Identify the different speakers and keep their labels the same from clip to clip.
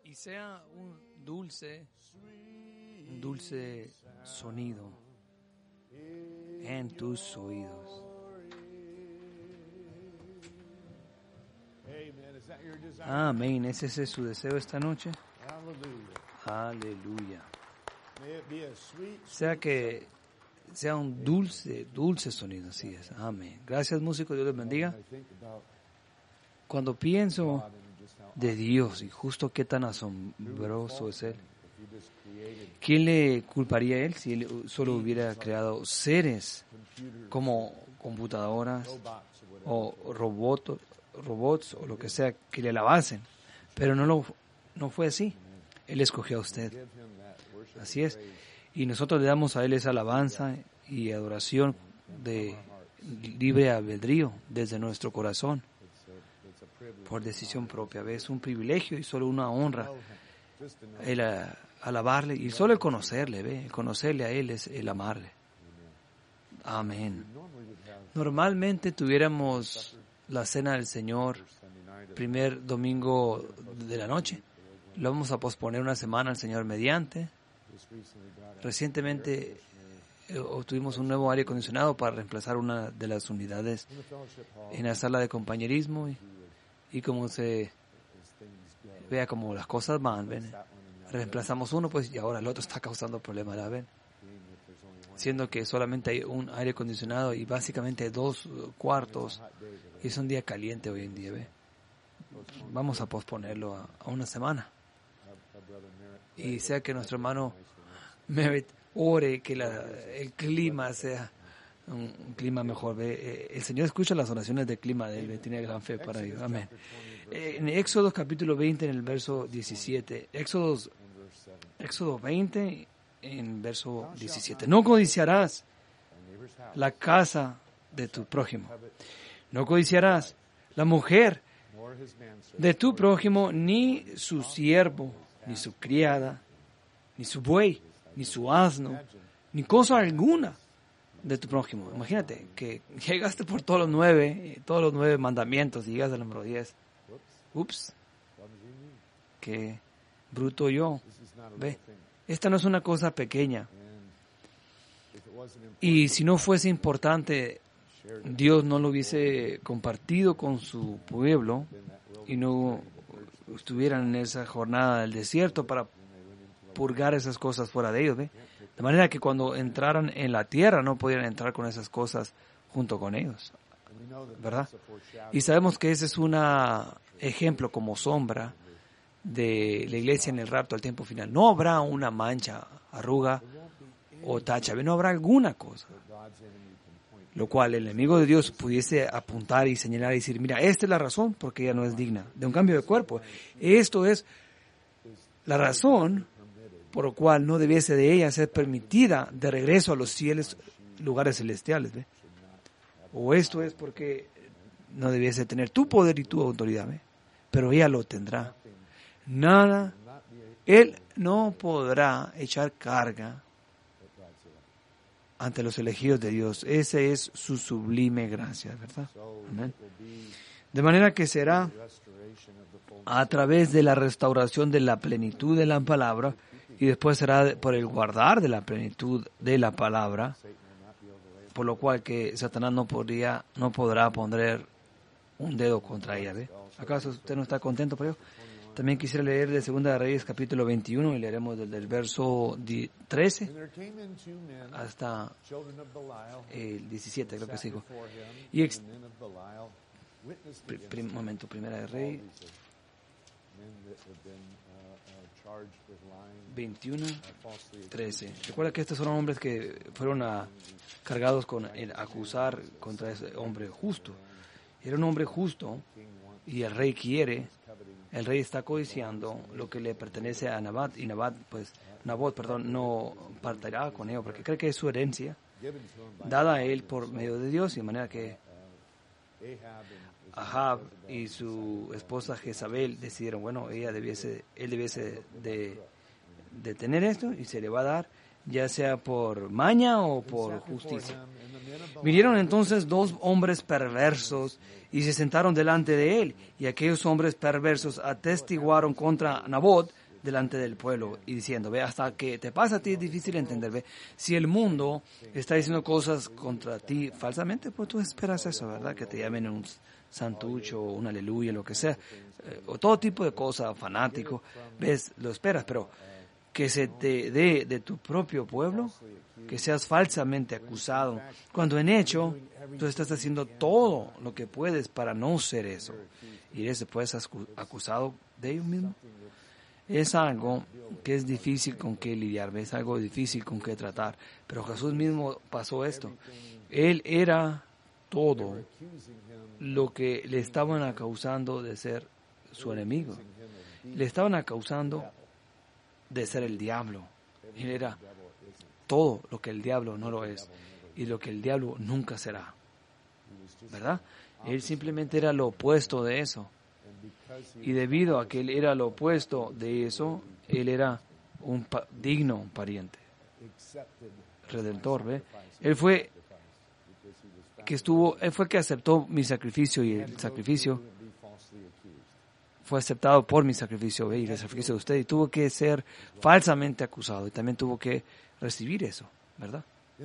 Speaker 1: y sea un dulce sonido en tus oídos. Amén. ¿Ese es su deseo esta noche? Aleluya. Sea un dulce sonido, así es. Amén. Gracias, músicos, Dios les bendiga. Cuando pienso de Dios y justo qué tan asombroso es Él, ¿quién le culparía a Él si Él solo hubiera creado seres como computadoras o robots o lo que sea que le alabasen? Pero no fue así. Él escogió a usted. Así es. Y nosotros le damos a Él esa alabanza y adoración de libre albedrío desde nuestro corazón, por decisión propia. Es un privilegio y solo una honra el alabarle y solo el conocerle. El conocerle a Él es el amarle. Amén. Normalmente tuviéramos la cena del Señor primer domingo de la noche. Lo vamos a posponer una semana al Señor mediante. Recientemente obtuvimos un nuevo aire acondicionado para reemplazar una de las unidades en la sala de compañerismo y como se vea como las cosas van, ¿ven? Reemplazamos uno pues y ahora el otro está causando problemas, ¿la ven? Siendo que solamente hay un aire acondicionado y básicamente 2 cuartos y es un día caliente hoy en día, ¿ve? Vamos a posponerlo a una semana. Y sea que nuestro hermano Merritt ore que el clima sea un clima mejor. ¿Ve? El Señor escucha las oraciones del clima de Él, tiene gran fe para ello. Amén. En Éxodo capítulo 20, en el verso 17. Éxodo 20, en verso 17. No codiciarás la casa de tu prójimo. No codiciarás la mujer de tu prójimo, ni su siervo, ni su criada, ni su buey, ni su asno, ni cosa alguna de tu prójimo. Imagínate que llegaste por todos los 9 mandamientos y llegas al número 10. Ups, qué bruto yo. Ve, esta no es una cosa pequeña. Y si no fuese importante, Dios no lo hubiese compartido con su pueblo y no estuvieran en esa jornada del desierto para purgar esas cosas fuera de ellos, ¿ve? De manera que cuando entraran en la tierra no podían entrar con esas cosas junto con ellos, ¿verdad? Y sabemos que ese es un ejemplo como sombra de la iglesia en el rapto al tiempo final. No habrá una mancha, arruga o tacha, ¿ve? No habrá alguna cosa, lo cual el enemigo de Dios pudiese apuntar y señalar y decir, mira, esta es la razón porque ella no es digna de un cambio de cuerpo. Esto es la razón por lo cual no debiese de ella ser permitida de regreso a los lugares celestiales, ¿ve? O esto es porque no debiese tener tu poder y tu autoridad, ¿ve? Pero ella lo tendrá. Nada, él no podrá echar carga ante los elegidos de Dios. Esa es su sublime gracia, ¿verdad? Amén. De manera que será a través de la restauración de la plenitud de la palabra y después será por el guardar de la plenitud de la palabra, por lo cual que Satanás no podrá poner un dedo contra ella, ¿ve? ¿Acaso usted no está contento por ello? También quisiera leer de Segunda de Reyes capítulo 21 y leeremos desde el verso 13 hasta el 17, creo que sigo. Y Primera de Reyes 21, 13. Recuerda que estos son hombres que fueron cargados con el acusar contra ese hombre justo. Era un hombre justo y el rey está codiciando lo que le pertenece a Nabot y Nabot no partirá con ello porque cree que es su herencia dada a él por medio de Dios, y de manera que Ahab y su esposa Jezabel decidieron, bueno, él debiese de tener esto y se le va a dar, ya sea por maña o por justicia. Vinieron entonces 2 hombres perversos y se sentaron delante de él, y aquellos hombres perversos atestiguaron contra Nabot delante del pueblo, y diciendo, ve, hasta que te pasa a ti es difícil entender, ve, si el mundo está diciendo cosas contra ti falsamente, pues tú esperas eso, ¿verdad? Que te llamen un santucho, un aleluya, lo que sea, o todo tipo de cosas, fanático, ves, lo esperas, pero que se te dé de tu propio pueblo, que seas falsamente acusado, cuando en hecho tú estás haciendo todo lo que puedes para no ser eso, y eres después acusado de ellos mismos. Es algo que es difícil con que lidiar, es algo difícil con que tratar, pero Jesús mismo pasó esto. Él era todo lo que le estaban acusando de ser su enemigo. Le estaban acusando de ser el diablo. Él era todo lo que el diablo no lo es y lo que el diablo nunca será, ¿verdad? Él simplemente era lo opuesto de eso. Y debido a que él era lo opuesto de eso, él era un digno pariente, redentor, ¿ve? Él fue que aceptó mi sacrificio, y el sacrificio fue aceptado por mi sacrificio, ¿ve? Y el sacrificio de usted, y tuvo que ser falsamente acusado, y también tuvo que recibir eso, ¿verdad?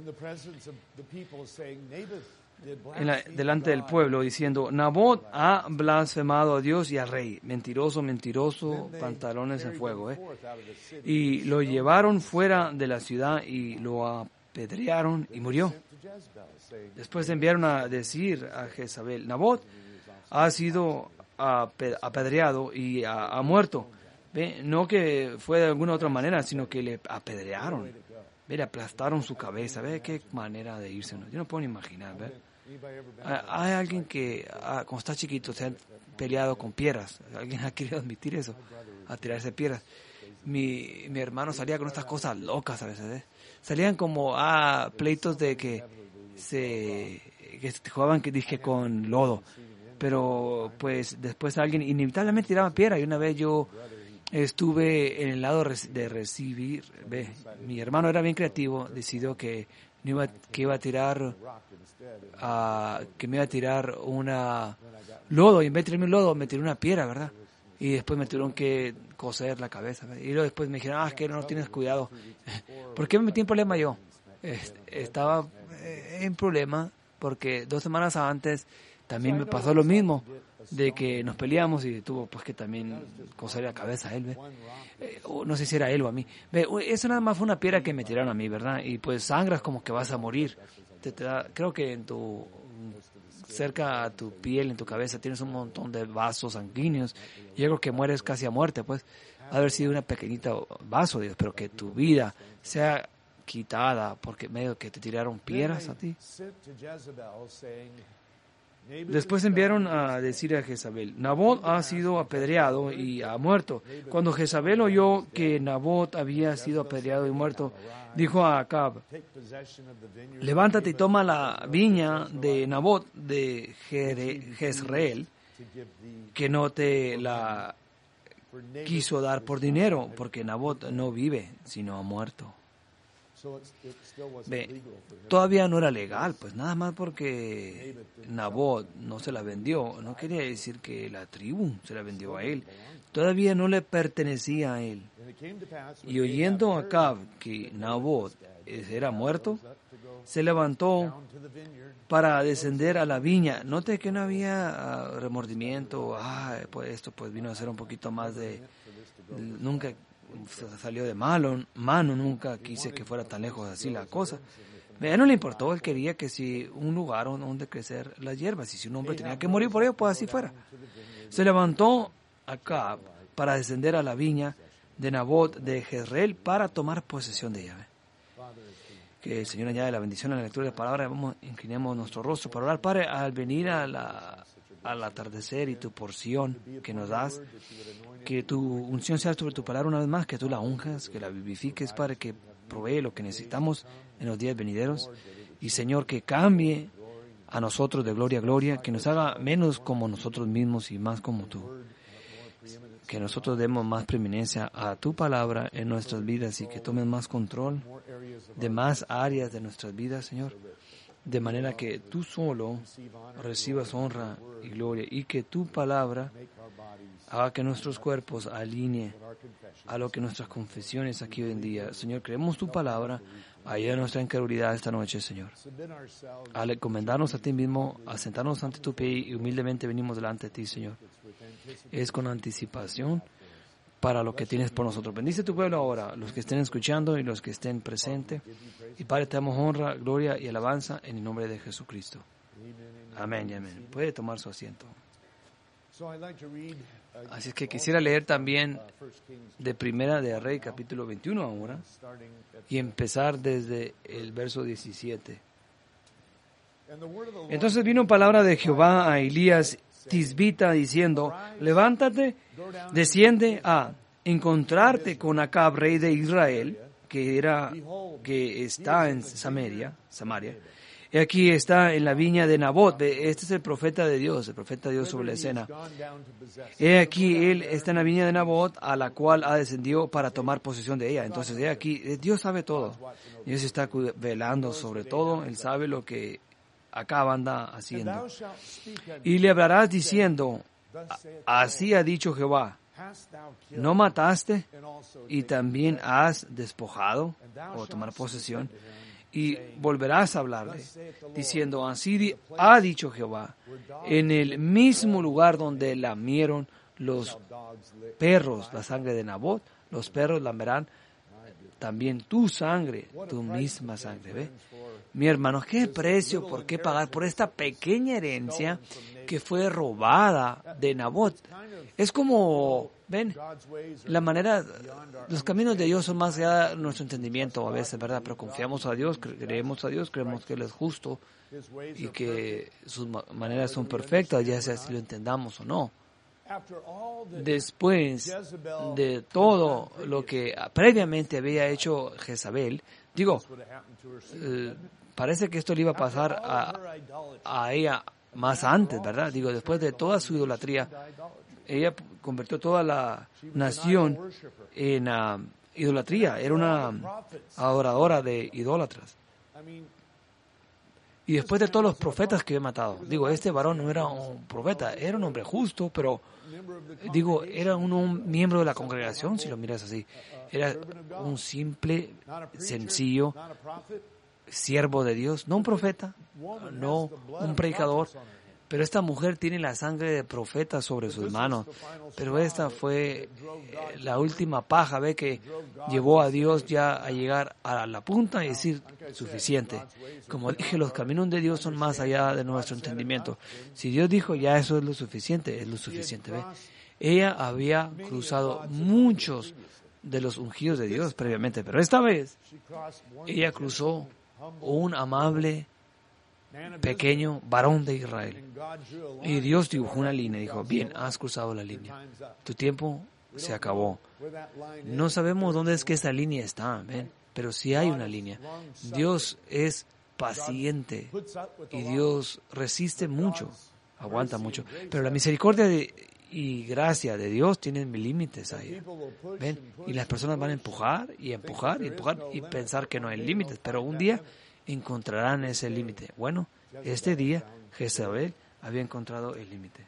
Speaker 1: Delante del pueblo, diciendo, Nabot ha blasfemado a Dios y al rey, mentiroso, mentiroso, pantalones en fuego, y lo llevaron fuera de la ciudad y lo apedrearon y murió. Después enviaron a decir a Jezabel, Nabot ha sido apedreado y ha muerto. ¿Ve? No que fue de alguna otra manera, sino que le apedrearon. ¿Ve? Le aplastaron su cabeza. ¿Ve? Qué manera de irse. Yo no puedo ni imaginar. ¿Ve? Hay alguien que cuando está chiquito se ha peleado con piedras. Alguien ha querido admitir eso, a tirarse piedras. Mi hermano salía con estas cosas locas a veces. ¿Ve? Salían como pleitos de que se jugaban que con lodo. Pero pues después alguien inevitablemente tiraba piedra, y una vez yo estuve en el lado de recibir. Ve, mi hermano era bien creativo, decidió que me iba a tirar una lodo, y en vez de tirarme un lodo me tiró una piedra, ¿verdad? Y después me tuvieron que coser la cabeza, ¿verdad? Y luego después me dijeron, es que no tienes cuidado. ¿Por qué me metí en problema yo? Estaba en problema porque 2 semanas antes también me pasó lo mismo, de que nos peleamos y tuvo pues que también coser la cabeza a él, ¿ve? No sé si era él o a mí. ¿Ve? Eso nada más fue una piedra que me tiraron a mí, ¿verdad? Y pues sangras como que vas a morir. Creo que cerca a tu piel, en tu cabeza, tienes un montón de vasos sanguíneos, y yo creo que mueres casi a muerte, pues. Ha de haber sido una pequeñita vaso, Dios, pero que tu vida sea quitada porque medio que te tiraron piedras a ti. Después enviaron a decir a Jezabel, Nabot ha sido apedreado y ha muerto. Cuando Jezabel oyó que Nabot había sido apedreado y muerto, dijo a Acab, levántate y toma la viña de Nabot de Jezreel, que no te la quiso dar por dinero, porque Nabot no vive, sino ha muerto. Ve, todavía no era legal, pues nada más porque Nabot no se la vendió, no quería decir que la tribu se la vendió a él, todavía no le pertenecía a él. Y oyendo Acab que Nabot era muerto, se levantó para descender a la viña. Note que no había remordimiento, pues esto pues vino a ser un poquito más nunca salió de mano, nunca quise que fuera tan lejos así la cosa. A él no le importó, él quería que si un lugar donde crecer las hierbas, y si un hombre tenía que morir por ello, pues así fuera. Se levantó Acab para descender a la viña de Nabot de Jezreel para tomar posesión de ella. Que el Señor añade la bendición a la lectura de la palabra. Inclinemos nuestro rostro para orar. Padre, al venir al atardecer y tu porción que nos das, que tu unción sea sobre tu palabra una vez más, que tú la unjas, que la vivifiques, Padre, que provee lo que necesitamos en los días venideros. Y Señor, que cambie a nosotros de gloria a gloria, que nos haga menos como nosotros mismos y más como tú. Que nosotros demos más preeminencia a tu palabra en nuestras vidas, y que tomes más control de más áreas de nuestras vidas, Señor, de manera que tú solo recibas honra y gloria, y que tu palabra haga que nuestros cuerpos alineen a lo que nuestras confesiones aquí hoy en día. Señor, creemos tu palabra, ayuda a nuestra incredulidad esta noche, Señor. Al encomendarnos a ti mismo, a sentarnos ante tu pie y humildemente venimos delante de ti, Señor. Es con anticipación para lo que tienes por nosotros. Bendice tu pueblo ahora, los que estén escuchando y los que estén presentes. Y Padre, te damos honra, gloria y alabanza en el nombre de Jesucristo. Amén y amén. Puede tomar su asiento. Así es que quisiera leer también de Primera de Rey, capítulo 21 ahora, y empezar desde el verso 17. Entonces vino palabra de Jehová a Elías Tisbita diciendo: levántate, desciende a encontrarte con Acab, rey de Israel, que está en Samaria. Y aquí está en la viña de Nabot. Este es el profeta de Dios sobre la escena. He aquí, él está en la viña de Nabot, a la cual ha descendido para tomar posesión de ella. Entonces, he aquí, Dios sabe todo. Dios está velando sobre todo. Él sabe lo que Acab anda haciendo. Y le hablarás diciendo: así ha dicho Jehová, ¿no mataste y también has despojado o tomar posesión? Y volverás a hablarle, diciendo: así ha dicho Jehová, en el mismo lugar donde lamieron los perros la sangre de Nabot, los perros lamerán también tu sangre, tu misma sangre. ¿Ve? Mi hermano, ¿qué precio por qué pagar por esta pequeña herencia que fue robada de Nabot? Es como, ven, la manera, los caminos de Dios son más allá de nuestro entendimiento a veces, ¿verdad? Pero confiamos a Dios, creemos que Él es justo y que sus maneras son perfectas, ya sea si lo entendamos o no. Después de todo lo que previamente había hecho Jezabel, parece que esto le iba a pasar a ella más antes, ¿verdad? Después de toda su idolatría, ella convirtió toda la nación en idolatría. Era una adoradora de idólatras. Y después de todos los profetas que había matado, este varón no era un profeta, era un hombre justo, pero era un miembro de la congregación, si lo miras así. Era un simple, sencillo siervo de Dios, no un profeta, no un predicador. Pero esta mujer tiene la sangre de profeta sobre sus manos. Pero esta fue la última paja, que llevó a Dios ya a llegar a la punta y decir: suficiente. Como dije, los caminos de Dios son más allá de nuestro entendimiento. Si Dios dijo ya eso es lo suficiente, ¿ve? Ella había cruzado muchos de los ungidos de Dios previamente, pero esta vez ella cruzó un amable pequeño varón de Israel. Y Dios dibujó una línea y dijo: bien, has cruzado la línea. Tu tiempo se acabó. No sabemos dónde es que esa línea está, ¿ven? Pero sí hay una línea. Dios es paciente y Dios resiste mucho, aguanta mucho. Pero la misericordia y gracia de Dios tienen límites ahí. ¿Ven? Y las personas van a empujar y pensar que no hay límites. Pero un día encontrarán ese límite. Bueno, este día Jezabel había encontrado el límite.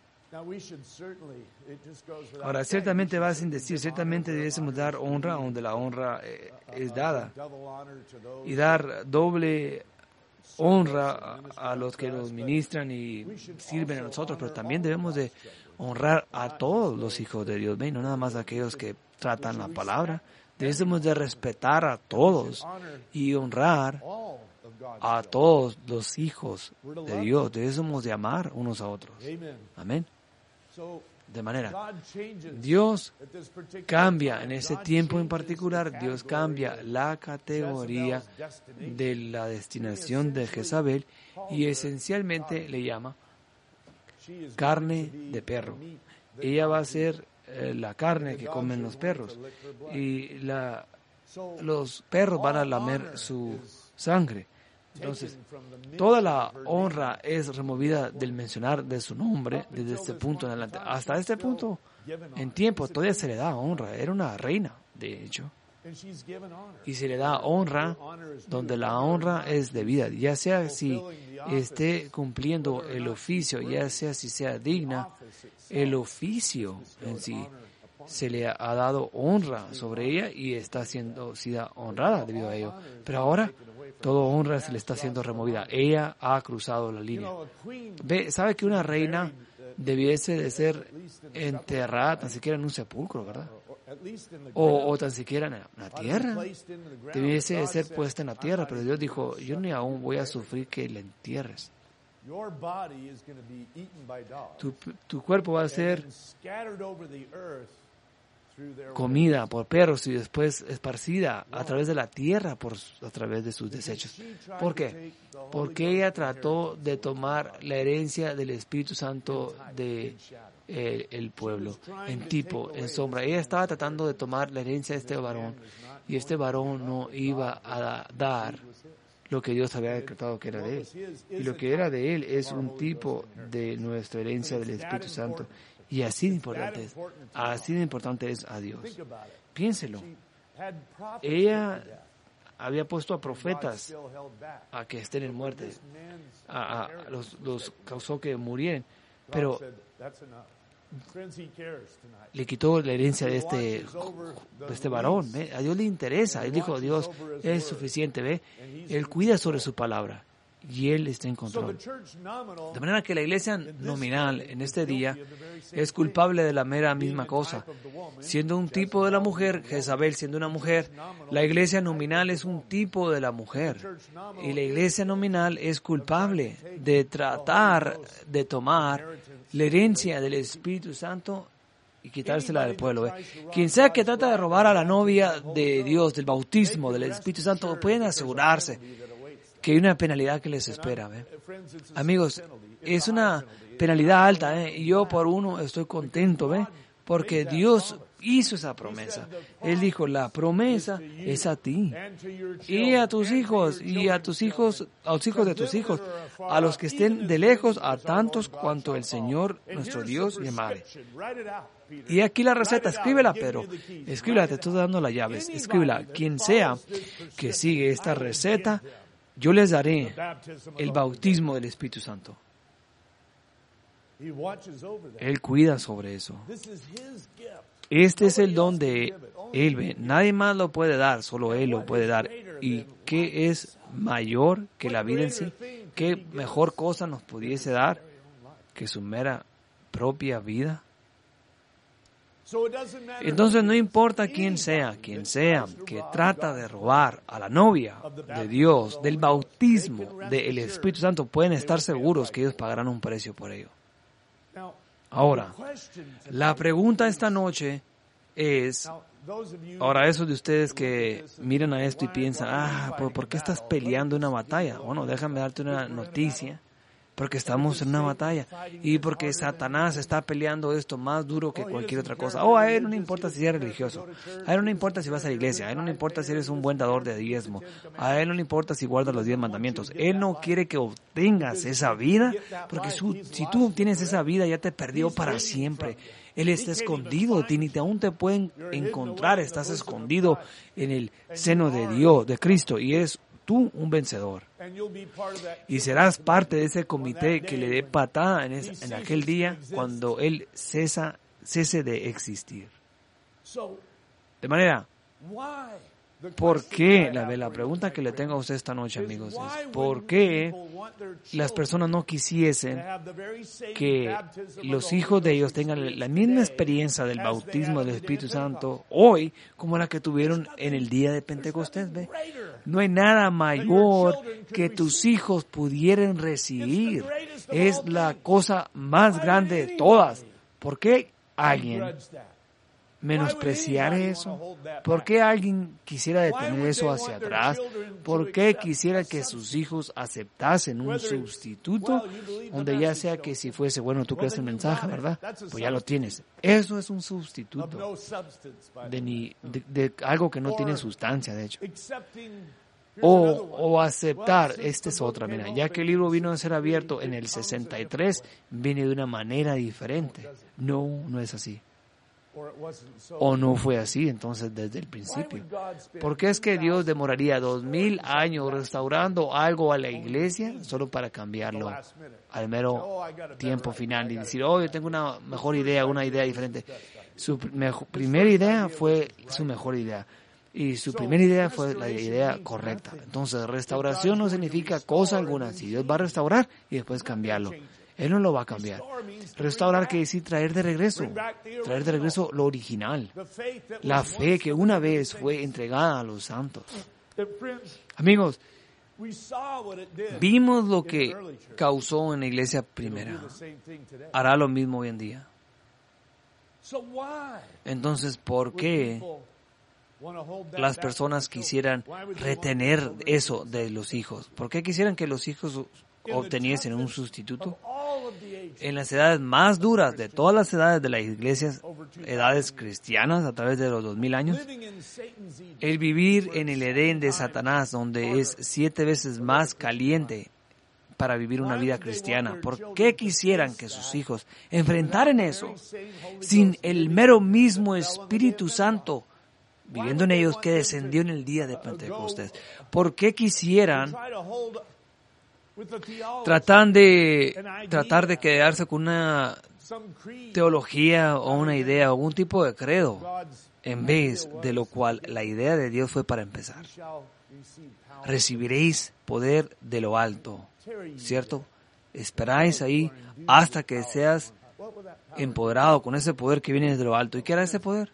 Speaker 1: Ahora, ciertamente va sin decir, ciertamente debemos dar honra donde la honra es dada, y dar doble honra a los que nos ministran y sirven a nosotros, pero también debemos de honrar a todos los hijos de Dios, no nada más a aquellos que tratan la palabra. Debemos de respetar a todos y honrar a todos los hijos de Dios. Debemos de amar unos a otros. Amén. De manera, Dios cambia en ese tiempo en particular, Dios cambia la categoría de la destinación de Jezabel y esencialmente le llama carne de perro. Ella va a ser la carne que comen los perros y los perros van a lamer su sangre. Entonces, toda la honra es removida del mencionar de su nombre desde este punto en adelante. Hasta este punto, en tiempo, todavía se le da honra. Era una reina, de hecho. y se le da honra donde la honra es debida, ya sea si esté cumpliendo el oficio, ya sea si sea digna, el oficio en sí se le ha dado honra sobre ella y está siendo honrada debido a ello. Pero ahora toda honra se le está siendo removida. Ella ha cruzado la línea. ¿Sabe que una reina debiese de ser enterrada tan siquiera en un sepulcro, verdad? O tan siquiera en la tierra. Debiese de ser puesta en la tierra, pero Dios dijo, yo ni aún voy a sufrir que la entierres. Tu cuerpo va a ser comida por perros y después esparcida a través de la tierra a través de sus desechos. ¿Por qué? Porque ella trató de tomar la herencia del Espíritu Santo de el pueblo, en sombra. Ella estaba tratando de tomar la herencia de este varón y este varón no iba a dar lo que Dios había decretado que era de él. Y lo que era de él es un tipo de nuestra herencia del Espíritu Santo. Y así de importante es a Dios. Piénselo. Ella había puesto a profetas a que estén en muerte. Los causó que murieran. Pero le quitó la herencia de este varón. ¿Ve? A Dios le interesa. Él dijo, Dios es suficiente. ¿Ve? Él cuida sobre su palabra. Y Él está en control. De manera que la iglesia nominal en este día es culpable de la mera misma cosa. Siendo un tipo de la mujer, Jezabel siendo una mujer, la iglesia nominal es un tipo de la mujer. Y la iglesia nominal es culpable de tratar de tomar la herencia del Espíritu Santo y quitársela del pueblo. Quien sea que trata de robar a la novia de Dios, del bautismo, del Espíritu Santo, pueden asegurarse que hay una penalidad que les espera. Amigos, es una penalidad alta, y yo por uno estoy contento, porque Dios hizo esa promesa. Él dijo, la promesa es a ti y a tus hijos y a tus hijos, a los hijos de tus hijos, a los que estén de lejos, a tantos cuanto el Señor nuestro Dios llamare. Y aquí la receta, escríbela, Pedro, escríbela, te estoy dando las llaves, escríbela. Quien sea que sigue esta receta, yo les daré el bautismo del Espíritu Santo. Él cuida sobre eso. Este es el don de Él. Nadie más lo puede dar, solo Él lo puede dar. ¿Y qué es mayor que la vida en sí? ¿Qué mejor cosa nos pudiese dar que su mera propia vida? Entonces no importa quién sea que trata de robar a la novia de Dios, del bautismo del Espíritu Santo, pueden estar seguros que ellos pagarán un precio por ello. Ahora, la pregunta esta noche es, ahora esos de ustedes que miran a esto y piensan, ¿por qué estás peleando una batalla? Bueno, déjame darte una noticia. Porque estamos en una batalla y porque Satanás está peleando esto más duro que cualquier otra cosa. A él no le importa si eres religioso, a él no le importa si vas a la iglesia, a él no le importa si eres un buen dador de diezmo, a él no le importa si guardas los 10 mandamientos. Él no quiere que obtengas esa vida, porque si tú obtienes esa vida ya te perdió para siempre. Él está escondido de ti, ni aún te pueden encontrar, estás escondido en el seno de Dios, de Cristo, y eres tú un vencedor. Y serás parte de ese comité que le dé patada en aquel día cuando Él cese de existir. De manera, ¿por qué? La pregunta que le tengo a usted esta noche, amigos, es ¿por qué las personas no quisiesen que los hijos de ellos tengan la misma experiencia del bautismo del Espíritu Santo hoy como la que tuvieron en el día de Pentecostés? No hay nada mayor que tus hijos pudieran recibir. Es la cosa más grande de todas. ¿Por qué alguien menospreciar eso? ¿Por qué alguien quisiera detener eso hacia atrás? ¿Por qué quisiera que sus hijos aceptasen un sustituto? Donde ya sea que si fuese, bueno, tú crees el mensaje, ¿verdad? Pues ya lo tienes. Eso es un sustituto de algo que no tiene sustancia, de hecho. O aceptar, esta es otra, mira, ya que el libro vino a ser abierto en el 63, viene de una manera diferente. No es así. ¿O no fue así entonces desde el principio? ¿Por qué es que Dios demoraría 2000 años restaurando algo a la iglesia solo para cambiarlo al mero tiempo final y decir, oh, yo tengo una mejor idea, una idea diferente? Su primera idea fue su mejor idea. Y su primera idea fue la idea correcta. Entonces, restauración no significa cosa alguna. Si Dios va a restaurar y después cambiarlo, Él no lo va a cambiar. Restaurar quiere decir traer de regreso lo original. La fe que una vez fue entregada a los santos. Amigos, vimos lo que causó en la iglesia primera. Hará lo mismo hoy en día. Entonces, ¿por qué las personas quisieran retener eso de los hijos? ¿Por qué quisieran que los hijos obteniesen un sustituto? En las edades más duras de todas las edades de las iglesias, edades cristianas a través de los 2000 años, el vivir en el Edén de Satanás, donde es 7 veces más caliente para vivir una vida cristiana. ¿Por qué quisieran que sus hijos enfrentaran eso sin el mero mismo Espíritu Santo viviendo en ellos que descendió en el día de Pentecostés? ¿Por qué quisieran tratar de quedarse con una teología o una idea o un tipo de credo, en vez de lo cual la idea de Dios fue para empezar? Recibiréis poder de lo alto, ¿cierto? Esperáis ahí hasta que seas empoderado con ese poder que viene desde lo alto. ¿Y qué era ese poder?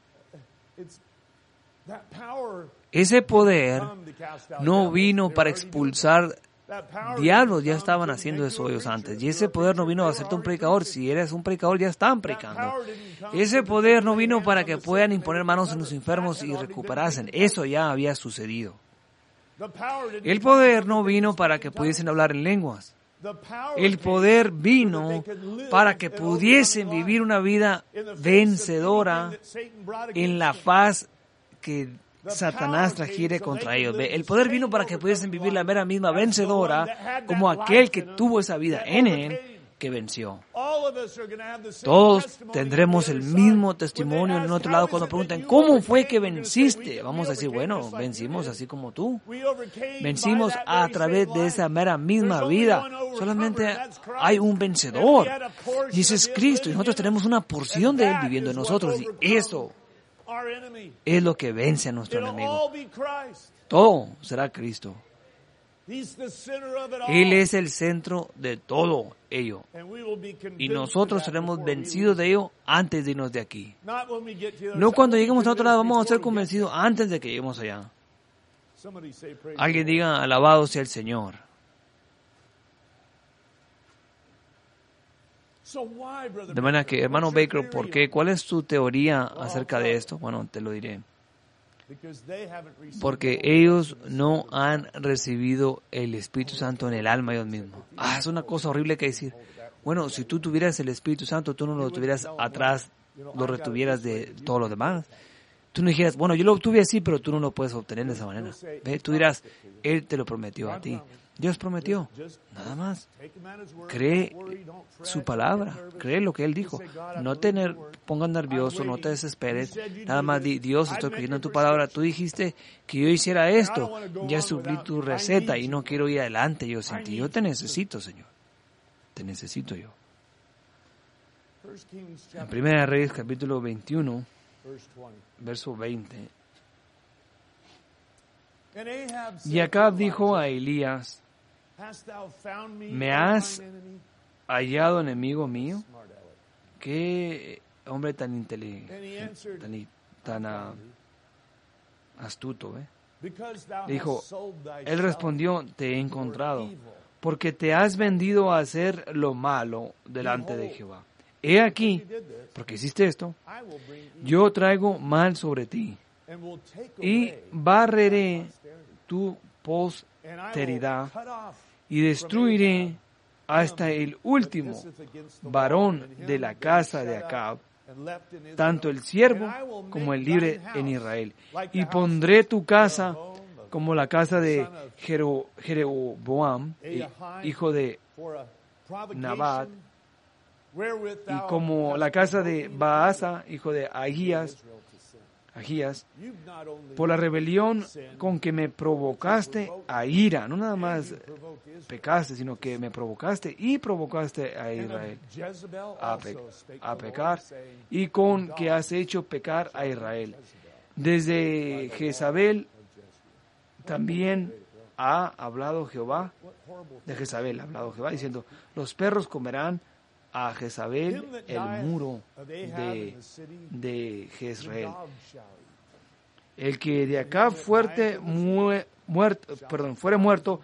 Speaker 1: Ese poder no vino para expulsar diablos, ya estaban haciendo eso ellos antes. Y ese poder no vino a hacerte un predicador. Si eres un predicador, ya estaban predicando. Ese poder no vino para que puedan imponer manos en los enfermos y recuperasen. Eso ya había sucedido. El poder no vino para que pudiesen hablar en lenguas. El poder vino para que pudiesen vivir una vida vencedora en la faz que Satanás trajere contra ellos. El poder vino para que pudiesen vivir la mera misma vencedora como aquel que tuvo esa vida en él que venció. Todos tendremos el mismo testimonio en otro lado cuando preguntan, ¿cómo fue que venciste? Vamos a decir, bueno, vencimos así como tú. Vencimos a través de esa mera misma vida. Solamente hay un vencedor. Y ese es Cristo. Y nosotros tenemos una porción de Él viviendo en nosotros. Y eso es lo que vence a nuestro enemigo. Todo será Cristo. Él es el centro de todo ello. Y nosotros seremos vencidos de ello antes de irnos de aquí. No cuando lleguemos a otro lado vamos a ser convencidos antes de que lleguemos allá. Alguien diga, alabado sea el Señor. De manera que, hermano Baker, ¿por qué? ¿Cuál es tu teoría acerca de esto? Bueno, te lo diré. Porque ellos no han recibido el Espíritu Santo en el alma ellos mismos. Es una cosa horrible que decir. Bueno, si tú tuvieras el Espíritu Santo, tú no lo tuvieras atrás, lo retuvieras de todo lo demás. Tú no dijeras, bueno, yo lo obtuve así, pero tú no lo puedes obtener de esa manera. ¿Ve? Tú dirás, Él te lo prometió a ti. Dios prometió, nada más. Cree su palabra, cree lo que Él dijo. No te pongas nervioso, no te desesperes. Nada más di, Dios, estoy creyendo en tu palabra. Tú dijiste que yo hiciera esto. Ya suplí tu receta y no quiero ir adelante yo sin ti. Yo te necesito, Señor. Te necesito yo. En Primera de Reyes, capítulo 21, verso 20. Y Acab dijo a Elías, ¿me has hallado enemigo mío? Qué hombre tan inteligente, tan astuto, Dijo, él respondió, te he encontrado, porque te has vendido a hacer lo malo delante de Jehová. He aquí, porque hiciste esto, yo traigo mal sobre ti, y barreré tu posteridad, y destruiré hasta el último varón de la casa de Acab, tanto el siervo como el libre en Israel. Y pondré tu casa como la casa de Jeroboam, hijo de Nabat, y como la casa de Baasa, hijo de Ahías, por la rebelión con que me provocaste a ira, no nada más pecaste, sino que me provocaste y provocaste a Israel a pecar, y con que has hecho pecar a Israel. Desde Jezabel también ha hablado Jehová, de Jezabel ha hablado Jehová, diciendo, los perros comerán a Jezabel el muro de Jezreel. El que de acá fuere muerto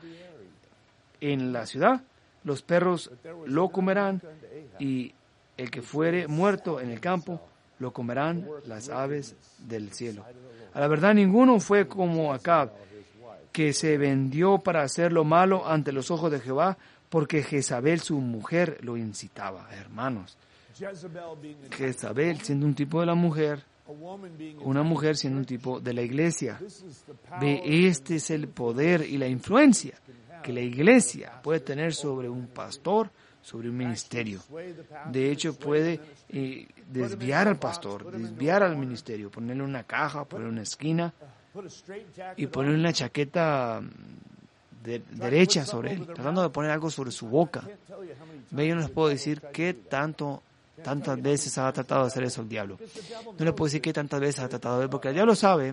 Speaker 1: en la ciudad, los perros lo comerán, y el que fuere muerto en el campo, lo comerán las aves del cielo. A la verdad, ninguno fue como Acab, que se vendió para hacer lo malo ante los ojos de Jehová, porque Jezabel, su mujer, lo incitaba. Hermanos, Jezabel siendo un tipo de la mujer, una mujer siendo un tipo de la iglesia. Este es el poder y la influencia que la iglesia puede tener sobre un pastor, sobre un ministerio. De hecho, puede desviar al pastor, desviar al ministerio, ponerle una caja, ponerle una esquina y ponerle una chaqueta derecha sobre él, tratando de poner algo sobre su boca. Yo no les puedo decir qué tantas veces ha tratado de hacer eso el diablo. No les puedo decir qué tantas veces ha tratado de ver, porque el diablo sabe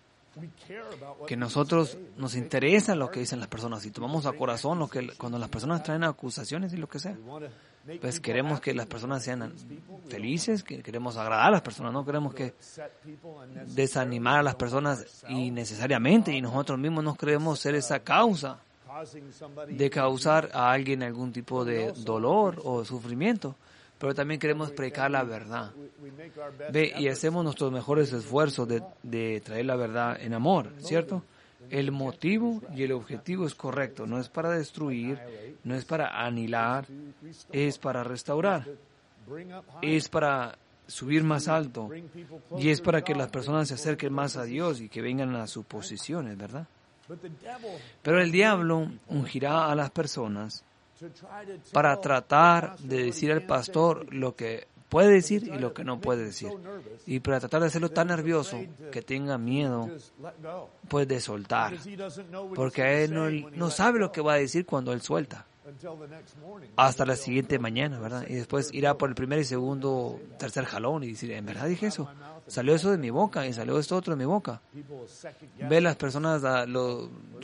Speaker 1: que nosotros nos interesa lo que dicen las personas y tomamos a corazón cuando las personas traen acusaciones y lo que sea. Pues queremos que las personas sean felices, que queremos agradar a las personas, no queremos que desanimar a las personas innecesariamente, y nosotros mismos no queremos ser esa causa de causar a alguien algún tipo de dolor o sufrimiento. Pero también queremos predicar la verdad. Y hacemos nuestros mejores esfuerzos de traer la verdad en amor, ¿cierto? El motivo y el objetivo es correcto. No es para destruir, no es para aniquilar, es para restaurar. Es para subir más alto. Y es para que las personas se acerquen más a Dios y que vengan a sus posiciones, ¿verdad? Pero el diablo ungirá a las personas para tratar de decir al pastor lo que puede decir y lo que no puede decir. Y para tratar de hacerlo tan nervioso que tenga miedo, pues, de soltar. Porque él no sabe lo que va a decir cuando él suelta. Hasta la siguiente mañana, ¿verdad? Y después irá por el primer y segundo, tercer jalón y decir, ¿en verdad dije eso? Salió eso de mi boca y salió esto otro de mi boca. Las personas lo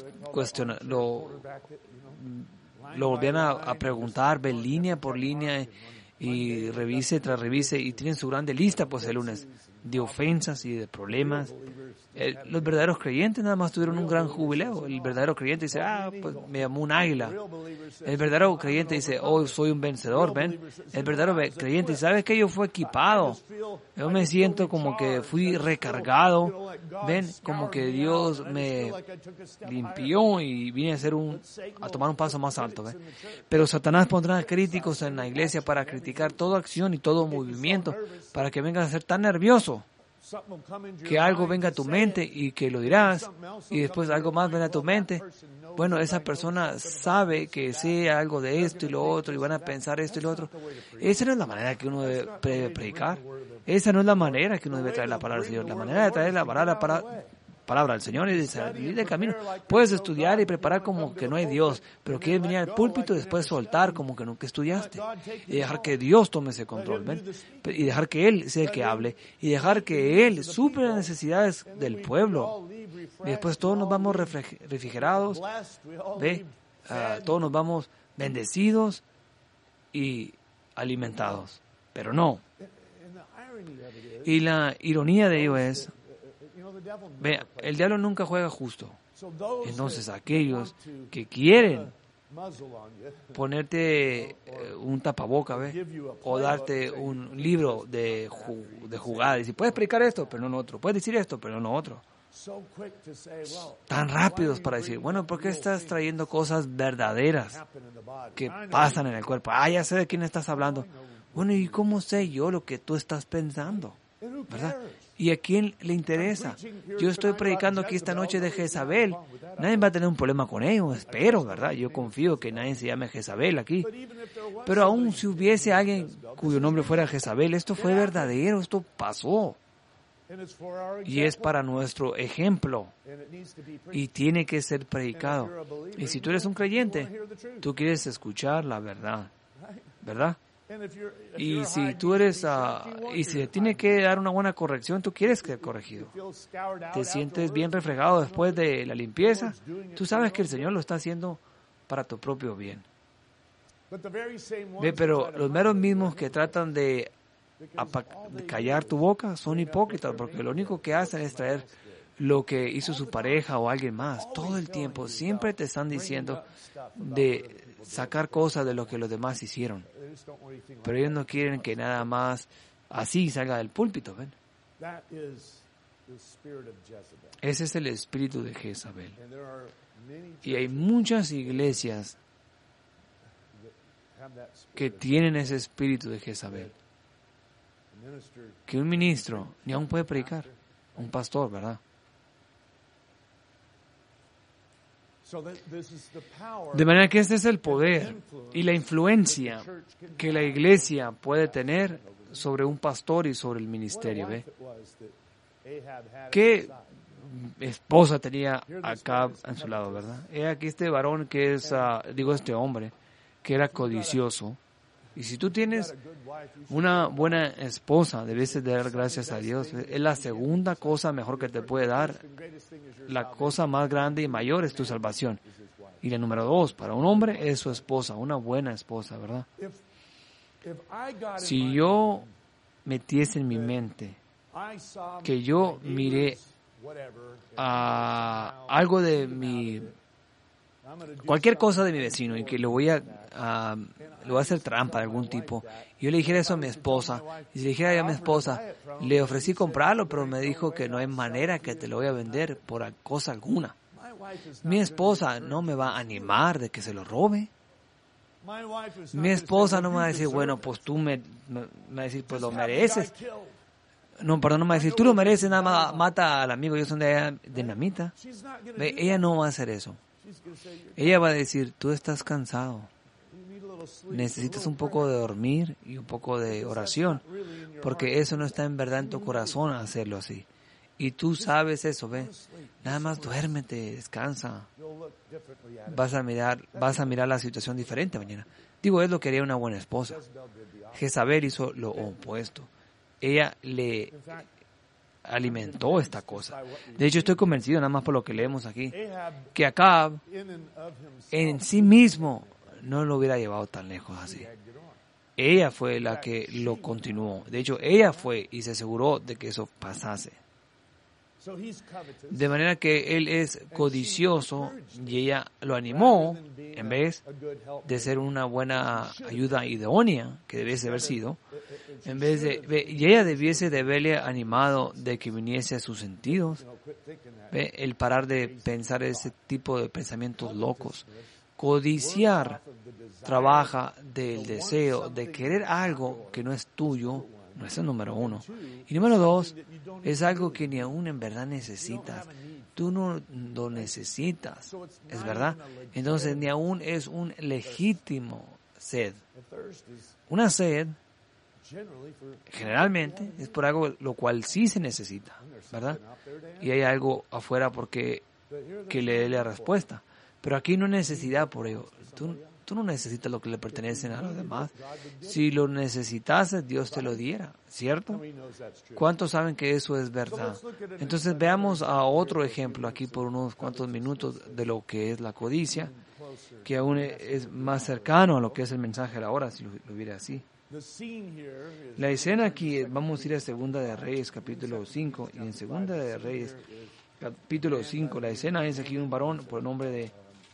Speaker 1: volvían a preguntar, ven línea por línea y revise tras revise, y tienen su grande lista pues el lunes de ofensas y de problemas. Los verdaderos creyentes nada más tuvieron un gran jubileo. El verdadero creyente dice, pues me llamó un águila. El verdadero creyente dice, soy un vencedor, ven. El verdadero creyente dice, ¿sabes qué? Yo fui equipado. Yo me siento como que fui recargado, ven, como que Dios me limpió y vine a tomar un paso más alto, ven. Pero Satanás pondrá críticos en la iglesia para criticar toda acción y todo movimiento, para que vengan a ser tan nervioso que algo venga a tu mente y que lo dirás, y después algo más venga a tu mente. Bueno, esa persona sabe que sea algo de esto y lo otro, y van a pensar esto y lo otro. Esa no es la manera que uno debe predicar. Esa no es la manera que uno debe traer la palabra del Señor. La manera de traer la palabra del Señor es de salir del camino. Puedes estudiar y preparar como que no hay Dios, pero quieres venir al púlpito y después soltar como que nunca estudiaste. Y dejar que Dios tome ese control, ¿ven? Y dejar que Él sea el que hable. Y dejar que Él suple las necesidades del pueblo. Y después todos nos vamos refrigerados, ¿ve? Todos nos vamos bendecidos y alimentados. Pero no. Y la ironía de ello es, el diablo nunca juega justo. Entonces aquellos que quieren ponerte un tapaboca, ¿ve? O darte un libro de jugada, y decir, puedes explicar esto, pero no lo otro, puedes decir esto, pero no lo otro. Tan rápidos para decir, bueno, ¿por qué estás trayendo cosas verdaderas que pasan en el cuerpo? Ya sé de quién estás hablando. Bueno, ¿y cómo sé yo lo que tú estás pensando? ¿Verdad? ¿Y a quién le interesa? Yo estoy predicando aquí esta noche de Jezabel. Nadie va a tener un problema con ello, espero, ¿verdad? Yo confío que nadie se llame Jezabel aquí. Pero aún si hubiese alguien cuyo nombre fuera Jezabel, esto fue verdadero, esto pasó. Y es para nuestro ejemplo. Y tiene que ser predicado. Y si tú eres un creyente, tú quieres escuchar la verdad, ¿verdad? Y si tú eres, y si te tiene que dar una buena corrección, tú quieres ser corregido. Te sientes bien reflejado después de la limpieza, tú sabes que el Señor lo está haciendo para tu propio bien. Pero los meros mismos que tratan de callar tu boca son hipócritas, porque lo único que hacen es traer lo que hizo su pareja o alguien más. Todo el tiempo siempre te están diciendo de sacar cosas de lo que los demás hicieron. Pero ellos no quieren que nada más así salga del púlpito, ¿ven? Ese es el espíritu de Jezabel. Y hay muchas iglesias que tienen ese espíritu de Jezabel. Que un ministro ni aún puede predicar. Un pastor, ¿verdad? De manera que este es el poder y la influencia que la iglesia puede tener sobre un pastor y sobre el ministerio. ¿Ve? ¿Qué esposa tenía Acab a su lado, verdad? Aquí este varón que es, este hombre, que era codicioso. Y si tú tienes una buena esposa, debes de dar gracias a Dios. Es la segunda cosa mejor que te puede dar. La cosa más grande y mayor es tu salvación. Y la número 2, para un hombre, es su esposa, una buena esposa, ¿verdad? Si yo metiese en mi mente que yo miré algo de cualquier cosa de mi vecino y que le voy a hacer trampa de algún tipo, y yo le dijera eso a mi esposa, y si le dijera yo a mi esposa, le ofrecí comprarlo, pero me dijo que no hay manera que te lo voy a vender por cosa alguna. Mi esposa no me va a animar de que se lo robe. Mi esposa no me va a decir, bueno, pues tú me va a decir, pues lo mereces. No, perdón, no me va a decir, tú lo mereces, nada más mata al amigo, ellos son de dinamita. Ella no va a hacer eso. Ella va a decir, tú estás cansado, necesitas un poco de dormir y un poco de oración, porque eso no está en verdad en tu corazón hacerlo así. Y tú sabes eso, ¿ve? Nada más duérmete, descansa. Vas a mirar la situación diferente mañana. Digo, es lo que haría una buena esposa. Jezabel hizo lo opuesto. Ella le alimentó esta cosa. De hecho, estoy convencido, nada más por lo que leemos aquí, que Acab en sí mismo no lo hubiera llevado tan lejos así. Ella fue la que lo continuó. De hecho, ella fue y se aseguró de que eso pasase. De manera que él es codicioso y ella lo animó en vez de ser una buena ayuda idónea que debiese haber sido. Y ella debiese de haberle animado de que viniese a sus sentidos. El parar de pensar ese tipo de pensamientos locos. Codiciar trabaja del deseo de querer algo que no es tuyo. No es el número 1. Y número 2, es algo que ni aún en verdad necesitas. Tú no lo necesitas, ¿es verdad? Entonces ni aún es un legítimo sed. Una sed, generalmente, es por algo lo cual sí se necesita, ¿verdad? Y hay algo afuera que le dé la respuesta. Pero aquí no hay necesidad por ello. Tú no necesitas lo que le pertenecen a los demás. Si lo necesitases, Dios te lo diera, ¿cierto? ¿Cuántos saben que eso es verdad? Entonces veamos a otro ejemplo aquí por unos cuantos minutos de lo que es la codicia, que aún es más cercano a lo que es el mensaje de la hora, si lo viera así. La escena aquí, vamos a ir a Segunda de Reyes, capítulo 5, y en Segunda de Reyes, capítulo 5, la escena es aquí un varón por el nombre de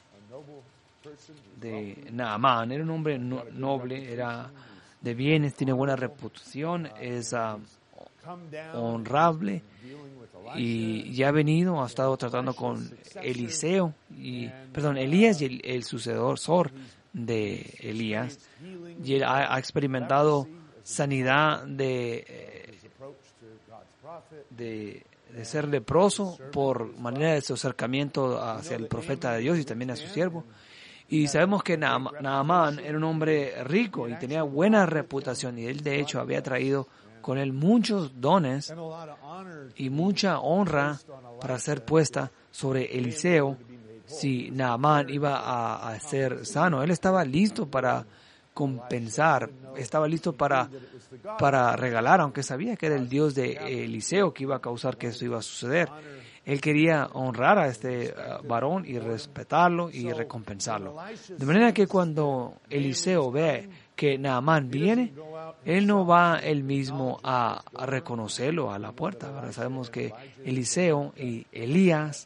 Speaker 1: Naamán. Era un hombre noble, era de bienes, tiene buena reputación, es honrable y ya ha venido, ha estado tratando con Elías y el sucesor de Elías, y él ha experimentado sanidad de ser leproso por manera de su acercamiento hacia el profeta de Dios y también a su siervo. Y sabemos que Naamán era un hombre rico y tenía buena reputación, y él de hecho había traído con él muchos dones y mucha honra para ser puesta sobre Eliseo si Naamán iba a ser sano. Él estaba listo para compensar, estaba listo para regalar, aunque sabía que era el Dios de Eliseo que iba a causar que esto iba a suceder. Él quería honrar a este varón y respetarlo y recompensarlo. De manera que cuando Eliseo ve que Naamán viene, él no va él mismo a reconocerlo a la puerta, ¿verdad? Sabemos que Eliseo y Elías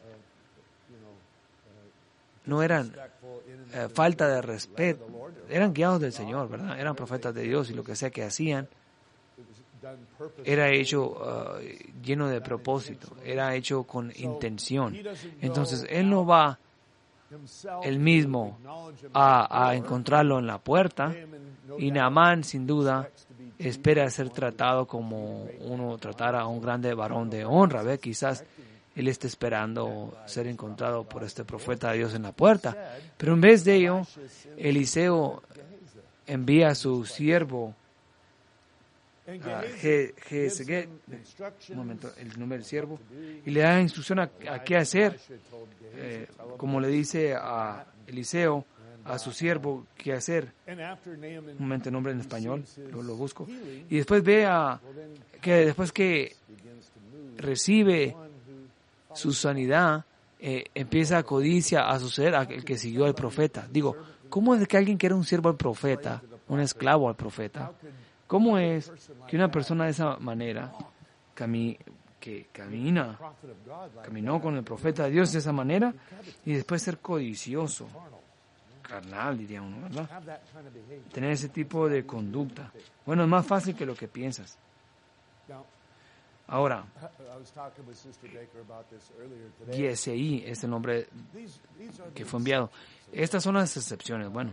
Speaker 1: no eran falta de respeto, eran guiados del Señor, ¿verdad? Eran profetas de Dios, y lo que sea que hacían era hecho lleno de propósito, era hecho con intención. Entonces él no va él mismo a encontrarlo en la puerta, y Naamán sin duda espera ser tratado como uno tratara a un grande varón de honra, ¿ve? Quizás él está esperando ser encontrado por este profeta de Dios en la puerta, pero en vez de ello, Eliseo envía a su siervo un momento, el nombre del siervo, y le da instrucción a qué hacer, como le dice a Eliseo, a su siervo, qué hacer. Un momento, el nombre en español, lo busco. Y después ve que después que recibe su sanidad, empieza a codicia a suceder a el que siguió al profeta. Digo, ¿cómo es que alguien que era un siervo al profeta, un esclavo al profeta, cómo es que una persona de esa manera caminó con el profeta de Dios de esa manera, y después ser codicioso, carnal, diría uno, ¿verdad? Tener ese tipo de conducta. Bueno, es más fácil que lo que piensas. Ahora, GSI es el nombre que fue enviado. Estas son las excepciones, bueno.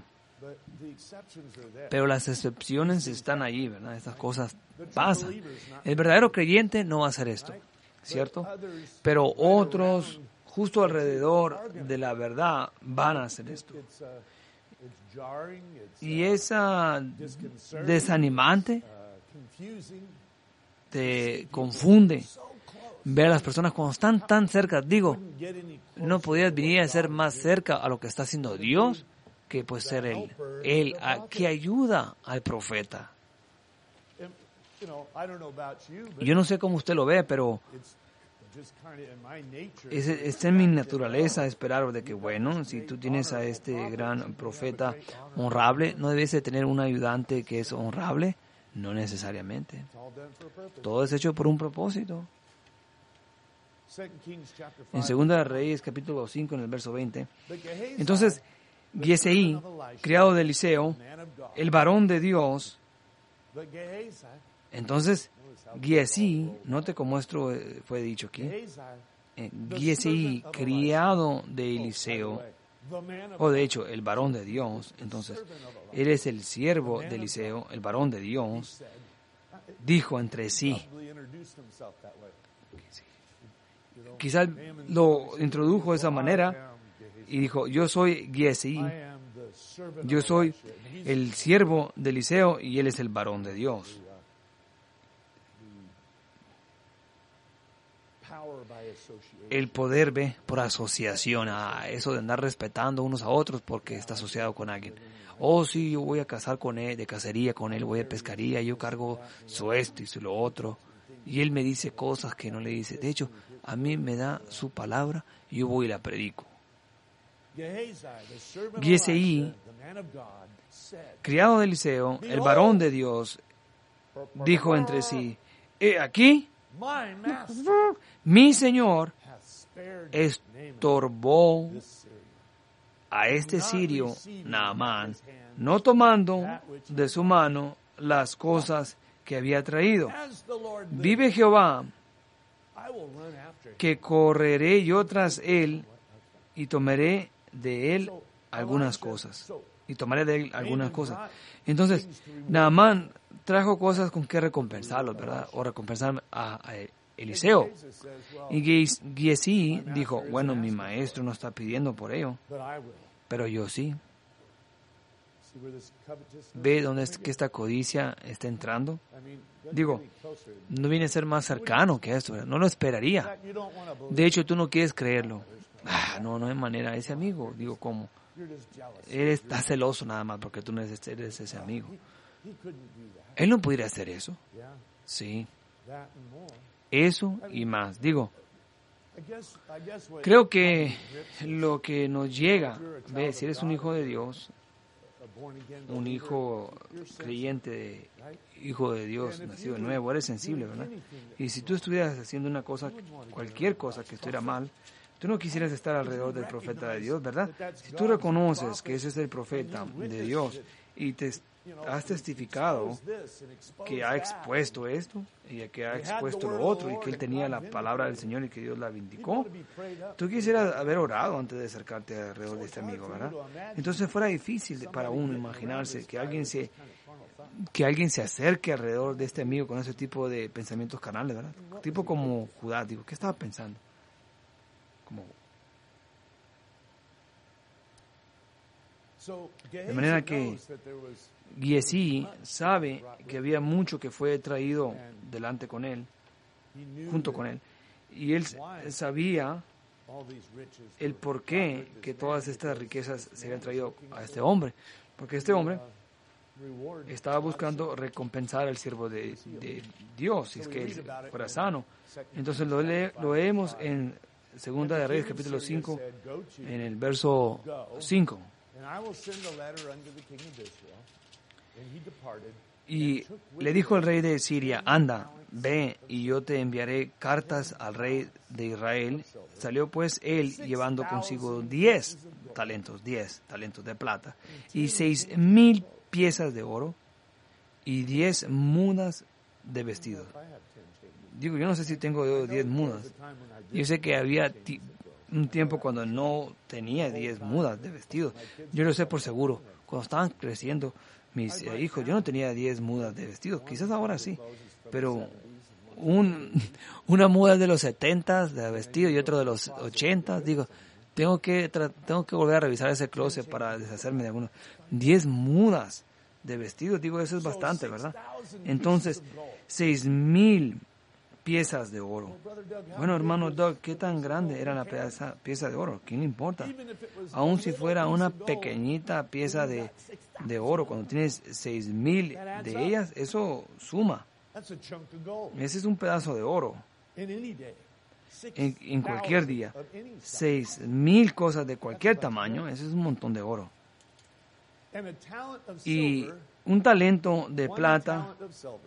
Speaker 1: Pero las excepciones están ahí, ¿verdad? Estas cosas pasan. El verdadero creyente no va a hacer esto, ¿cierto? Pero otros, justo alrededor de la verdad, van a hacer esto. Y es desanimante, te confunde ver a las personas cuando están tan cerca. Digo, ¿no podías venir a ser más cerca a lo que está haciendo Dios? Que puede ser él que ayuda al profeta. Yo no sé cómo usted lo ve, pero es en mi naturaleza esperar de que, bueno, si tú tienes a este gran profeta honrable, ¿no debes de tener un ayudante que es honrable? No necesariamente. Todo es hecho por un propósito. En 2 Reyes, capítulo 5, en el verso 20. Entonces, Giesi, criado de Eliseo, el varón de Dios. Entonces, Giesi, note cómo esto fue dicho aquí. Giesi, criado de Eliseo, o de hecho, el varón de Dios. Entonces, él es el siervo de Eliseo, el varón de Dios, dijo entre sí. Quizás lo introdujo de esa manera y dijo, yo soy Giesi, yo soy el siervo de Eliseo y él es el varón de Dios. El poder ve por asociación, a eso de andar respetando unos a otros porque está asociado con alguien. Oh, sí, yo voy a cazar con él, de cacería con él, voy a pescaría, yo cargo su esto y su lo otro. Y él me dice cosas que no le dice. De hecho, a mí me da su palabra y yo voy y la predico. Giesi, criado de Eliseo, el varón de Dios, dijo entre sí, he aquí, mi Señor estorbó a este sirio Naamán, no tomando de su mano las cosas que había traído. Vive Jehová, que correré yo tras él y tomaré de él algunas cosas. Entonces, Naamán trajo cosas con que recompensarlos, ¿verdad? O recompensar Eliseo. Y Giesi dijo, bueno, mi maestro no está pidiendo por ello, pero yo sí. ¿Ve dónde es que esta codicia está entrando? Digo, no viene a ser más cercano que esto, ¿verdad? No lo esperaría. De hecho, tú no quieres creerlo. No hay manera. Ese amigo, digo, ¿cómo? Estás celoso nada más porque tú no eres ese amigo. Él no pudiera hacer eso. Sí. Eso y más. Digo, creo que lo que nos llega, ve, si eres un hijo de Dios, un hijo creyente, hijo de Dios, nacido de nuevo, eres sensible, ¿verdad? Y si tú estuvieras haciendo una cosa, cualquier cosa que estuviera mal, tú no quisieras estar alrededor del profeta de Dios, ¿verdad? Si tú reconoces que ese es el profeta de Dios y te has testificado que ha expuesto esto y que ha expuesto lo otro y que él tenía la palabra del Señor y que Dios la vindicó, tú quisieras haber orado antes de acercarte alrededor de este amigo, ¿verdad? Entonces fuera difícil para uno imaginarse que alguien se acerque alrededor de este amigo con ese tipo de pensamientos carnales, ¿verdad? Tipo como Judá, digo, ¿qué estaba pensando? De manera que Giesi sabe que había mucho que fue traído delante con él, junto con él, y él sabía el por qué que todas estas riquezas se habían traído a este hombre, porque este hombre estaba buscando recompensar al siervo de Dios, si es que él fuera sano. Entonces lo leemos en Segunda de Reyes, capítulo 5, en el verso 5. Y le dijo el rey de Siria, anda, ve, y yo te enviaré cartas al rey de Israel. Salió pues él llevando consigo 10 talentos de plata, y 6,000 piezas de oro, y 10 mudas de vestidos. Digo, yo no sé si tengo 10 mudas. Yo sé que había un tiempo cuando no tenía 10 mudas de vestidos. Yo lo sé por seguro. Cuando estaban creciendo mis hijos, yo no tenía 10 mudas de vestidos. Quizás ahora sí. Pero una muda de los 70 de vestido y otro de los 80, digo, tengo que volver a revisar ese closet para deshacerme de algunos. 10 mudas de vestidos, digo, eso es bastante, ¿verdad? Entonces, 6,000 piezas de oro. Bueno, hermano Doug, ¿qué tan grande era la pieza de oro? ¿Quién le importa? Aun si fuera una pequeñita pieza de oro, cuando tienes 6,000 de ellas, eso suma. Ese es un pedazo de oro. En cualquier día. 6,000 cosas de cualquier tamaño, ese es un montón de oro. Y un talento de plata,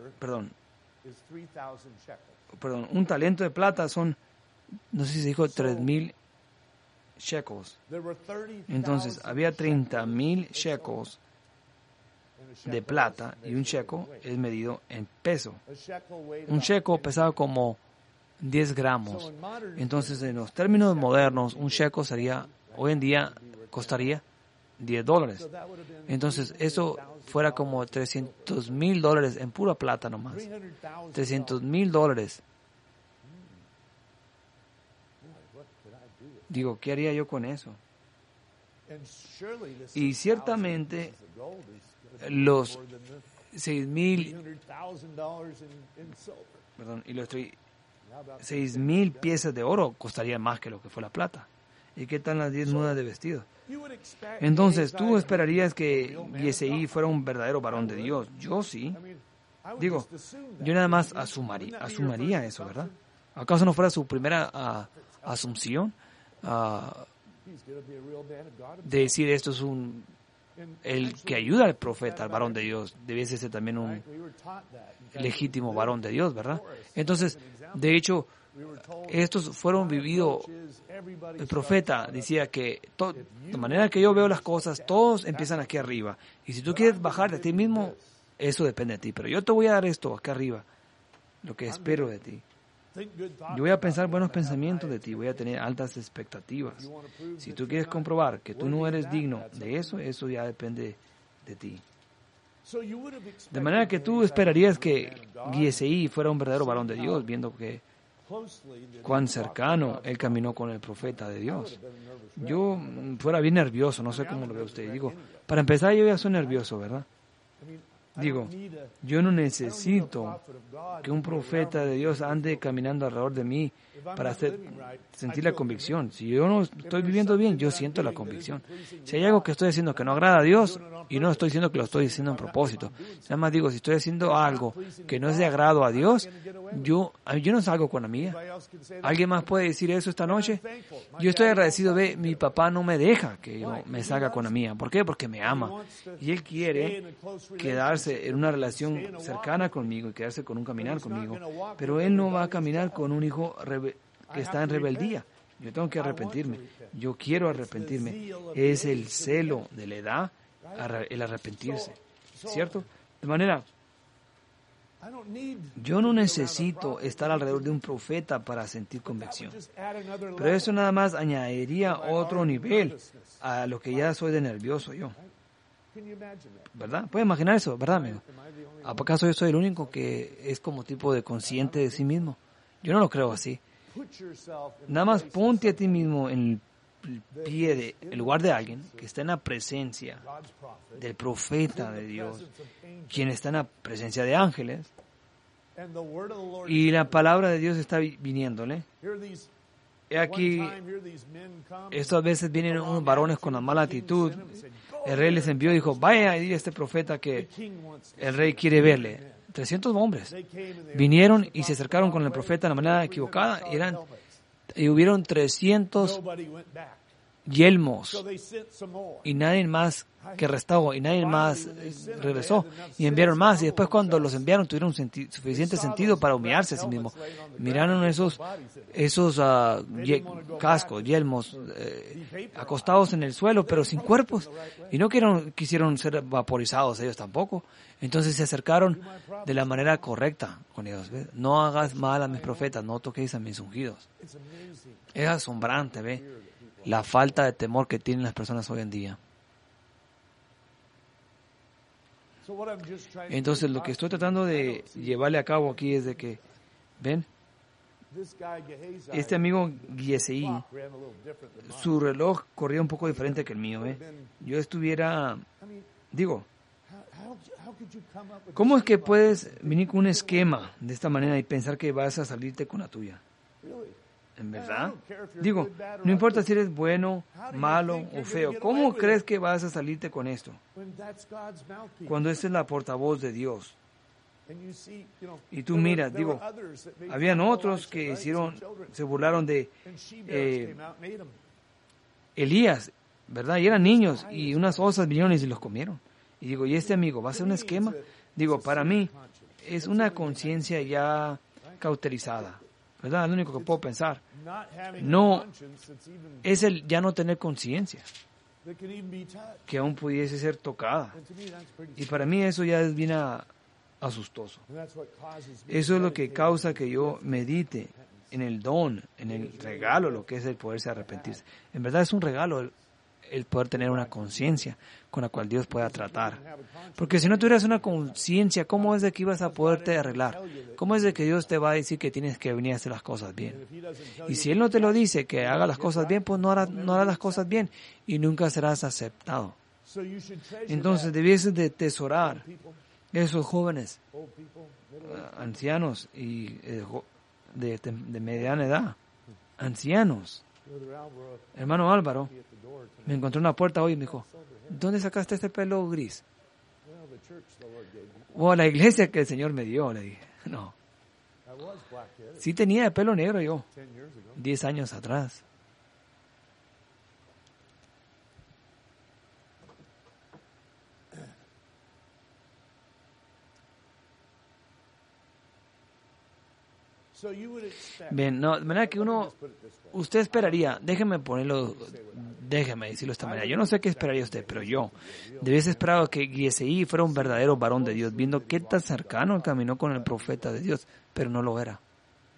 Speaker 1: un talento de plata son, no sé si se dijo 3,000 shekels. Entonces, había 30,000 shekels de plata, y un shekel es medido en peso. Un shekel pesaba como 10 gramos. Entonces, en los términos modernos, un shekel hoy en día costaría $10. Entonces, eso fuera como $300,000 en pura plata nomás. $300,000. Digo, ¿qué haría yo con eso? Y ciertamente los 6,000 piezas de oro costarían más que lo que fue la plata. ¿Y qué tal las 10 mudas de vestido? Entonces, ¿tú esperarías que Giesi fuera un verdadero varón de Dios? Yo sí. Digo, yo nada más asumiría eso, ¿verdad? ¿Acaso no fuera su primera asunción? De decir, esto es el que ayuda al profeta, al varón de Dios, debiese ser también un legítimo varón de Dios, ¿verdad? Entonces, de hecho, estos fueron vividos. El profeta decía que de manera que yo veo las cosas, todos empiezan aquí arriba. Y si tú quieres bajar de ti mismo, eso depende de ti. Pero yo te voy a dar esto acá arriba, lo que espero de ti. Yo voy a pensar buenos pensamientos de ti, voy a tener altas expectativas. Si tú quieres comprobar que tú no eres digno de eso, eso ya depende de ti. De manera que tú esperarías que Giesi fuera un verdadero varón de Dios, viendo que cuán cercano él caminó con el profeta de Dios. Yo fuera bien nervioso, no sé cómo lo ve usted. Digo, para empezar yo ya soy nervioso, ¿verdad? Digo, yo no necesito que un profeta de Dios ande caminando alrededor de mí para sentir la convicción. Si yo no estoy viviendo bien, yo siento la convicción. Si hay algo que estoy haciendo que no agrada a Dios, y no estoy diciendo que lo estoy haciendo en propósito, nada más digo, si estoy haciendo algo que no es de agrado a Dios, yo no salgo con la mía. ¿Alguien más puede decir eso esta noche? Yo estoy agradecido, mi papá no me deja que yo me salga con la mía. ¿Por qué? Porque me ama. Y él quiere quedarse en una relación cercana conmigo y quedarse con un caminar conmigo. Pero él no va a caminar con un hijo que está en rebeldía. Yo tengo que arrepentirme. Yo quiero arrepentirme. Es el celo de la edad, el arrepentirse. ¿Cierto? De manera, yo no necesito estar alrededor de un profeta para sentir convicción. Pero eso nada más añadiría otro nivel a lo que ya soy de nervioso yo. ¿Verdad? ¿Puede imaginar eso? ¿Verdad, amigo? ¿Acaso yo soy el único que es como tipo de consciente de sí mismo? Yo no lo creo así. Nada más ponte a ti mismo en el lugar de alguien que está en la presencia del profeta de Dios, quien está en la presencia de ángeles, y la palabra de Dios está viniéndole. Aquí, estas veces vienen unos varones con la mala actitud. El rey les envió y dijo, vaya y dile a este profeta que el rey quiere verle. 300 hombres vinieron y se acercaron con el profeta de la manera equivocada y hubieron 300 yelmos y nadie más que restó y nadie más regresó y enviaron más, y después cuando los enviaron tuvieron suficiente sentido para humillarse a sí mismos. Miraron esos cascos, yelmos acostados en el suelo pero sin cuerpos, y no quisieron ser vaporizados ellos tampoco. Entonces se acercaron de la manera correcta con ellos. ¿Ves? No hagas mal a mis profetas, no toquéis a mis ungidos. Es asombrante, ¿ve? La falta de temor que tienen las personas hoy en día. Entonces lo que estoy tratando de llevarle a cabo aquí es de que, ven, este amigo Giesei, su reloj corría un poco diferente que el mío, ¿eh? Yo ¿cómo es que puedes venir con un esquema de esta manera y pensar que vas a salirte con la tuya? ¿En verdad? No importa si eres bueno, malo o feo. ¿Cómo crees que vas a salirte con esto? Cuando esta es la portavoz de Dios. Y tú miras, habían otros que se burlaron de Elías, ¿verdad? Y eran niños y unas osas vinieron y se los comieron. Y ¿y este amigo va a ser un esquema? Para mí es una conciencia ya cauterizada. ¿Verdad? Es lo único que puedo pensar. No, es el ya no tener conciencia, que aún pudiese ser tocada. Y para mí eso ya es bien asustoso. Eso es lo que causa que yo medite en el don, en el regalo, lo que es el poderse arrepentirse. En verdad es un regalo el poder tener una conciencia con la cual Dios pueda tratar. Porque si no tuvieras una conciencia, ¿cómo es de que ibas a poderte arreglar? ¿Cómo es de que Dios te va a decir que tienes que venir a hacer las cosas bien? Y si Él no te lo dice, que haga las cosas bien, pues no harás las cosas bien y nunca serás aceptado. Entonces debieses de tesorar esos jóvenes, ancianos y de mediana edad, ancianos. Hermano Álvaro me encontró en una puerta hoy y me dijo, ¿dónde sacaste este pelo gris? La iglesia que el Señor me dio, le dije. No. Sí tenía el pelo negro yo, 10 años atrás. Bien, no, de manera que usted esperaría, déjeme decirlo de esta manera, yo no sé qué esperaría usted, pero yo debiese esperar que Giesei fuera un verdadero varón de Dios, viendo qué tan cercano caminó con el profeta de Dios, pero no lo era.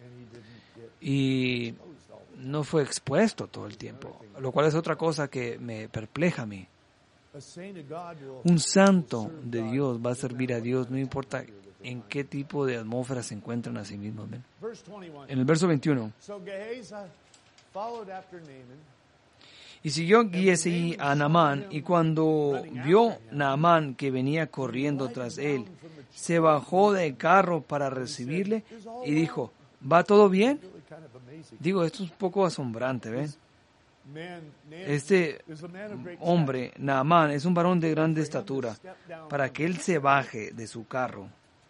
Speaker 1: Y no fue expuesto todo el tiempo, lo cual es otra cosa que me perpleja a mí. Un santo de Dios va a servir a Dios, no importa en qué tipo de atmósfera se encuentran a sí mismos. ¿Ven? En el verso 21. Y siguió Giesi a Naamán, y cuando vio Naamán que venía corriendo tras él, se bajó del carro para recibirle y dijo, ¿va todo bien? Digo, esto es un poco asombrante, ¿ven? Este hombre, Naamán, es un varón de grande estatura. Para que él se baje de su carro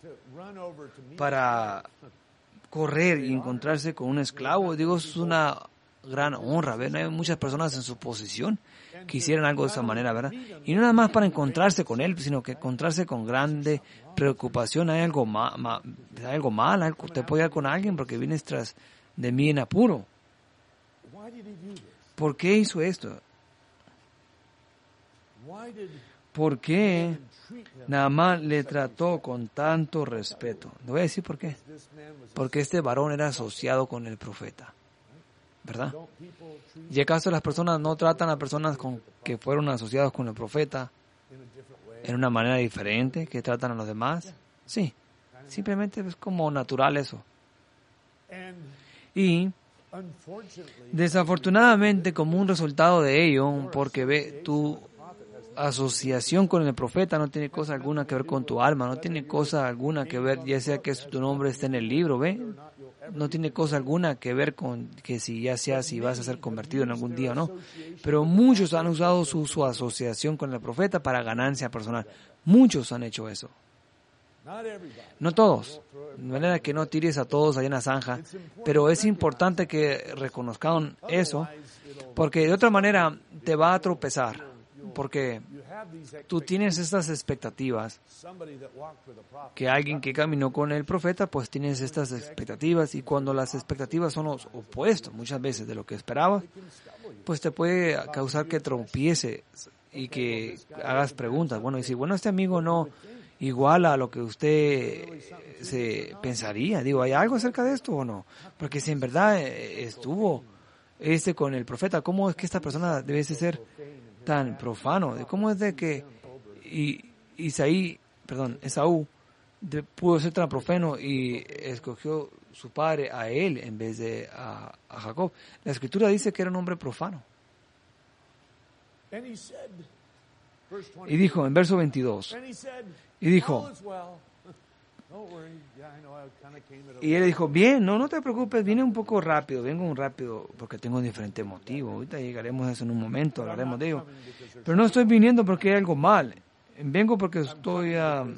Speaker 1: para correr y encontrarse con un esclavo, digo, es una gran honra, ¿ven? Hay muchas personas en su posición que hicieran algo de esa manera, ¿verdad? Y no nada más para encontrarse con él, sino que encontrarse con grande preocupación. Hay algo mal, algo, te puedo ir con alguien porque vienes tras de mí en apuro. ¿Por qué hizo esto? ¿Por qué Naamán le trató con tanto respeto? Le voy a decir por qué. Porque este varón era asociado con el profeta, ¿verdad? ¿Y acaso las personas no tratan a personas que fueron asociados con el profeta en una manera diferente que tratan a los demás? Sí, simplemente es como natural eso. Y desafortunadamente, como un resultado de ello, porque ve, tu asociación con el profeta no tiene cosa alguna que ver con tu alma, no tiene cosa alguna que ver, ya sea que tu nombre esté en el libro, ¿ve? No tiene cosa alguna que ver con que si vas a ser convertido en algún día o no. Pero muchos han usado su asociación con el profeta para ganancia personal. Muchos han hecho eso. No todos, de manera que no tires a todos allá en la zanja, pero es importante que reconozcan eso, porque de otra manera te va a tropezar, porque tú tienes estas expectativas, que alguien que caminó con el profeta, pues tienes estas expectativas, y cuando las expectativas son los opuestos muchas veces de lo que esperabas, pues te puede causar que tropieces y que hagas preguntas. Bueno, y si este amigo no igual a lo que usted se pensaría. Digo, ¿hay algo acerca de esto o no? Porque si en verdad estuvo con el profeta, ¿cómo es que esta persona debe ser tan profano? ¿Cómo es de que Esaú pudo ser tan profano y escogió su padre a él en vez de a Jacob? La escritura dice que era un hombre profano. Y dijo en verso 22, y dijo, y él dijo, bien, no te preocupes, vengo un rápido porque tengo un diferente motivo. Ahorita llegaremos a eso en un momento, hablaremos de ello. Pero no estoy viniendo porque hay algo mal. Vengo porque estoy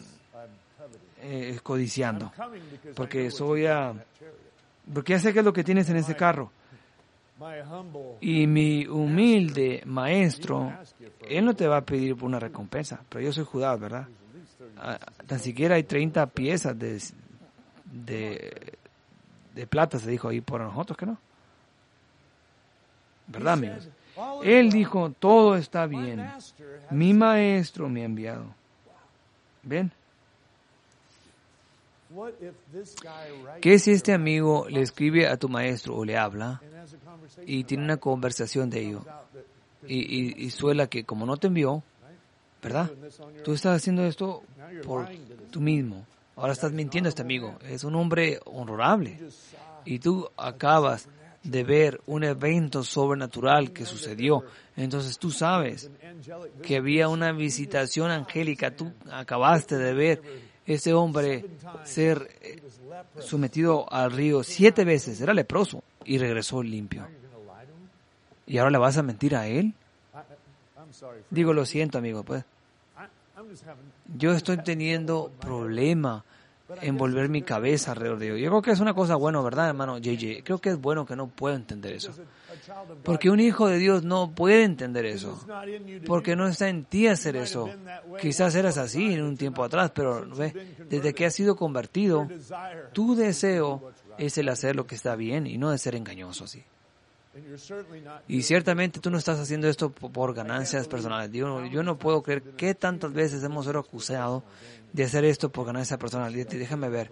Speaker 1: codiciando. Porque ya sé qué es lo que tienes en ese carro. Y mi humilde maestro, él no te va a pedir una recompensa, pero yo soy Judá, ¿verdad? Tan siquiera hay 30 piezas de plata, se dijo ahí por nosotros, ¿que no? ¿Verdad, amigos? Él dijo, todo está bien. Mi maestro me ha enviado. ¿Ven? ¿Qué si este amigo le escribe a tu maestro o le habla y tiene una conversación de ello y suela que como no te envió, ¿verdad? Tú estás haciendo esto por tú mismo. Ahora estás mintiendo a este amigo. Es un hombre honorable. Y tú acabas de ver un evento sobrenatural que sucedió. Entonces tú sabes que había una visitación angélica. Tú acabaste de ver ese hombre ser sometido al río 7 veces. Era leproso y regresó limpio. ¿Y ahora le vas a mentir a él? Digo, lo siento, amigo, pues. Yo estoy teniendo problema en volver mi cabeza alrededor de ello. Yo creo que es una cosa buena, ¿verdad, hermano JJ? Creo que es bueno que no puedo entender eso. Porque un hijo de Dios no puede entender eso. Porque no está en ti hacer eso. Quizás eras así en un tiempo atrás, pero ve, desde que has sido convertido, tu deseo es el hacer lo que está bien y no de ser engañoso así. Y ciertamente tú no estás haciendo esto por ganancias personales. Yo no puedo creer que tantas veces hemos sido acusados de hacer esto por ganancias personales. Déjame ver.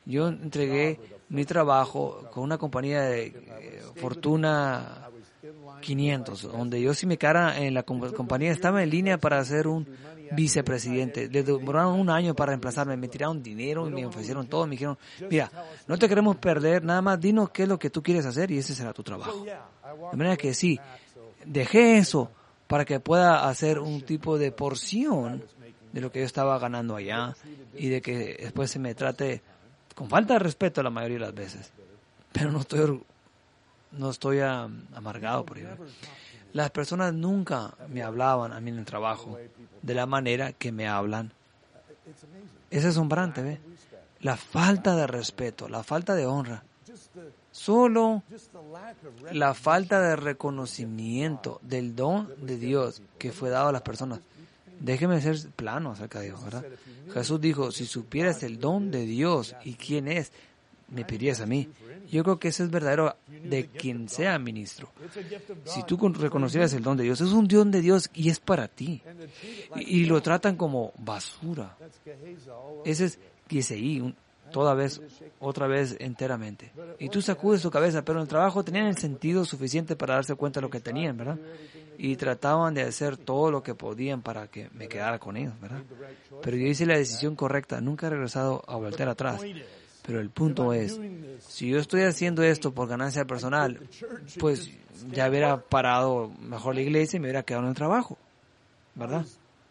Speaker 1: Yo entregué mi trabajo con una compañía de Fortuna 500, donde yo si me cara en la compañía estaba en línea para ser un vicepresidente. Le demoraron un año para reemplazarme, me tiraron dinero y me ofrecieron todo, me dijeron, mira, no te queremos perder, nada más dinos qué es lo que tú quieres hacer y ese será tu trabajo. De manera que sí, dejé eso para que pueda hacer un tipo de porción de lo que yo estaba ganando allá y de que después se me trate con falta de respeto la mayoría de las veces. Pero no estoy amargado por ello. Las personas nunca me hablaban a mí en el trabajo de la manera que me hablan. Es asombrante, ¿ve? La falta de respeto, la falta de honra. Solo la falta de reconocimiento del don de Dios que fue dado a las personas. Déjeme ser plano acerca de Dios, ¿verdad? Jesús dijo, si supieras el don de Dios y quién es, me pedirías a mí. Yo creo que eso es verdadero de quien sea ministro. Si tú reconocieras el don de Dios, es un don de Dios y es para ti. Y lo tratan como basura. Ese es Giseí, otra vez enteramente. Y tú sacudes su cabeza, pero en el trabajo tenían el sentido suficiente para darse cuenta de lo que tenían, ¿verdad? Y trataban de hacer todo lo que podían para que me quedara con ellos, ¿verdad? Pero yo hice la decisión correcta, nunca he regresado a voltear atrás. Pero el punto es, si yo estoy haciendo esto por ganancia personal, pues ya hubiera parado mejor la iglesia y me hubiera quedado en el trabajo, ¿verdad?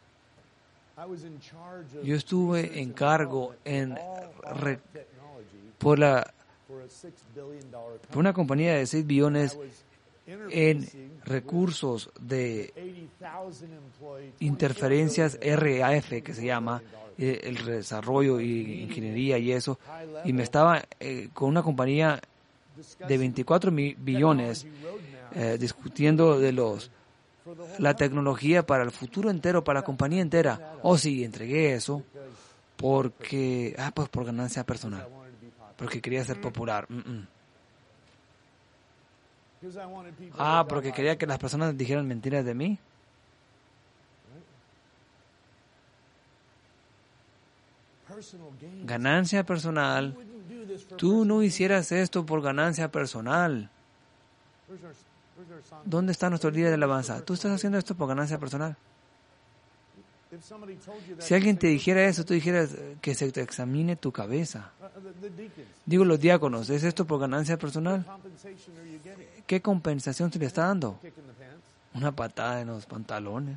Speaker 1: Yo estuve en cargo por una compañía de 6 billones en recursos de interferencias RAF, que se llama, el desarrollo y ingeniería y eso, y me estaba con una compañía de 24 billones discutiendo de la tecnología para el futuro entero, para la compañía entera. Oh, sí, entregué eso porque, pues por ganancia personal, porque quería ser popular. Porque quería que las personas dijeran mentiras de mí. Ganancia personal. Tú no hicieras esto por ganancia personal. ¿Dónde está nuestro líder de alabanza? ¿Tú estás haciendo esto por ganancia personal? Si alguien te dijera eso, tú dijeras que se te examine tu cabeza. Digo, los diáconos, ¿es esto por ganancia personal? ¿Qué compensación se le está dando? Una patada en los pantalones.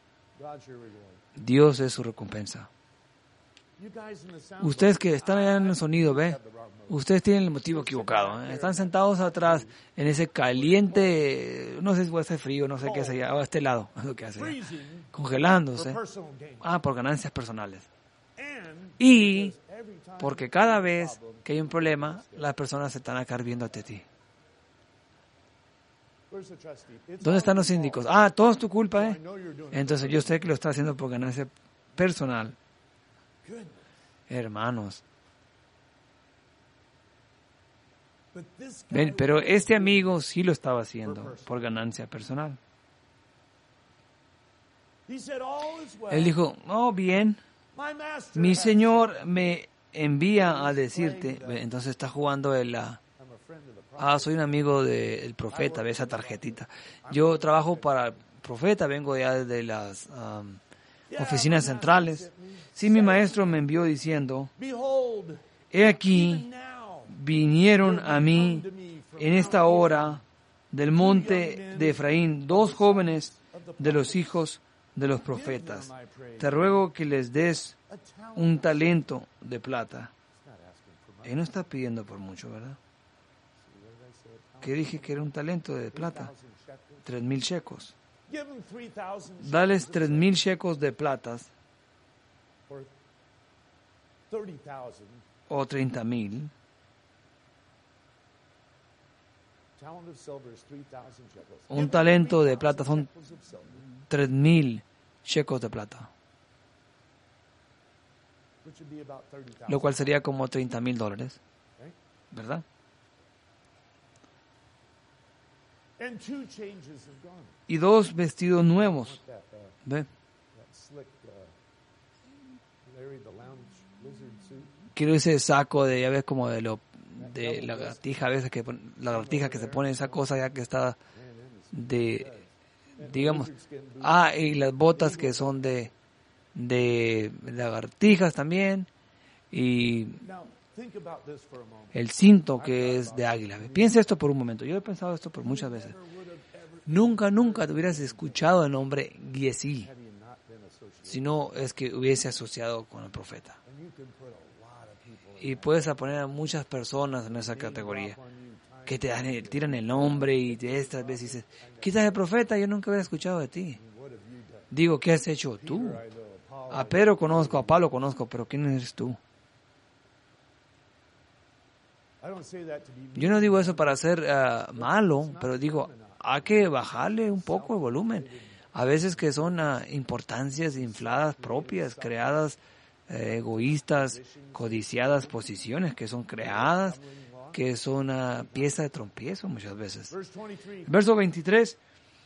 Speaker 1: Dios es su recompensa. Ustedes que están allá en el sonido, ¿ve? Ustedes tienen el motivo equivocado. Están sentados atrás en ese caliente, no sé si puede ser frío, no sé qué es allá, a este lado, es lo que hace allá. Congelándose. Por ganancias personales. Y porque cada vez que hay un problema, las personas se están acá viendo ante ti. ¿Dónde están los síndicos? Todo es tu culpa, ¿eh? Entonces yo sé que lo está haciendo por ganancia personal. Hermanos. Ven, pero este amigo sí lo estaba haciendo por ganancia personal. Él dijo, bien, mi Señor me envía a decirte. Entonces está jugando soy un amigo del profeta, ve esa tarjetita. Yo trabajo para el profeta, vengo ya desde las oficinas centrales. Sí, mi maestro me envió diciendo, he aquí, vinieron a mí en esta hora del monte de Efraín 2 jóvenes de los hijos de los profetas. Te ruego que les des un talento de plata. Él no está pidiendo por mucho, ¿verdad? ¿Qué dije que era un talento de plata? 3,000 shekos. Dales 3,000 shekos de plata o 30,000. Un talento de plata son 3,000 shekos de plata, lo cual sería como $30,000, ¿verdad? Y 2 vestidos nuevos. ¿Ve? quiero ese saco de, ya ves, como de la lagartija, a veces la lagartija que se pone esa cosa ya que está digamos, y las botas que son de lagartijas también, y el cinto que es de águila. Piensa esto por un momento. Yo he pensado esto por muchas veces. Nunca te hubieras escuchado el nombre Giesi si no es que hubiese asociado con el profeta. Y puedes poner a muchas personas en esa categoría que tiran el nombre y de estas veces dices, quizás el profeta, yo nunca hubiera escuchado de ti. Digo, ¿qué has hecho tú? A Pedro conozco, a Pablo conozco, pero ¿quién eres tú? Yo no digo eso para ser malo, pero digo, hay que bajarle un poco el volumen. A veces que son importancias infladas propias, creadas, egoístas, codiciadas posiciones que son creadas, que son una pieza de tropiezo muchas veces. Verso 23,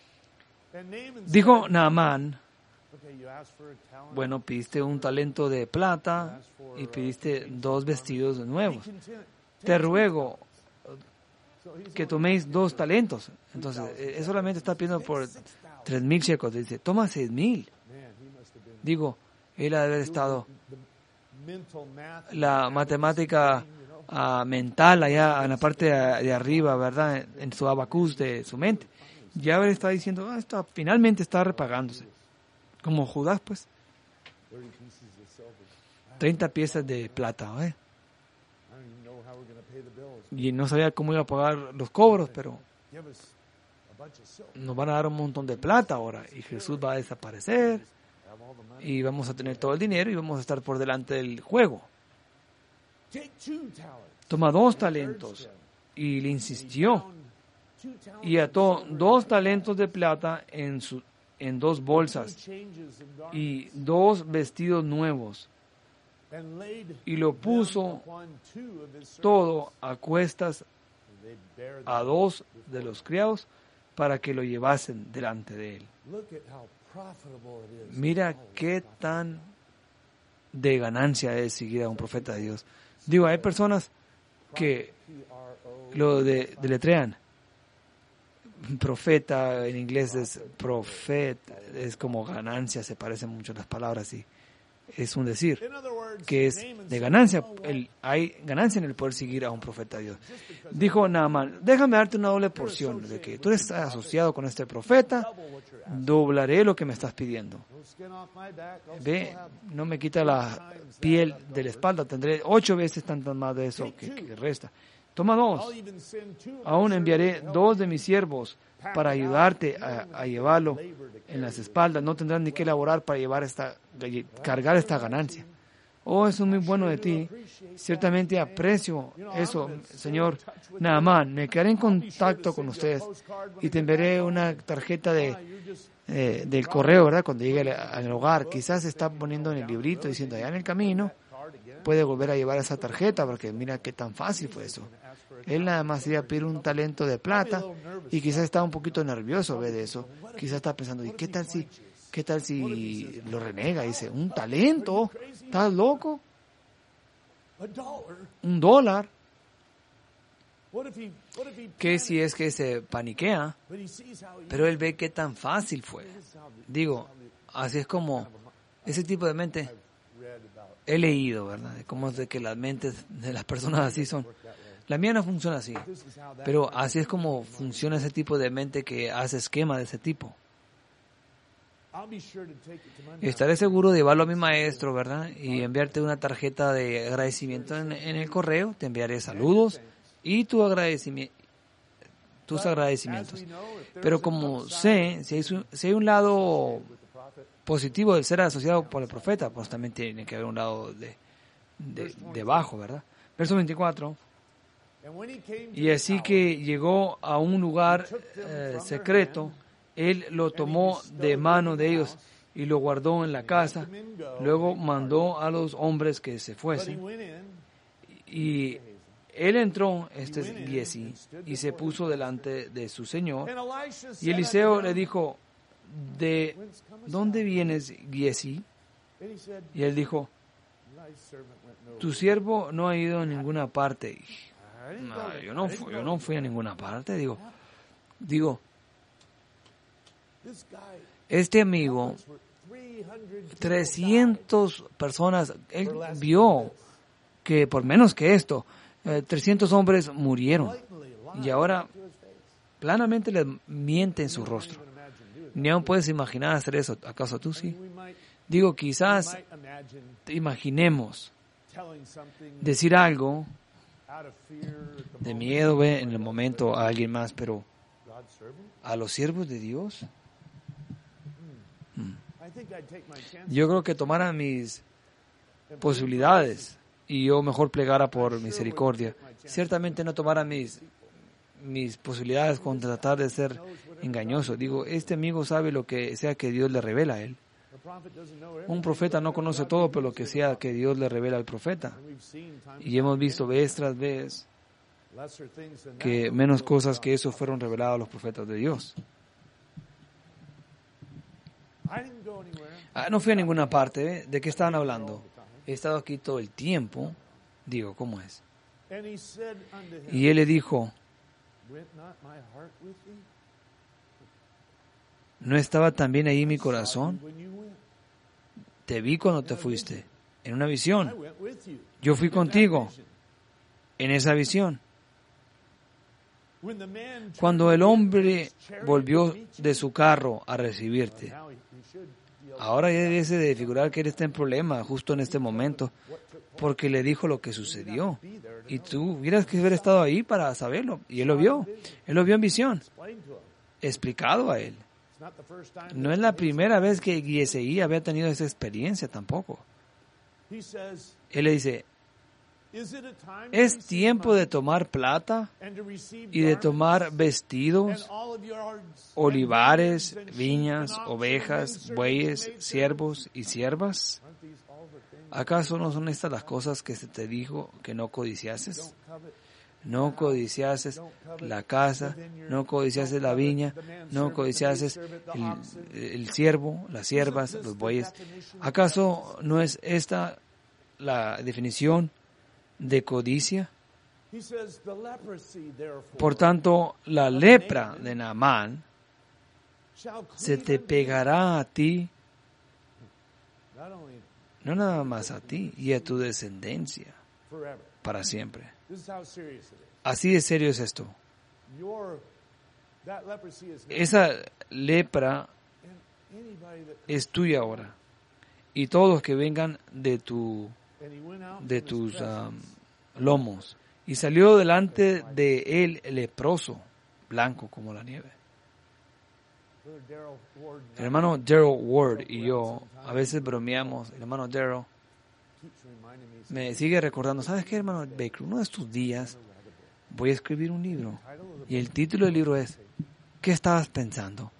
Speaker 1: dijo Naamán, bueno, pidiste un talento de plata y pidiste 2 vestidos nuevos. Te ruego que toméis 2 talentos. Entonces, él solamente está pidiendo por 3,000 shekels. Dice, toma 6,000. Digo, él ha de haber estado la matemática mental allá en la parte de arriba, ¿verdad? En su abacus de su mente. Ya él está diciendo, finalmente está repagándose. Como Judas, pues. 30 piezas de plata, ¿eh? Y no sabía cómo iba a pagar los cobros, pero nos van a dar un montón de plata ahora. Y Jesús va a desaparecer. Y vamos a tener todo el dinero y vamos a estar por delante del juego. Toma 2 talentos. Y le insistió. Y ató 2 talentos de plata en 2 bolsas. Y 2 vestidos nuevos. Y lo puso todo a cuestas a 2 de los criados para que lo llevasen delante de él. Mira qué tan de ganancia es seguir a un profeta de Dios. Digo, hay personas que lo deletrean. Profeta en inglés es profet, es como ganancia, se parecen mucho las palabras y es un decir que es de ganancia. Hay ganancia en el poder seguir a un profeta de Dios. Dijo Naamán, déjame darte una doble porción de que tú eres asociado con este profeta, doblaré lo que me estás pidiendo. Ve, no me quita la piel de la espalda, tendré 8 veces tanto más de eso que resta. Toma 2. Aún enviaré 2 de mis siervos para ayudarte a llevarlo en las espaldas. No tendrán ni que elaborar para cargar esta ganancia. Oh, eso es muy bueno de ti. Ciertamente aprecio eso, señor Naamán. Me quedaré en contacto con ustedes y te enviaré una tarjeta del correo, ¿verdad? Cuando llegue al hogar. Quizás se está poniendo en el librito diciendo, allá en el camino puede volver a llevar esa tarjeta, porque mira qué tan fácil fue eso. Él nada más iba a pedir un talento de plata y quizás estaba un poquito nervioso de eso. Quizás está pensando, ¿y qué tal si lo renega? Dice, ¿un talento? ¿Estás loco? $1. ¿Qué si es que se paniquea? Pero él ve qué tan fácil fue. Digo, así es como ese tipo de mente. He leído, ¿verdad? De cómo es de que las mentes de las personas así son. La mía no funciona así, pero así es como funciona ese tipo de mente que hace esquema de ese tipo. Estaré seguro de llevarlo a mi maestro, ¿verdad? Y enviarte una tarjeta de agradecimiento en el correo. Te enviaré saludos y tus agradecimientos. Pero como sé, si hay un lado positivo de ser asociado por el profeta, pues también tiene que haber un lado de bajo, ¿verdad? Verso 24. Y así que llegó a un lugar secreto, él lo tomó de mano de ellos y lo guardó en la casa. Luego mandó a los hombres que se fuesen. Y él entró, este es Giesi, y se puso delante de su señor. Y Eliseo le dijo, ¿de dónde vienes, Giesi? Y él dijo, tu siervo no ha ido a ninguna parte. No, yo no fui a ninguna parte. Digo, este amigo, 300 personas, él vio que por menos que esto, 300 hombres murieron. Y ahora planamente les miente en su rostro. Ni aún puedes imaginar hacer eso. ¿Acaso tú sí? Digo, quizás imaginemos decir algo de miedo en el momento a alguien más, pero a los siervos de Dios, yo creo que tomara mis posibilidades y yo mejor plegara por misericordia. Ciertamente no tomara mis posibilidades con tratar de ser engañoso. Digo, este amigo sabe lo que sea que Dios le revela a él. Un profeta no conoce todo, pero lo que sea que Dios le revela al profeta. Y hemos visto vez tras vez que menos cosas que eso fueron reveladas a los profetas de Dios. No fui a ninguna parte. ¿De qué estaban hablando? He estado aquí todo el tiempo. Digo, ¿cómo es? Y él le dijo, ¿no estaba también ahí mi corazón? Te vi cuando te fuiste, en una visión. Yo fui contigo, en esa visión. Cuando el hombre volvió de su carro a recibirte, ahora ya debiese de figurar que él está en problema justo en este momento, porque le dijo lo que sucedió. Y tú hubieras que haber estado ahí para saberlo. Y él lo vio en visión, explicado a él. No es la primera vez que Giesei había tenido esa experiencia tampoco. Él le dice, ¿es tiempo de tomar plata y de tomar vestidos, olivares, viñas, ovejas, bueyes, siervos y siervas? ¿Acaso no son estas las cosas que se te dijo que no codiciases? No codiciases la casa, no codiciases la viña, no codiciases el siervo, las siervas, los bueyes. ¿Acaso no es esta la definición de codicia? Por tanto, la lepra de Naamán se te pegará a ti, no nada más a ti, y a tu descendencia, para siempre. Así de serio es esto. Esa lepra es tuya ahora. Y todos los que vengan de tus lomos. Y salió delante de él el leproso, blanco como la nieve. El hermano Daryl Ward y yo a veces bromeamos. El hermano Daryl me sigue recordando, ¿sabes qué, hermano Baker? Uno de estos días voy a escribir un libro. Y el título del libro es ¿qué estabas pensando?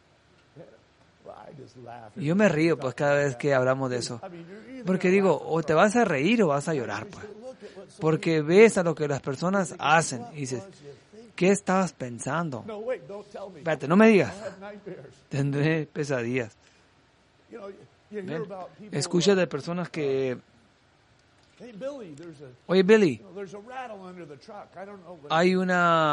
Speaker 1: Y yo me río pues cada vez que hablamos de eso. Porque digo, o te vas a reír o vas a llorar, pues. Porque ves a lo que las personas hacen y dices, ¿qué estabas pensando? Espérate, no me digas. Tendré pesadillas. ¿Ven? Escucha de personas que... Oye, Billy, hay un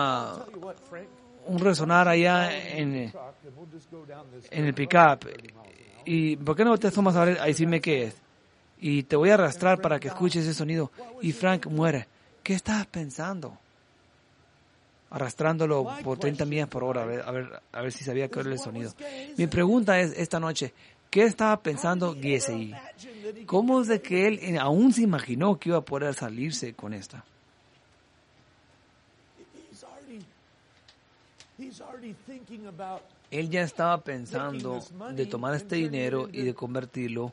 Speaker 1: resonar allá en el pickup. ¿Y por qué no te tomas a decirme qué es? Y te voy a arrastrar para que escuches ese sonido. Y Frank muere. ¿Qué estabas pensando? Arrastrándolo por 30 millas por hora, a ver si sabía qué era el sonido. Mi pregunta es esta noche, ¿qué estaba pensando Giesei? ¿Cómo es de que él aún se imaginó que iba a poder salirse con esta? Él ya estaba pensando de tomar este dinero y de convertirlo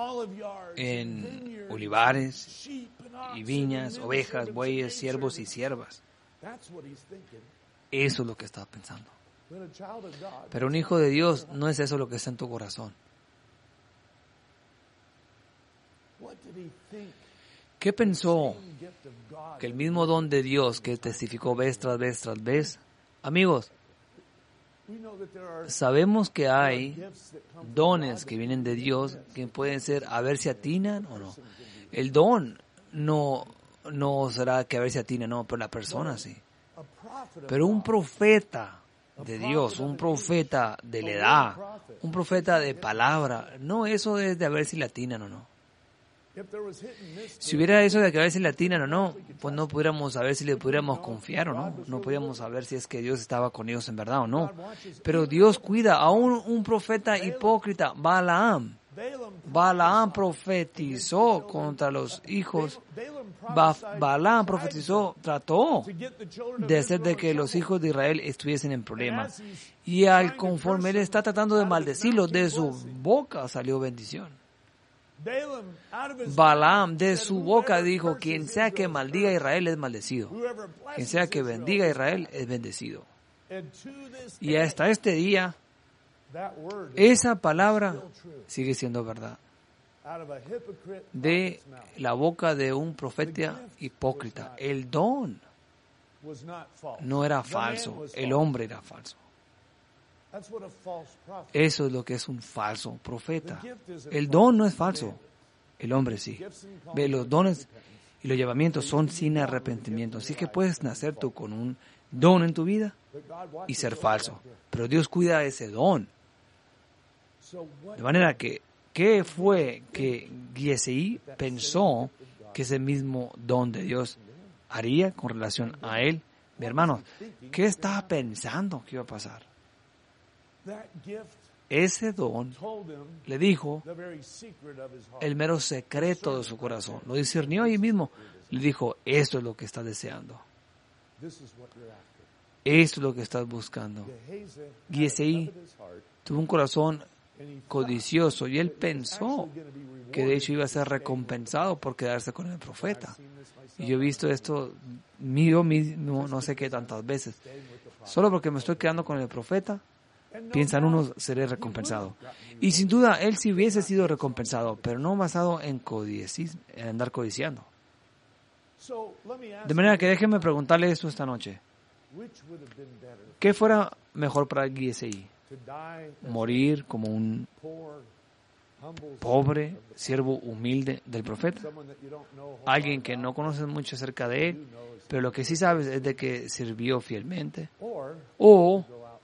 Speaker 1: en olivares y viñas, ovejas, bueyes, siervos y siervas. Eso es lo que estaba pensando. Pero un hijo de Dios no es eso lo que está en tu corazón. ¿Qué pensó? Que el mismo don de Dios que testificó vez tras vez tras vez. Amigos, Sabemos que hay dones que vienen de Dios que pueden ser a ver si atinan o no. El don no será que a ver si atina, no, pero la persona sí. Pero un profeta de Dios, un profeta de la edad, un profeta de palabra, no, eso es de a ver si le atinan o no. Si hubiera eso de que a ver si le atinan o no, pues no pudiéramos saber si le pudiéramos confiar o no. No podríamos saber si es que Dios estaba con ellos en verdad o no. Pero Dios cuida a un profeta hipócrita, Balaam. Balaam profetizó contra los hijos. Balaam profetizó, trató de hacer de que los hijos de Israel estuviesen en problemas. Y conforme él está tratando de maldecirlos, de su boca salió bendición. Balaam de su boca dijo, quien sea que maldiga a Israel es maldecido. Quien sea que bendiga a Israel es bendecido. Y hasta este día, esa palabra sigue siendo verdad. De la boca de un profeta hipócrita. El don no era falso, el hombre era falso. Eso es lo que es un falso profeta. El don no es falso, el hombre sí. Ve, los dones y los llamamientos son sin arrepentimiento. Así que puedes nacer tú con un don en tu vida y ser falso. Pero Dios cuida ese don. De manera que, ¿qué fue que Giesei pensó que ese mismo don de Dios haría con relación a él? Mi hermano, ¿qué estaba pensando que iba a pasar? Ese don le dijo el mero secreto de su corazón. Lo discernió ahí mismo. Le dijo, esto es lo que estás deseando. Esto es lo que estás buscando. Giesei tuvo un corazón codicioso y él pensó que de hecho iba a ser recompensado por quedarse con el profeta. Y yo he visto esto yo mismo no sé qué tantas veces. Solo porque me estoy quedando con el profeta, piensan unos, seré recompensado. Y sin duda, él sí hubiese sido recompensado, pero no basado en andar codiciando. De manera que déjenme preguntarle esto esta noche. ¿Qué fuera mejor para Giesei? ¿Morir como un pobre siervo humilde del profeta? Alguien que no conoces mucho acerca de él, pero lo que sí sabes es de que sirvió fielmente. O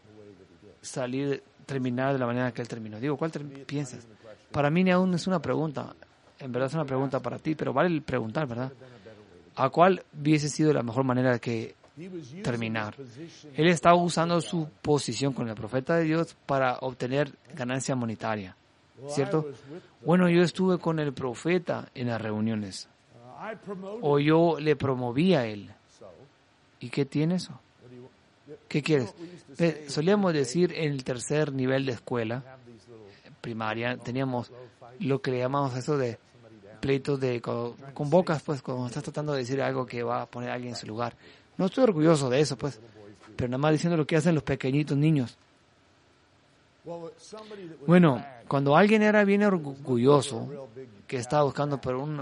Speaker 1: terminar de la manera que él terminó. Digo, ¿cuál piensas? Para mí ni aún es una pregunta. En verdad es una pregunta para ti, pero vale preguntar, ¿verdad? ¿A cuál hubiese sido la mejor manera que terminar? Él estaba usando su posición con el profeta de Dios para obtener ganancia monetaria, ¿cierto? Bueno, yo estuve con el profeta en las reuniones, o yo le promoví a él. ¿Y qué tiene eso? ¿Qué quieres? Solíamos decir en el tercer nivel de escuela primaria, teníamos lo que le llamamos eso de pleitos con bocas, pues, cuando estás tratando de decir algo que va a poner a alguien en su lugar. No estoy orgulloso de eso, pues, pero nada más diciendo lo que hacen los pequeñitos niños. Bueno, cuando alguien era bien orgulloso, que estaba buscando por una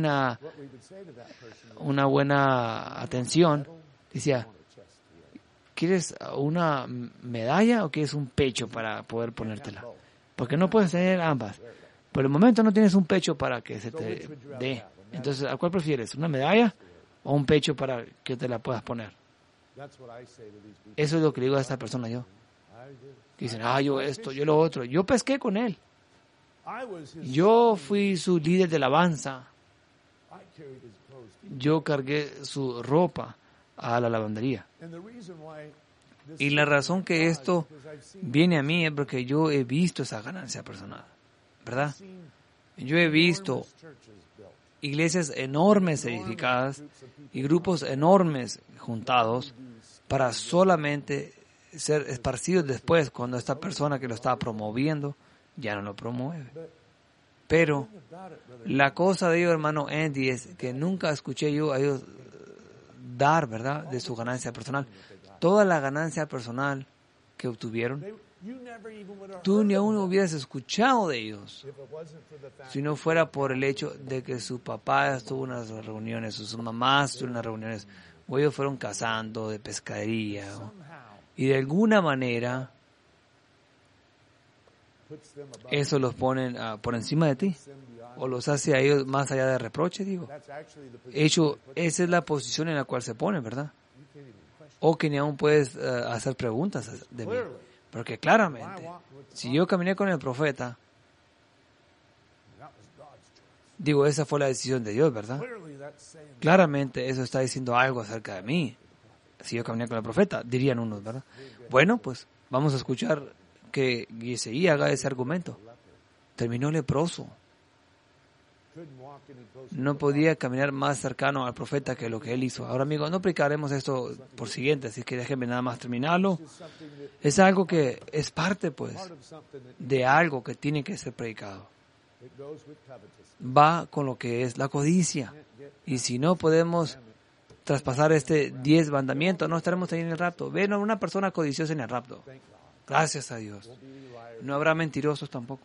Speaker 1: buena atención, decía, ¿quieres una medalla o quieres un pecho para poder ponértela? Porque no puedes tener ambas. Por el momento no tienes un pecho para que se te dé. Entonces, ¿a cuál prefieres? ¿Una medalla o un pecho para que te la puedas poner? Eso es lo que le digo a esta persona yo. Dicen, yo esto, yo lo otro. Yo pesqué con él. Yo fui su líder de alabanza. Yo cargué su ropa a la lavandería. Y la razón que esto viene a mí es porque yo he visto esa ganancia personal, ¿verdad? Yo he visto iglesias enormes edificadas y grupos enormes juntados para solamente ser esparcidos después cuando esta persona que lo estaba promoviendo ya no lo promueve. Pero la cosa de ellos, hermano Andy, es que nunca escuché yo a ellos dar, ¿verdad?, de su ganancia personal. Toda la ganancia personal que obtuvieron, tú ni aún hubieras escuchado de ellos si no fuera por el hecho de que su papá estuvo en unas reuniones o su mamá estuvo en unas reuniones o ellos fueron cazando de pescadería y de alguna manera eso los ponen por encima de ti, o los hace a ellos más allá de reproche, digo. Hecho, esa es la posición en la cual se ponen, ¿verdad? O que ni aún puedes hacer preguntas de mí. Porque claramente, si yo caminé con el profeta, digo, esa fue la decisión de Dios, ¿verdad? Claramente eso está diciendo algo acerca de mí. Si yo caminé con el profeta, dirían unos, ¿verdad? Bueno, pues vamos a escuchar que Giseí haga ese argumento. Terminó leproso. No podía caminar más cercano al profeta que lo que él hizo. Ahora, amigos, no aplicaremos esto por siguiente, así que déjenme nada más terminarlo. Es algo que es parte, pues, de algo que tiene que ser predicado. Va con lo que es la codicia. Y si no podemos traspasar 10 mandamientos, no estaremos ahí en el rapto. Ven a una persona codiciosa en el rapto. Gracias a Dios. No habrá mentirosos tampoco.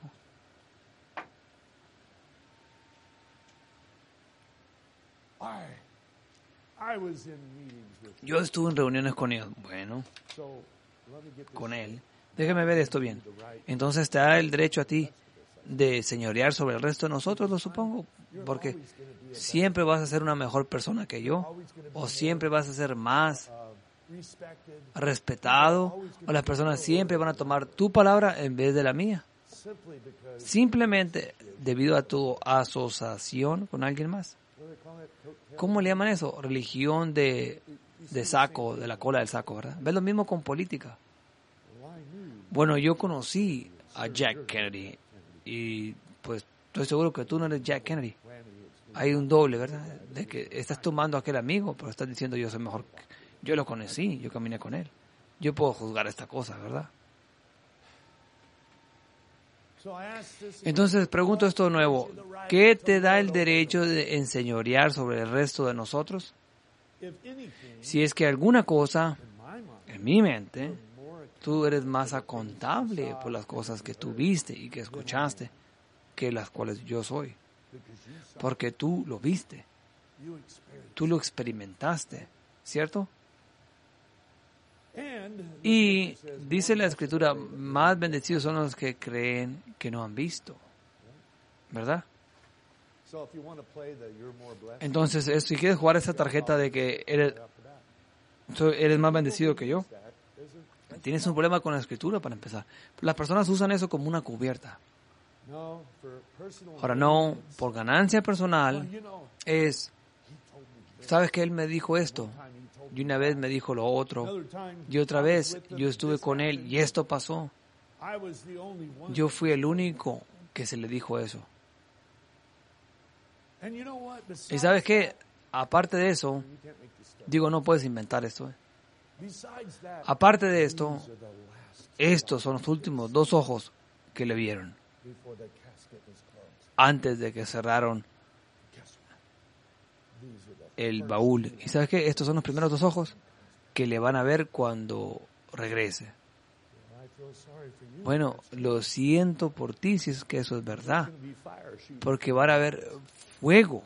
Speaker 1: Yo estuve en reuniones con ellos. Bueno, con él. Déjeme ver esto bien. Entonces te da el derecho a ti de señorear sobre el resto de nosotros, lo supongo, porque siempre vas a ser una mejor persona que yo, o siempre vas a ser más respetado, o las personas siempre van a tomar tu palabra en vez de la mía, simplemente debido a tu asociación con alguien más. ¿Cómo le llaman eso? Religión de saco, de la cola del saco, ¿verdad? ¿Ves lo mismo con política? Bueno, yo conocí a Jack Kennedy y pues estoy seguro que tú no eres Jack Kennedy. Hay un doble, ¿verdad? De que estás tomando a aquel amigo, pero estás diciendo yo soy mejor. Yo lo conocí, yo caminé con él. Yo puedo juzgar esta cosa, ¿verdad? Entonces pregunto esto de nuevo. ¿Qué te da el derecho de enseñorear sobre el resto de nosotros? Si es que alguna cosa, en mi mente, tú eres más acontable por las cosas que tú viste y que escuchaste que las cuales yo soy. Porque tú lo viste. Tú lo experimentaste, ¿cierto? Y dice la Escritura, más bendecidos son los que creen que no han visto. ¿Verdad? Entonces, si quieres jugar esa tarjeta de que eres más bendecido que yo, tienes un problema con la Escritura para empezar. Las personas usan eso como una cubierta. Ahora no, por ganancia personal ¿sabes que él me dijo esto? Y una vez me dijo lo otro. Y otra vez yo estuve con él y esto pasó. Yo fui el único que se le dijo eso. Y ¿sabes qué? Aparte de eso, digo, no puedes inventar esto. Aparte de esto, estos son los últimos 2 ojos que le vieron antes de que cerraron el baúl. ¿Y sabes qué? Estos son los primeros 2 ojos que le van a ver cuando regrese. Bueno, lo siento por ti si es que eso es verdad, porque van a ver fuego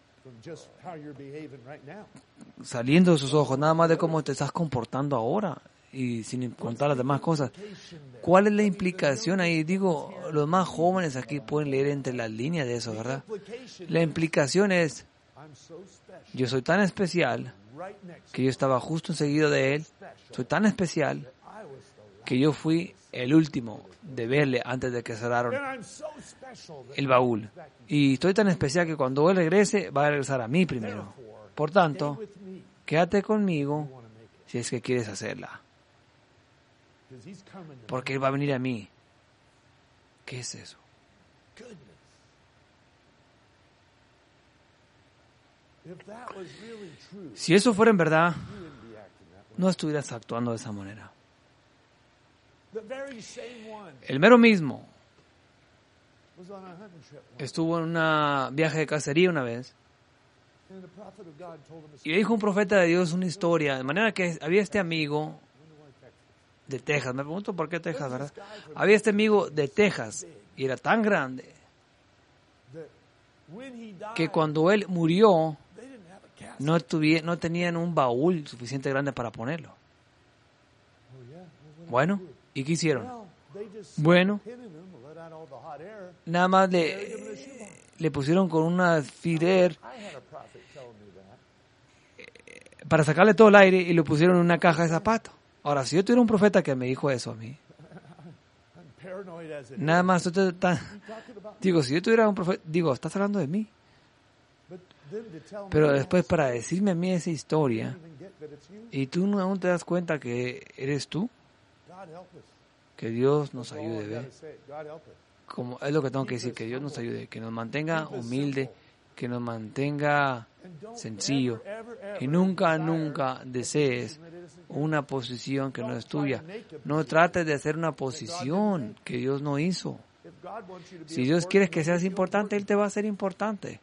Speaker 1: saliendo de sus ojos, nada más de cómo te estás comportando ahora y sin contar las demás cosas. ¿Cuál es la implicación ahí? Digo, los más jóvenes aquí pueden leer entre las líneas de eso, ¿verdad? La implicación es, yo soy tan especial que yo estaba justo enseguida de él. Soy tan especial que yo fui el último de verle antes de que cerraron el baúl. Y estoy tan especial que cuando él regrese, va a regresar a mí primero. Por tanto, quédate conmigo si es que quieres hacerla. Porque él va a venir a mí. ¿Qué es eso? Si eso fuera en verdad, no estuvieras actuando de esa manera. El mero mismo estuvo en un viaje de cacería una vez y le dijo un profeta de Dios una historia, de manera que había este amigo de Texas. Me pregunto por qué Texas, ¿verdad? Había este amigo de Texas y era tan grande que cuando él murió no tenían un baúl suficiente grande para ponerlo. Bueno, ¿y qué hicieron? Bueno, nada más le pusieron con un alfiler para sacarle todo el aire y lo pusieron en una caja de zapatos. Ahora, si yo tuviera un profeta que me dijo eso a mí, nada más, digo, si yo tuviera un profeta, digo, estás hablando de mí. Pero después para decirme a mí esa historia, y tú no aún te das cuenta que eres tú, que Dios nos ayude, ¿ve? Como es lo que tengo que decir, que Dios nos ayude, que nos mantenga humilde, que nos mantenga sencillo, y nunca desees una posición que no es tuya. No trates de hacer una posición que Dios no hizo. Si Dios quiere que seas importante, Él te va a hacer importante.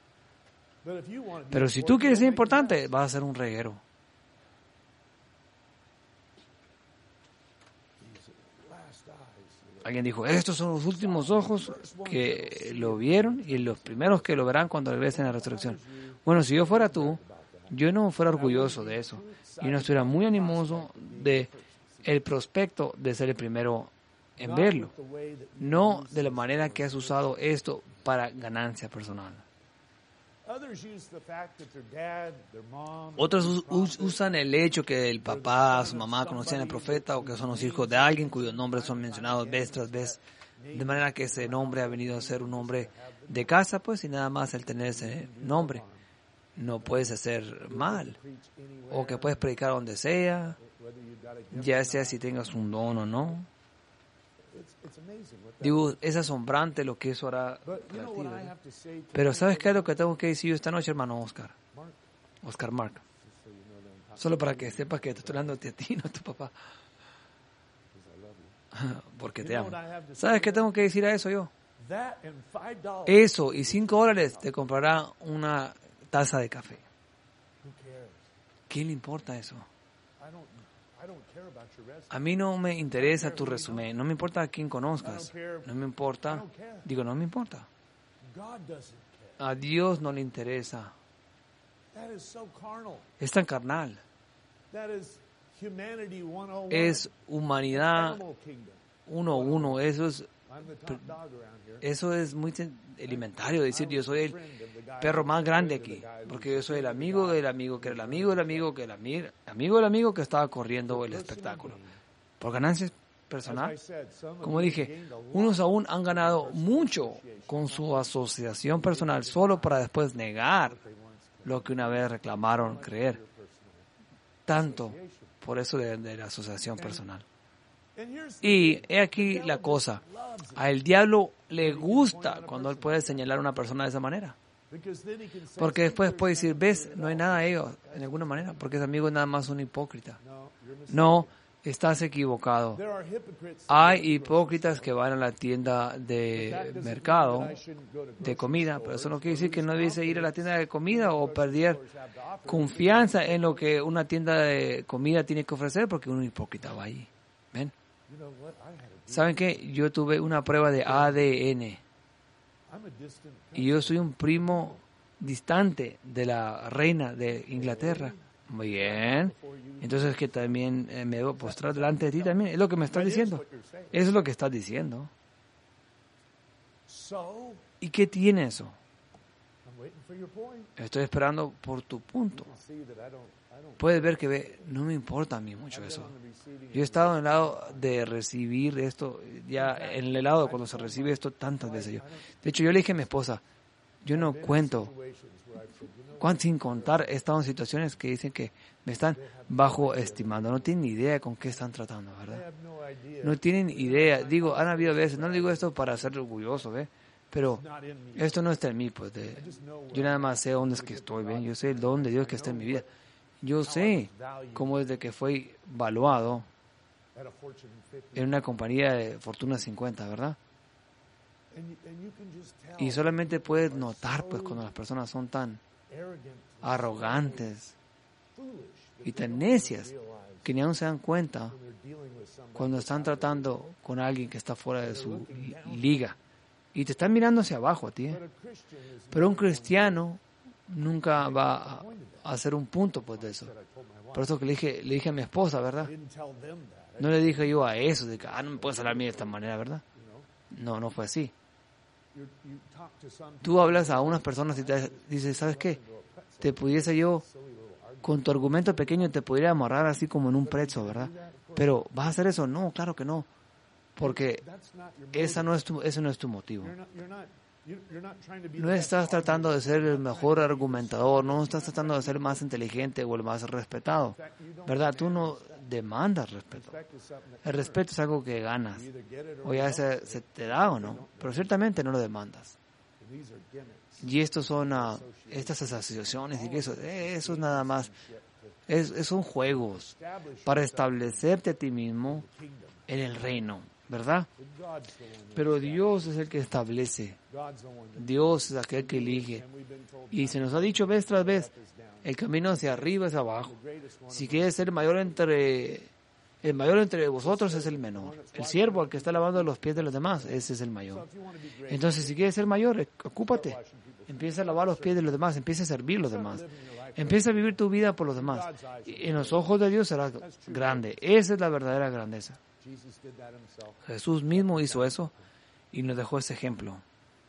Speaker 1: Pero si tú quieres ser importante, vas a ser un reguero. Alguien dijo, estos son los últimos ojos que lo vieron y los primeros que lo verán cuando regresen a la resurrección. Bueno, si yo fuera tú, yo no fuera orgulloso de eso. Y no estuviera muy animoso de el prospecto de ser el primero en verlo. No de la manera que has usado esto para ganancia personal. Otros usan el hecho que el papá, su mamá conocían al profeta o que son los hijos de alguien cuyos nombres son mencionados vez tras vez, de manera que ese nombre ha venido a ser un nombre de casa, pues, y nada más el tener ese nombre. No puedes hacer mal, o que puedes predicar donde sea, ya sea si tengas un don o no. Digo, es asombrante lo que eso hará para ti, ¿verdad? Pero ¿sabes qué es lo que tengo que decir yo esta noche, hermano Oscar Mark? Solo para que sepas que te estoy hablando a ti, no a tu papá. Porque te amo. ¿Sabes qué tengo que decir a eso yo? Eso y $5 te comprará una taza de café. ¿Qué le importa eso? A mí no me interesa tu resumen, no me importa a quién conozcas, no me importa, no me importa. A Dios no le interesa. Es tan carnal. Es humanidad 1-1, eso es muy elementario, decir yo soy el perro más grande aquí, porque yo soy el amigo del amigo, que era el amigo del amigo, que era el amigo del amigo que estaba corriendo el espectáculo. Por ganancias personal, como dije, unos aún han ganado mucho con su asociación personal solo para después negar lo que una vez reclamaron creer. Tanto por eso de la asociación personal. Y he aquí la cosa, al diablo le gusta cuando él puede señalar a una persona de esa manera. Porque después puede decir, ves, no hay nada de ellos, en alguna manera, porque ese amigo es nada más un hipócrita. No, estás equivocado. Hay hipócritas que van a la tienda de mercado, de comida, pero eso no quiere decir que no debes ir a la tienda de comida o perder confianza en lo que una tienda de comida tiene que ofrecer, porque un hipócrita va ahí. ¿Ven? ¿Saben qué? Yo tuve una prueba de ADN y yo soy un primo distante de la reina de Inglaterra. Muy bien. Entonces que también me debo postrar delante de ti también. Es lo que me estás diciendo. Eso es lo que estás diciendo. ¿Y qué tiene eso? Estoy esperando por tu punto. Puedes ver que no me importa a mí mucho eso. Yo he estado en el lado de recibir esto, ya en el lado de cuando se recibe esto tantas veces yo. De hecho, yo le dije a mi esposa, yo no cuento, sin contar, he estado en situaciones que dicen que me están bajo estimando. No tienen ni idea de con qué están tratando, ¿verdad? No tienen idea. Digo, han habido veces, no digo esto para ser orgulloso, ¿ve? Pero esto no está en mí, pues. Yo nada más sé dónde es que estoy, ¿ven? Yo sé el don de Dios que está en mi vida. Yo sé cómo desde que fue valuado en una compañía de Fortuna 50, ¿verdad? Y solamente puedes notar, pues, cuando las personas son tan arrogantes y tan necias que ni aún se dan cuenta cuando están tratando con alguien que está fuera de su liga y te están mirando hacia abajo a ti. Pero un cristiano nunca va a hacer un punto, pues, de eso. Por eso que le dije a mi esposa, ¿verdad? No le dije yo a eso, de que no me puedes hablar a mí de esta manera, ¿verdad? No, no fue así. Tú hablas a unas personas y te dices, ¿sabes qué? Te pudiese yo, con tu argumento pequeño, te pudiera amarrar así como en un pretzo, ¿verdad? Pero, ¿vas a hacer eso? No, claro que no. Porque ese no es tu motivo. No estás tratando de ser el mejor argumentador, no estás tratando de ser más inteligente o el más respetado, ¿verdad? Tú no demandas respeto. El respeto es algo que ganas, o ya se te da o no, pero ciertamente no lo demandas. Y estos son estas asociaciones y que eso es nada más, son juegos para establecerte a ti mismo en el reino, ¿verdad? Pero Dios es el que establece. Dios es aquel que elige. Y se nos ha dicho vez tras vez, el camino hacia arriba es abajo. Si quieres ser el mayor entre vosotros es el menor. El siervo, al que está lavando los pies de los demás, ese es el mayor. Entonces, si quieres ser mayor, ocúpate. Empieza a lavar los pies de los demás, empieza a servir a los demás. Empieza a vivir tu vida por los demás. Y en los ojos de Dios serás grande. Esa es la verdadera grandeza. Jesús mismo hizo eso y nos dejó ese ejemplo.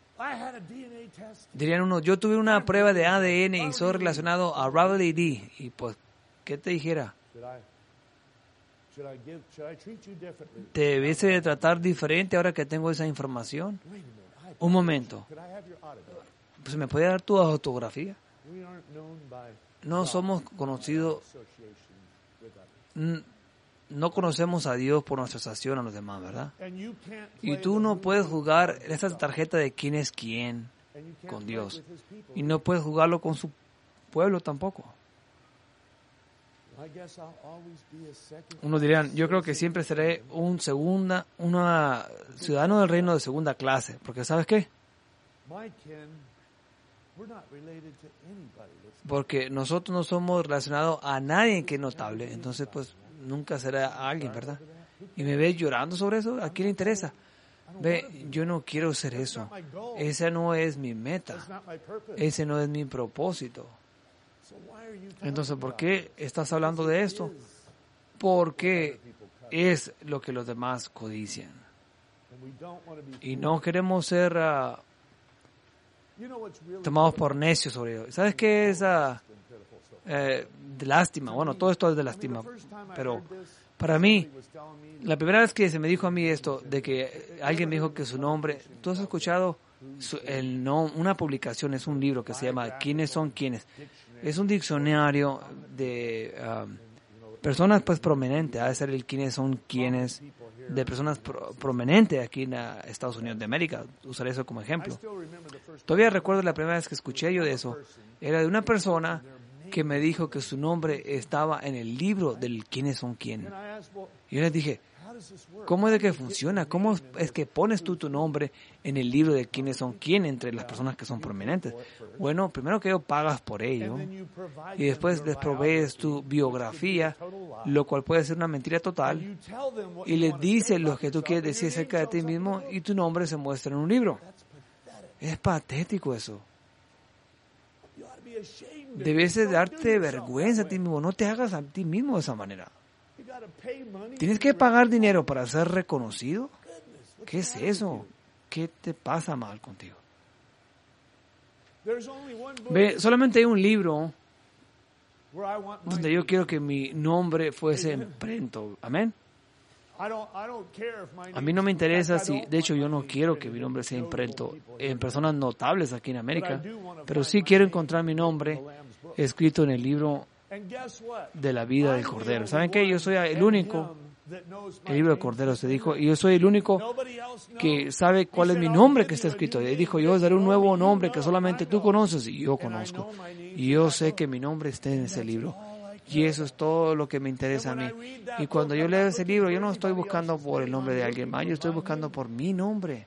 Speaker 1: Dirían unos, yo tuve una prueba de ADN y soy relacionado a Ravel AD. Y pues, ¿qué te dijera? ¿Te debiese de tratar diferente ahora que tengo esa información? Un momento. Pues, ¿me puede dar tu autografía? No somos conocidos, no conocemos a Dios por nuestra asociación a los demás, ¿verdad? Y tú no puedes jugar esta tarjeta de quién es quién con Dios. Y no puedes jugarlo con su pueblo tampoco. Unos dirían, yo creo que siempre seré un ciudadano del reino de segunda clase, porque ¿sabes qué? Porque nosotros no somos relacionados a nadie que es notable, entonces pues nunca será alguien, ¿verdad? Y me ves llorando sobre eso, ¿a quién le interesa? Ve, yo no quiero ser eso, esa no es mi meta, ese no es mi propósito. Entonces, ¿por qué estás hablando de esto? Porque es lo que los demás codician. Y no queremos ser tomados por necios sobre ello. ¿Sabes qué es de lástima? Bueno, todo esto es de lástima. Pero para mí, la primera vez que se me dijo a mí esto, de que alguien me dijo que su nombre, ¿tú has escuchado una publicación, es un libro que se llama ¿Quiénes son quiénes? Es un diccionario de personas pues prominentes, ha de ser el quiénes son quiénes, de personas prominentes aquí en Estados Unidos de América. Usaré eso como ejemplo. Todavía recuerdo la primera vez que escuché yo de eso. Era de una persona que me dijo que su nombre estaba en el libro del quiénes son quién. Y yo les dije, ¿cómo es de que funciona? ¿Cómo es que pones tú tu nombre en el libro de quiénes son quién entre las personas que son prominentes? Bueno, primero que ello pagas por ello y después les provees tu biografía, lo cual puede ser una mentira total, y les dices lo que tú quieres decir acerca de ti mismo y tu nombre se muestra en un libro. Es patético eso. Debes de darte vergüenza a ti mismo, no te hagas a ti mismo de esa manera. ¿Tienes que pagar dinero para ser reconocido? ¿Qué es eso? ¿Qué te pasa mal contigo? Ve, solamente hay un libro donde yo quiero que mi nombre fuese impreso. Amén. A mí no me interesa si, de hecho yo no quiero que mi nombre sea impreso en personas notables aquí en América, pero sí quiero encontrar mi nombre escrito en el libro de la vida del Cordero. ¿Saben qué? Yo soy el único, el libro del Cordero se dijo, y yo soy el único que sabe cuál es mi nombre que está escrito. Y dijo, yo os daré un nuevo nombre que solamente tú conoces y yo conozco. Y yo sé que mi nombre está en ese libro. Y eso es todo lo que me interesa a mí. Y cuando yo leo ese libro, yo no estoy buscando por el nombre de alguien más, yo estoy buscando por mi nombre.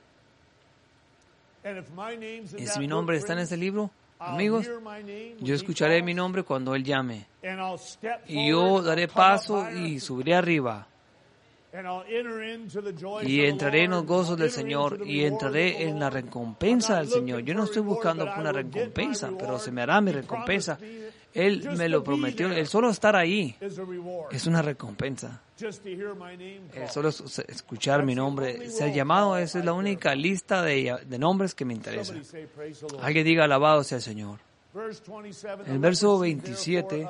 Speaker 1: Y si mi nombre está en ese libro, amigos, yo escucharé mi nombre cuando Él llame. Y yo daré paso y subiré arriba. Y entraré en los gozos del Señor y entraré en la recompensa del Señor. Yo no estoy buscando por una recompensa, pero se me hará mi recompensa Él me lo prometió. El solo estar ahí es una recompensa. El solo escuchar mi nombre, ser llamado, esa es la única lista de nombres que me interesa. Alguien diga alabado sea el Señor. El verso 27,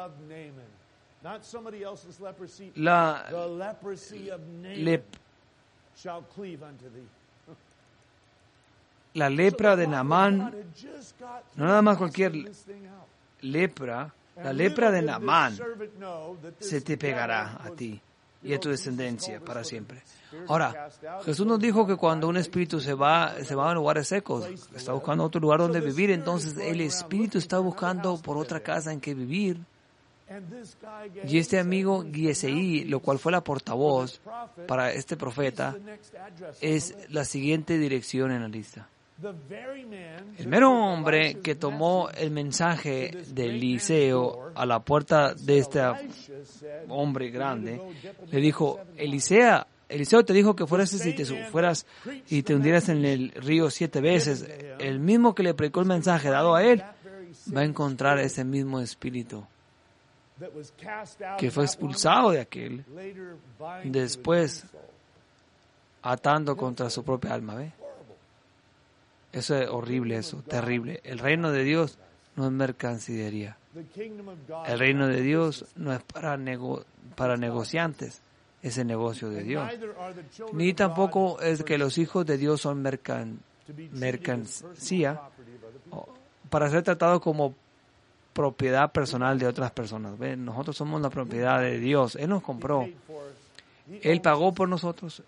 Speaker 1: la lepra de Naamán, no nada más cualquier lepra, la lepra de Naamán se te pegará a ti y a tu descendencia para siempre. Ahora, Jesús nos dijo que cuando un espíritu se va a lugares secos, está buscando otro lugar donde vivir, entonces el espíritu está buscando por otra casa en que vivir. Y este amigo Giesei, lo cual fue la portavoz para este profeta, es la siguiente dirección en la lista. El mero hombre que tomó el mensaje de Eliseo a la puerta de este hombre grande, le dijo, Eliseo te dijo que fueras y te hundieras en el río 7 veces. El mismo que le predicó el mensaje dado a él, va a encontrar ese mismo espíritu que fue expulsado de aquel, después atando contra su propia alma. ¿Ve? Eso es horrible, eso, terrible. El reino de Dios no es mercancía. El reino de Dios no es para negociantes, es el negocio de Dios. Ni tampoco es que los hijos de Dios son mercancía para ser tratados como propiedad personal de otras personas. ¿Ven? Nosotros somos la propiedad de Dios. Él nos compró. Él pagó por nosotros.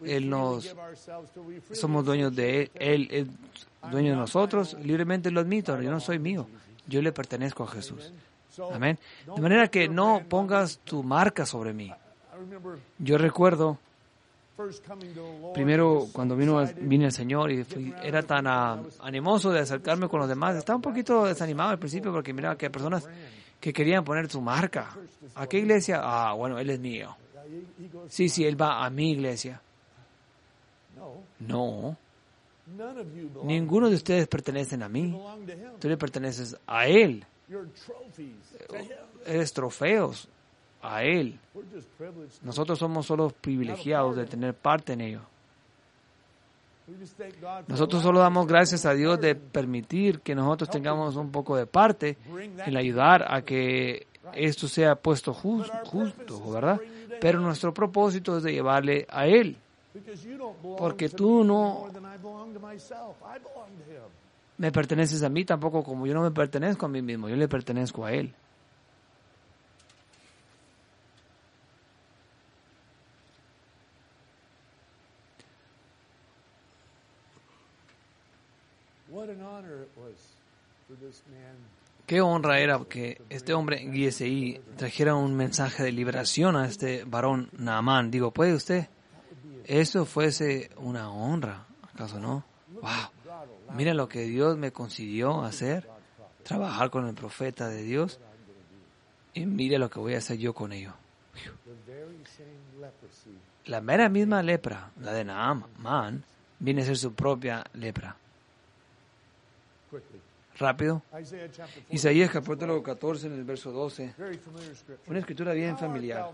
Speaker 1: Somos dueños de Él. Él es dueño de nosotros. Libremente lo admito. Yo no soy mío. Yo le pertenezco a Jesús. Amén. De manera que no pongas tu marca sobre mí. Yo recuerdo, primero cuando vine al Señor y era tan animoso de acercarme con los demás. Estaba un poquito desanimado al principio porque miraba que hay personas que querían poner su marca. ¿A qué iglesia? Bueno, Él es mío. Sí, Él va a mi iglesia. No. Ninguno de ustedes pertenecen a mí. Tú le perteneces a Él. Eres trofeos a Él. Nosotros somos solo privilegiados de tener parte en ello. Nosotros solo damos gracias a Dios de permitir que nosotros tengamos un poco de parte en ayudar a que esto sea puesto justo, ¿verdad? Pero nuestro propósito es de llevarle a Él. Porque tú no me perteneces a mí, tampoco como yo no me pertenezco a mí mismo, yo le pertenezco a Él. Qué honra era que este hombre Giesei trajera un mensaje de liberación a este varón Naamán. Digo, ¿puede usted? Eso fuese una honra, ¿acaso no? ¡Wow! Mira lo que Dios me concedió hacer, trabajar con el profeta de Dios, y mire lo que voy a hacer yo con ello. La mera misma lepra, la de Naamán, viene a ser su propia lepra. Rápido. Isaías capítulo 14 en el verso 12. Una escritura bien familiar.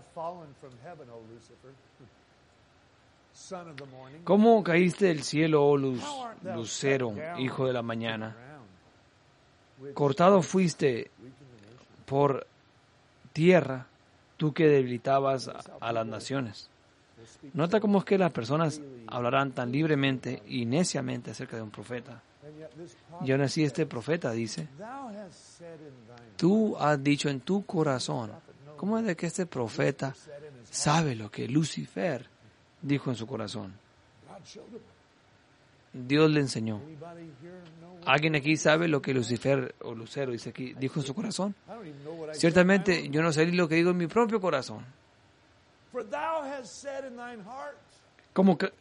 Speaker 1: ¿Cómo caíste del cielo, oh lucero, hijo de la mañana? Cortado fuiste por tierra, tú que debilitabas a las naciones. Nota cómo es que las personas hablarán tan libremente y neciamente acerca de un profeta. Y aún así este profeta dice, tú has dicho en tu corazón. ¿Cómo es de que este profeta sabe lo que Lucifer dijo en su corazón? Dios le enseñó. ¿Alguien aquí sabe lo que Lucifer o Lucero dice aquí, dijo en su corazón? Ciertamente yo no sé lo que digo en mi propio corazón. Como que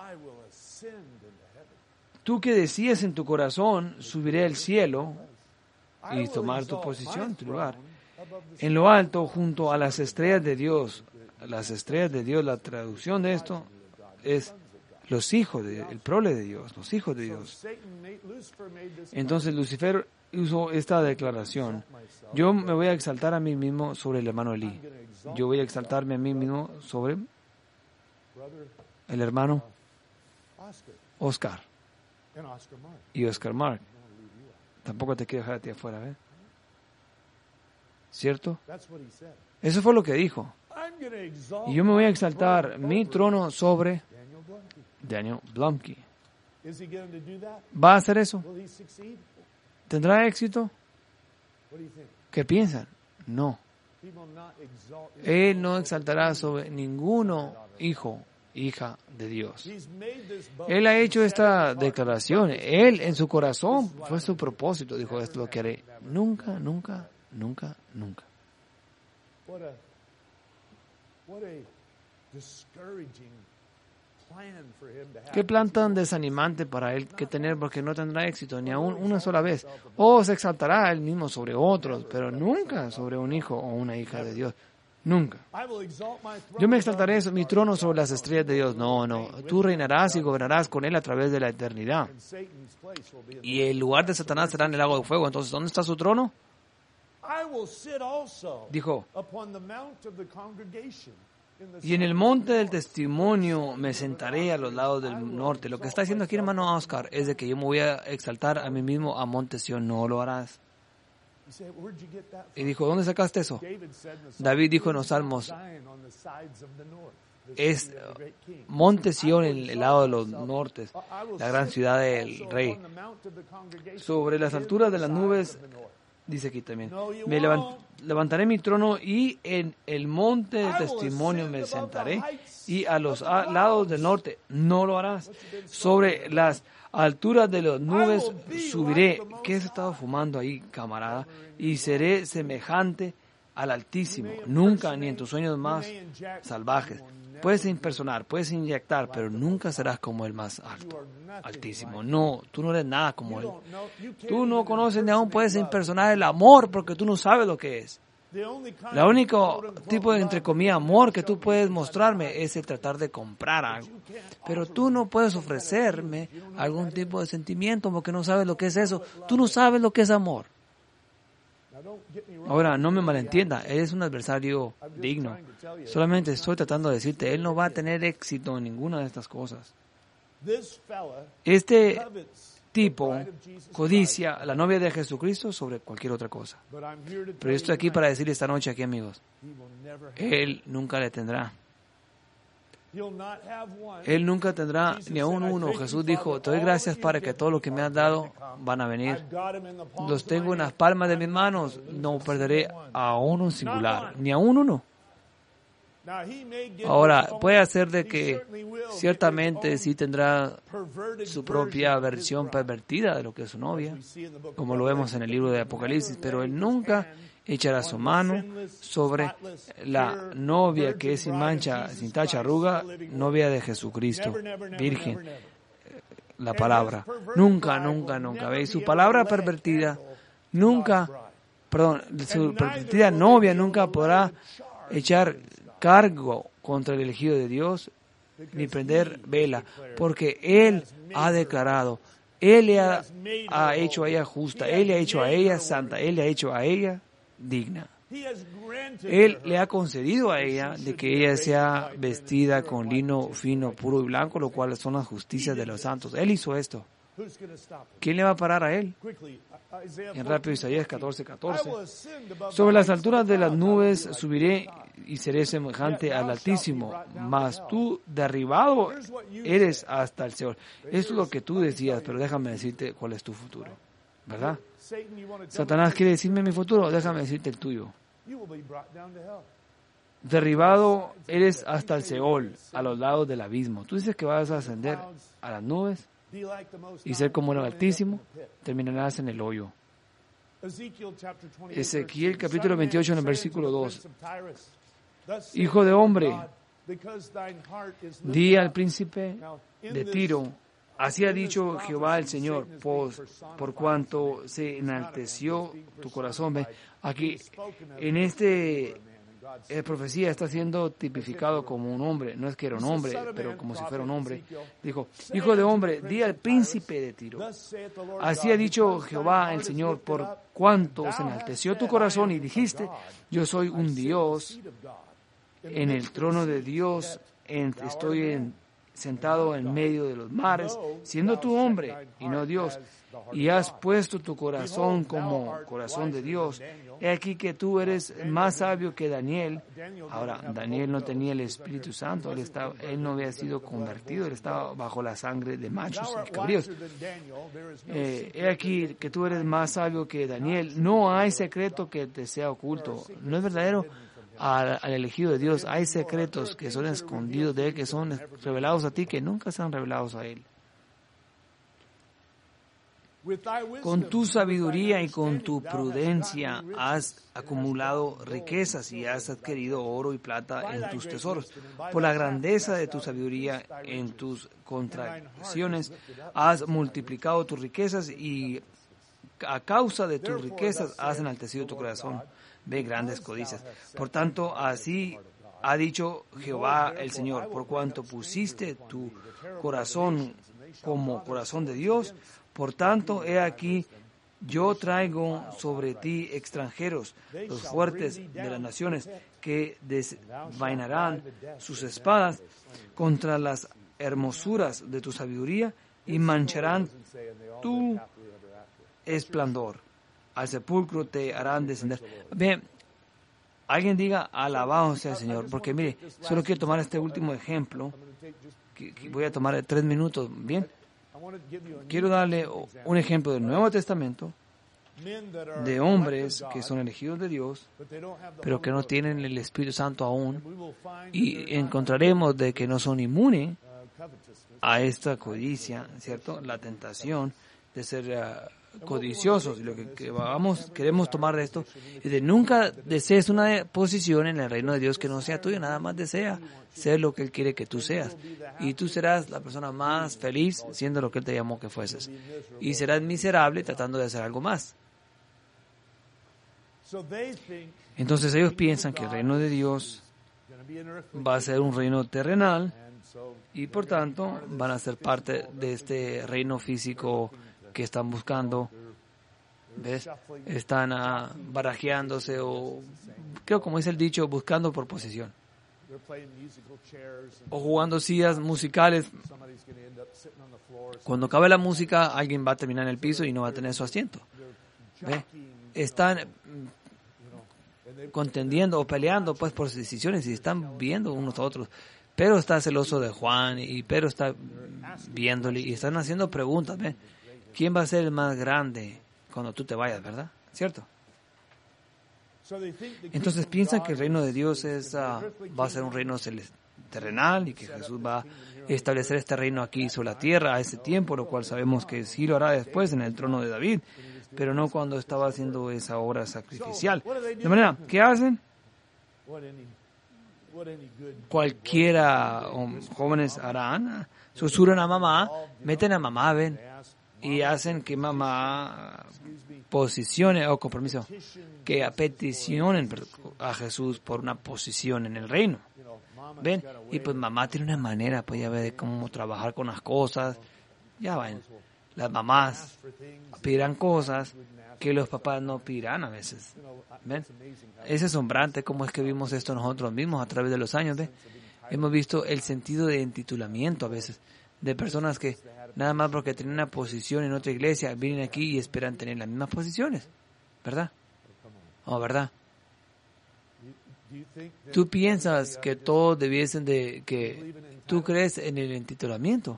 Speaker 1: tú que decías en tu corazón, subiré al cielo y tomar tu posición, tu lugar. En lo alto, junto a las estrellas de Dios. Las estrellas de Dios, la traducción de esto es el prole de Dios, los hijos de Dios. Entonces Lucifer usó esta declaración: yo me voy a exaltar a mí mismo sobre el hermano Eli. Yo voy a exaltarme a mí mismo sobre el hermano Oscar y Oscar Mark. Tampoco te quiero dejar a ti afuera, ¿ves? ¿Cierto? Eso fue lo que dijo. Y yo me voy a exaltar mi trono sobre Daniel Blumke. ¿Va a hacer eso? ¿Tendrá éxito? ¿Qué piensan? No. Él no exaltará sobre ninguno hijo, hija de Dios. Él ha hecho esta declaración. Él en su corazón fue su propósito. Dijo, esto lo que haré. Nunca, nunca, nunca, nunca. ¿Qué plan tan desanimante para él que tener, porque no tendrá éxito ni aún una sola vez? Se exaltará él mismo sobre otros, pero nunca sobre un hijo o una hija de Dios. Nunca. Yo me exaltaré mi trono sobre las estrellas de Dios. No. Tú reinarás y gobernarás con él a través de la eternidad. Y el lugar de Satanás será en el lago de fuego. Entonces, ¿dónde está su trono? Dijo, y en el monte del testimonio me sentaré a los lados del norte. Lo que está diciendo aquí, hermano Oscar, es de que yo me voy a exaltar a mí mismo a monte Sión. No lo harás. Y dijo, ¿dónde sacaste eso? David dijo en los Salmos, es monte Sión en el lado de los nortes, la gran ciudad del rey. Sobre las alturas de las nubes, dice aquí también, me levantaré mi trono y en el monte del testimonio me sentaré, y a los lados del norte no lo harás. Sobre las alturas de las nubes subiré. ¿Qué has estado fumando ahí, camarada? Y seré semejante al Altísimo. Nunca, ni en tus sueños más salvajes. Puedes impersonar, puedes inyectar, pero nunca serás como el más alto, Altísimo. No, tú no eres nada como él. Tú no conoces ni aún puedes impersonar el amor porque tú no sabes lo que es. El único tipo de, entre comillas, amor que tú puedes mostrarme es el tratar de comprar algo. Pero tú no puedes ofrecerme algún tipo de sentimiento porque no sabes lo que es eso. Tú no sabes lo que es amor. Ahora, no me malentienda, él es un adversario digno. Solamente estoy tratando de decirte, él no va a tener éxito en ninguna de estas cosas. Este tipo codicia a la novia de Jesucristo sobre cualquier otra cosa. Pero yo estoy aquí para decirle esta noche aquí, amigos, él nunca le tendrá. Él nunca tendrá ni aún uno. Jesús dijo, te doy gracias para que todo lo que me has dado van a venir. Los tengo en las palmas de mis manos. No perderé a uno singular, ni a uno. Ahora, puede hacer de que ciertamente sí tendrá su propia versión pervertida de lo que es su novia, como lo vemos en el libro de Apocalipsis, pero él nunca echará su mano sobre la novia que es sin mancha, sin tacha, arruga, novia de Jesucristo, virgen, la palabra. Nunca, nunca, nunca. ¿Veis? Su palabra pervertida, su pervertida novia nunca podrá echar cargo contra el elegido de Dios, ni prender vela, porque Él ha declarado, Él le ha hecho a ella justa, Él le ha hecho a ella santa, Él le ha hecho a ella digna. Él le ha concedido a ella de que ella sea vestida con lino fino, puro y blanco, lo cual son las justicias de los santos. Él hizo esto. ¿Quién le va a parar a él? En rápido, Isaías 14:14. Sobre las alturas de las nubes subiré y seré semejante al Altísimo, mas tú derribado eres hasta el Seol. Esto es lo que tú decías, pero déjame decirte cuál es tu futuro, ¿verdad? Satanás quiere decirme mi futuro, déjame decirte el tuyo. Derribado eres hasta el Seol, a los lados del abismo. Tú dices que vas a ascender a las nubes y ser como el Altísimo, terminarás en el hoyo. Ezequiel capítulo 28 en el versículo 2. Hijo de hombre, di al príncipe de Tiro, así ha dicho Jehová el Señor, por cuanto se enalteció tu corazón. Ve, aquí, en este la profecía está siendo tipificado como un hombre. No es que era un hombre, pero como si fuera un hombre. Dijo, hijo de hombre, di al príncipe de Tiro. Así ha dicho Jehová el Señor, por cuanto se enalteció tu corazón y dijiste, yo soy un Dios, en el trono de Dios estoy sentado en medio de los mares, siendo tú hombre y no Dios, y has puesto tu corazón como corazón de Dios. He aquí que tú eres más sabio que Daniel. Ahora, Daniel no tenía el Espíritu Santo, él no había sido convertido, él estaba bajo la sangre de machos y cabríos. He aquí que tú eres más sabio que Daniel. No hay secreto que te sea oculto. No es verdadero. Al elegido de Dios hay secretos que son escondidos de Él, que son revelados a ti, que nunca serán revelados a Él. Con tu sabiduría y con tu prudencia has acumulado riquezas y has adquirido oro y plata en tus tesoros. Por la grandeza de tu sabiduría en tus contracciones has multiplicado tus riquezas y a causa de tus riquezas has enaltecido tu corazón. Ve grandes codicias. Por tanto, así ha dicho Jehová el Señor, por cuanto pusiste tu corazón como corazón de Dios, por tanto, he aquí, yo traigo sobre ti extranjeros, los fuertes de las naciones, que desenvainarán sus espadas contra las hermosuras de tu sabiduría y mancharán tu esplendor. Al sepulcro te harán descender. Bien, alguien diga, alabado sea el Señor, porque mire, solo quiero tomar este último ejemplo, que voy a tomar 3 minutos, bien. Quiero darle un ejemplo del Nuevo Testamento, de hombres que son elegidos de Dios, pero que no tienen el Espíritu Santo aún, y encontraremos de que no son inmunes a esta codicia, ¿cierto? La tentación de ser codiciosos. Y lo que queremos tomar de esto es de nunca desees una posición en el reino de Dios que no sea tuya, nada más desea ser lo que Él quiere que tú seas. Y tú serás la persona más feliz siendo lo que Él te llamó que fueses. Y serás miserable tratando de hacer algo más. Entonces ellos piensan que el reino de Dios va a ser un reino terrenal y por tanto van a ser parte de este reino físico que están buscando. ¿Ves? Están barajeándose o, creo como dice el dicho, buscando por posesión. O jugando sillas musicales. Cuando acabe la música, alguien va a terminar en el piso y no va a tener su asiento. ¿Ves? Están contendiendo o peleando pues por sus decisiones y están viendo unos a otros. Pero está celoso de Juan y pero está viéndole y están haciendo preguntas. ¿Ves? ¿Quién va a ser el más grande cuando tú te vayas, verdad? ¿Cierto? Entonces piensan que el reino de Dios va a ser un reino terrenal y que Jesús va a establecer este reino aquí sobre la tierra a ese tiempo, lo cual sabemos que sí lo hará después en el trono de David, pero no cuando estaba haciendo esa obra sacrificial. De manera, ¿qué hacen? Cualquiera jóvenes harán, susurran a mamá, meten a mamá, ven, y hacen que mamá posicione, o compromiso, que peticionen a Jesús por una posición en el reino. ¿Ven? Y pues mamá tiene una manera, pues ya ve de cómo trabajar con las cosas. Ya ven, las mamás pedirán cosas que los papás no pedirán a veces. ¿Ven? Es asombrante cómo es que vimos esto nosotros mismos a través de los años. ¿Ven? Hemos visto el sentido de entitulamiento a veces, de personas que nada más porque tienen una posición en otra iglesia, vienen aquí y esperan tener las mismas posiciones. ¿Verdad? ¿O verdad? ¿Tú piensas que todos debiesen que tú crees en el entitulamiento?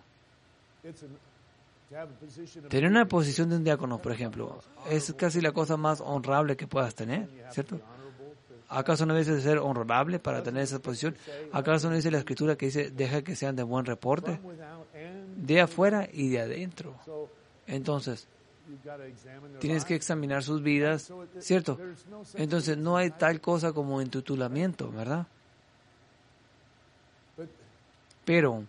Speaker 1: Tener una posición de un diácono, por ejemplo, es casi la cosa más honrable que puedas tener, ¿cierto? ¿Acaso no debes de ser honorable para tener esa posición? ¿Acaso no dice la Escritura que dice, deja que sean de buen reporte? De afuera y de adentro. Entonces, tienes que examinar sus vidas, ¿cierto? Entonces, no hay tal cosa como entitulamiento, ¿verdad? Pero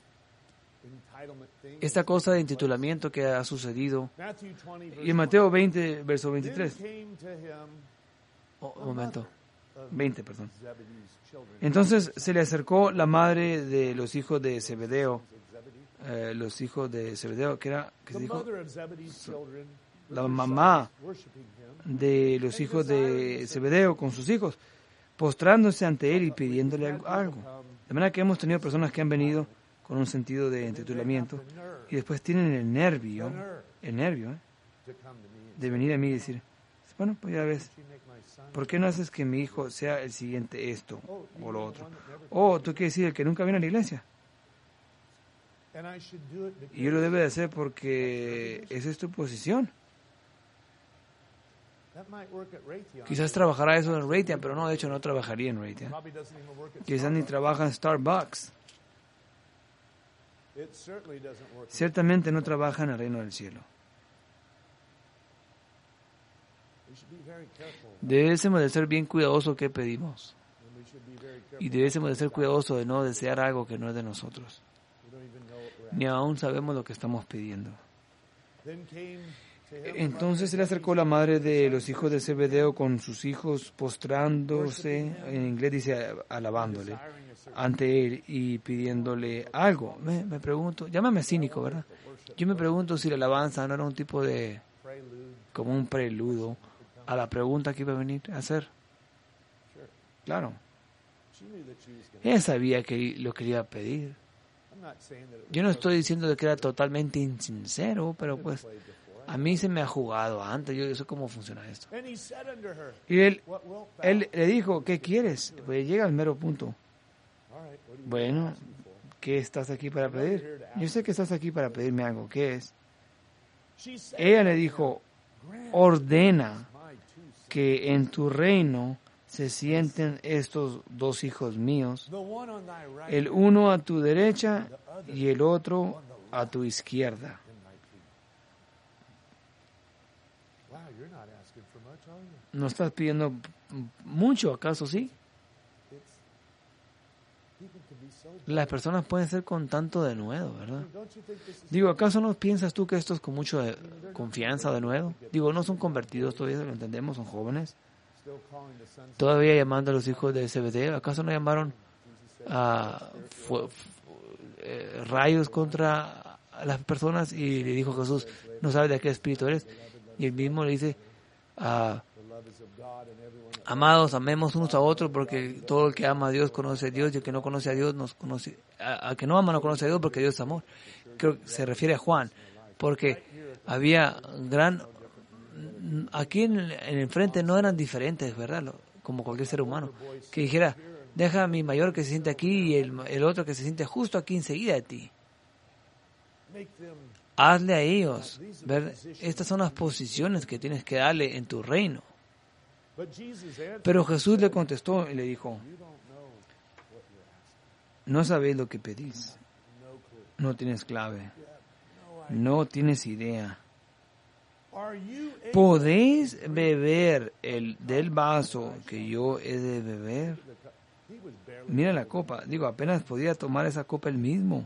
Speaker 1: esta cosa de entitulamiento que ha sucedido, y en Mateo 20, verso 23. Un momento. 20, perdón. Entonces se le acercó la madre de los hijos de Zebedeo, que se dijo, la mamá de los hijos de Zebedeo con sus hijos, postrándose ante él y pidiéndole algo. De manera que hemos tenido personas que han venido con un sentido de entitulamiento y después tienen el nervio de venir a mí y decir, bueno, pues ya ves, ¿por qué no haces que mi hijo sea el siguiente esto o lo otro? O tú quieres decir el que nunca viene a la iglesia. Y yo lo debo de hacer porque esa es tu posición. Quizás trabajará eso en Raytheon, pero no, de hecho no trabajaría en Raytheon. Quizás ni trabaja en Starbucks. Ciertamente no trabaja en el reino del cielo. Debemos de ser bien cuidadosos que pedimos. Y debemos de ser cuidadosos de no desear algo que no es de nosotros. Ni aún sabemos lo que estamos pidiendo. Entonces se le acercó la madre de los hijos de Zebedeo con sus hijos postrándose, en inglés dice alabándole, ante él y pidiéndole algo. Me pregunto, llámame cínico, ¿verdad? Yo me pregunto si la alabanza no era un tipo de, como un preludio a la pregunta que iba a venir a hacer. Claro. Ella sabía que lo que le iba a pedir. Yo no estoy diciendo de que era totalmente insincero, pero pues a mí se me ha jugado antes, yo sé cómo funciona esto. Y él le dijo, ¿qué quieres? Pues llega al mero punto. Bueno, ¿qué estás aquí para pedir? Yo sé que estás aquí para pedirme algo, ¿qué es? Ella le dijo, ordena que en tu reino se sienten estos dos hijos míos, el uno a tu derecha y el otro a tu izquierda. ¿No estás pidiendo mucho, acaso sí? Las personas pueden ser con tanto denuedo, ¿verdad? Digo, ¿acaso no piensas tú que esto es con mucha confianza de nuevo? Digo, no son convertidos todavía, lo entendemos, son jóvenes. Todavía llamando a los hijos de Zebedeo, ¿acaso no llamaron a rayos contra las personas? Y le dijo Jesús, ¿no sabes de qué espíritu eres? Y él mismo le dice, amados, amemos unos a otros, porque todo el que ama a Dios conoce a Dios, y el que no conoce a Dios nos conoce, al que no ama no conoce a Dios, porque Dios es amor. Creo que se refiere a Juan, porque había aquí en el frente no eran diferentes, ¿verdad? Como cualquier ser humano, que dijera, deja a mi mayor que se siente aquí y el otro que se siente justo aquí enseguida de ti. Hazle a ellos, ¿ver? Estas son las posiciones que tienes que darle en tu reino. Pero Jesús le contestó y le dijo, no sabéis lo que pedís, no tienes clave, no tienes idea. ¿Podéis beber del vaso que yo he de beber? Mira la copa, digo, apenas podía tomar esa copa él mismo.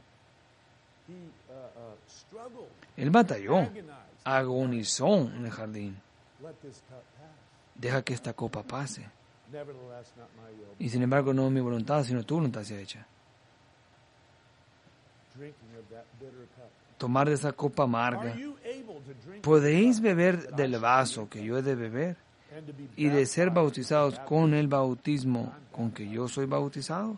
Speaker 1: Él batalló, agonizó en el jardín. Deja que esta copa pase. Y sin embargo, no mi voluntad, sino tu voluntad sea hecha. Tomar de esa copa amarga. ¿Podéis beber del vaso que yo he de beber? Y de ser bautizados con el bautismo con que yo soy bautizado.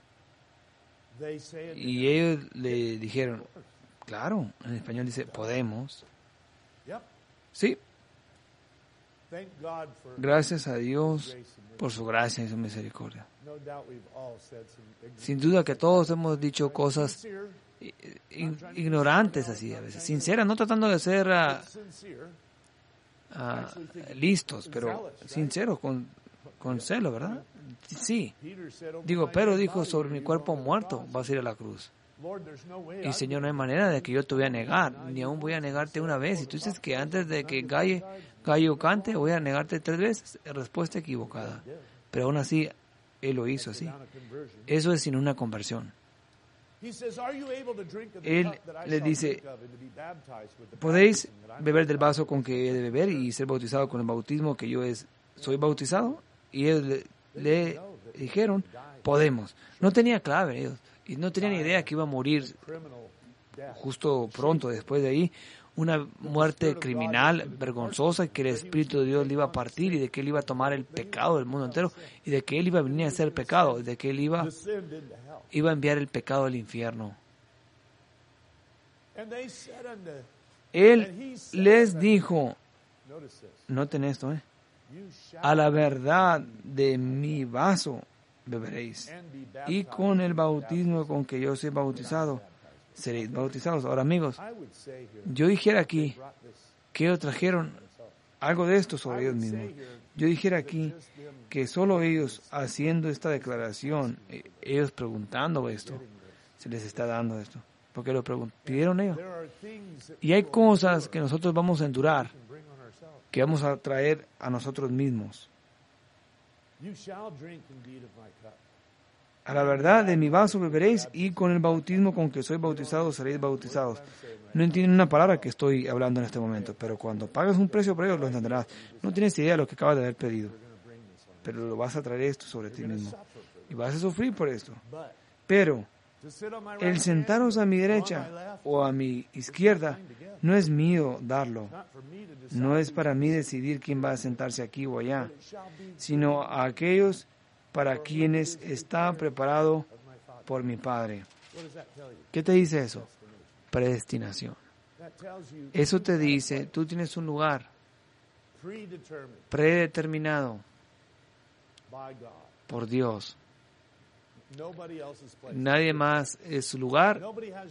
Speaker 1: Y ellos le dijeron, claro, en español dice, podemos. Sí. Gracias a Dios por su gracia y su misericordia. Sin duda que todos hemos dicho cosas ignorantes así a veces, sinceras, no tratando de ser listos, pero sinceros, con celo, ¿verdad? Sí. Digo, pero dijo, sobre mi cuerpo muerto vas a ir a la cruz. Y Señor, no hay manera de que yo te voy a negar, ni aún voy a negarte una vez. Y tú dices que antes de que gallo cante, voy a negarte 3 veces. Respuesta equivocada. Pero aún así, Él lo hizo así. Eso es sin una conversión. Él le dice, ¿podéis beber del vaso con que he de beber y ser bautizado con el bautismo que yo soy bautizado? Y ellos le dijeron, podemos. No tenía clave ellos. Y no tenían idea que iba a morir justo pronto después de ahí. Una muerte criminal, vergonzosa, que el Espíritu de Dios le iba a partir y de que él iba a tomar el pecado del mundo entero y de que él iba a venir a hacer pecado, y de que él iba a enviar el pecado al infierno. Él les dijo, noten esto, a la verdad de mi vaso beberéis, y con el bautismo con que yo soy bautizado, seréis bautizados. Ahora, amigos, yo dijera aquí que ellos trajeron algo de esto sobre ellos mismos. Yo dijera aquí que solo ellos haciendo esta declaración, ellos preguntando esto, se les está dando esto. Porque lo pidieron ellos. Y hay cosas que nosotros vamos a endurar, que vamos a traer a nosotros mismos. A la verdad de mi vaso beberéis, y con el bautismo con que soy bautizado seréis bautizados. No entienden una palabra que estoy hablando en este momento, pero cuando pagas un precio por ellos lo entenderás. No tienes idea de lo que acabas de haber pedido, pero lo vas a traer esto sobre ti mismo. Y vas a sufrir por esto. Pero el sentaros a mi derecha o a mi izquierda no es mío darlo. No es para mí decidir quién va a sentarse aquí o allá, sino a aquellos para quienes está preparado por mi Padre. ¿Qué te dice eso? Predestinación. Eso te dice, tú tienes un lugar predeterminado por Dios. Nadie más es su lugar.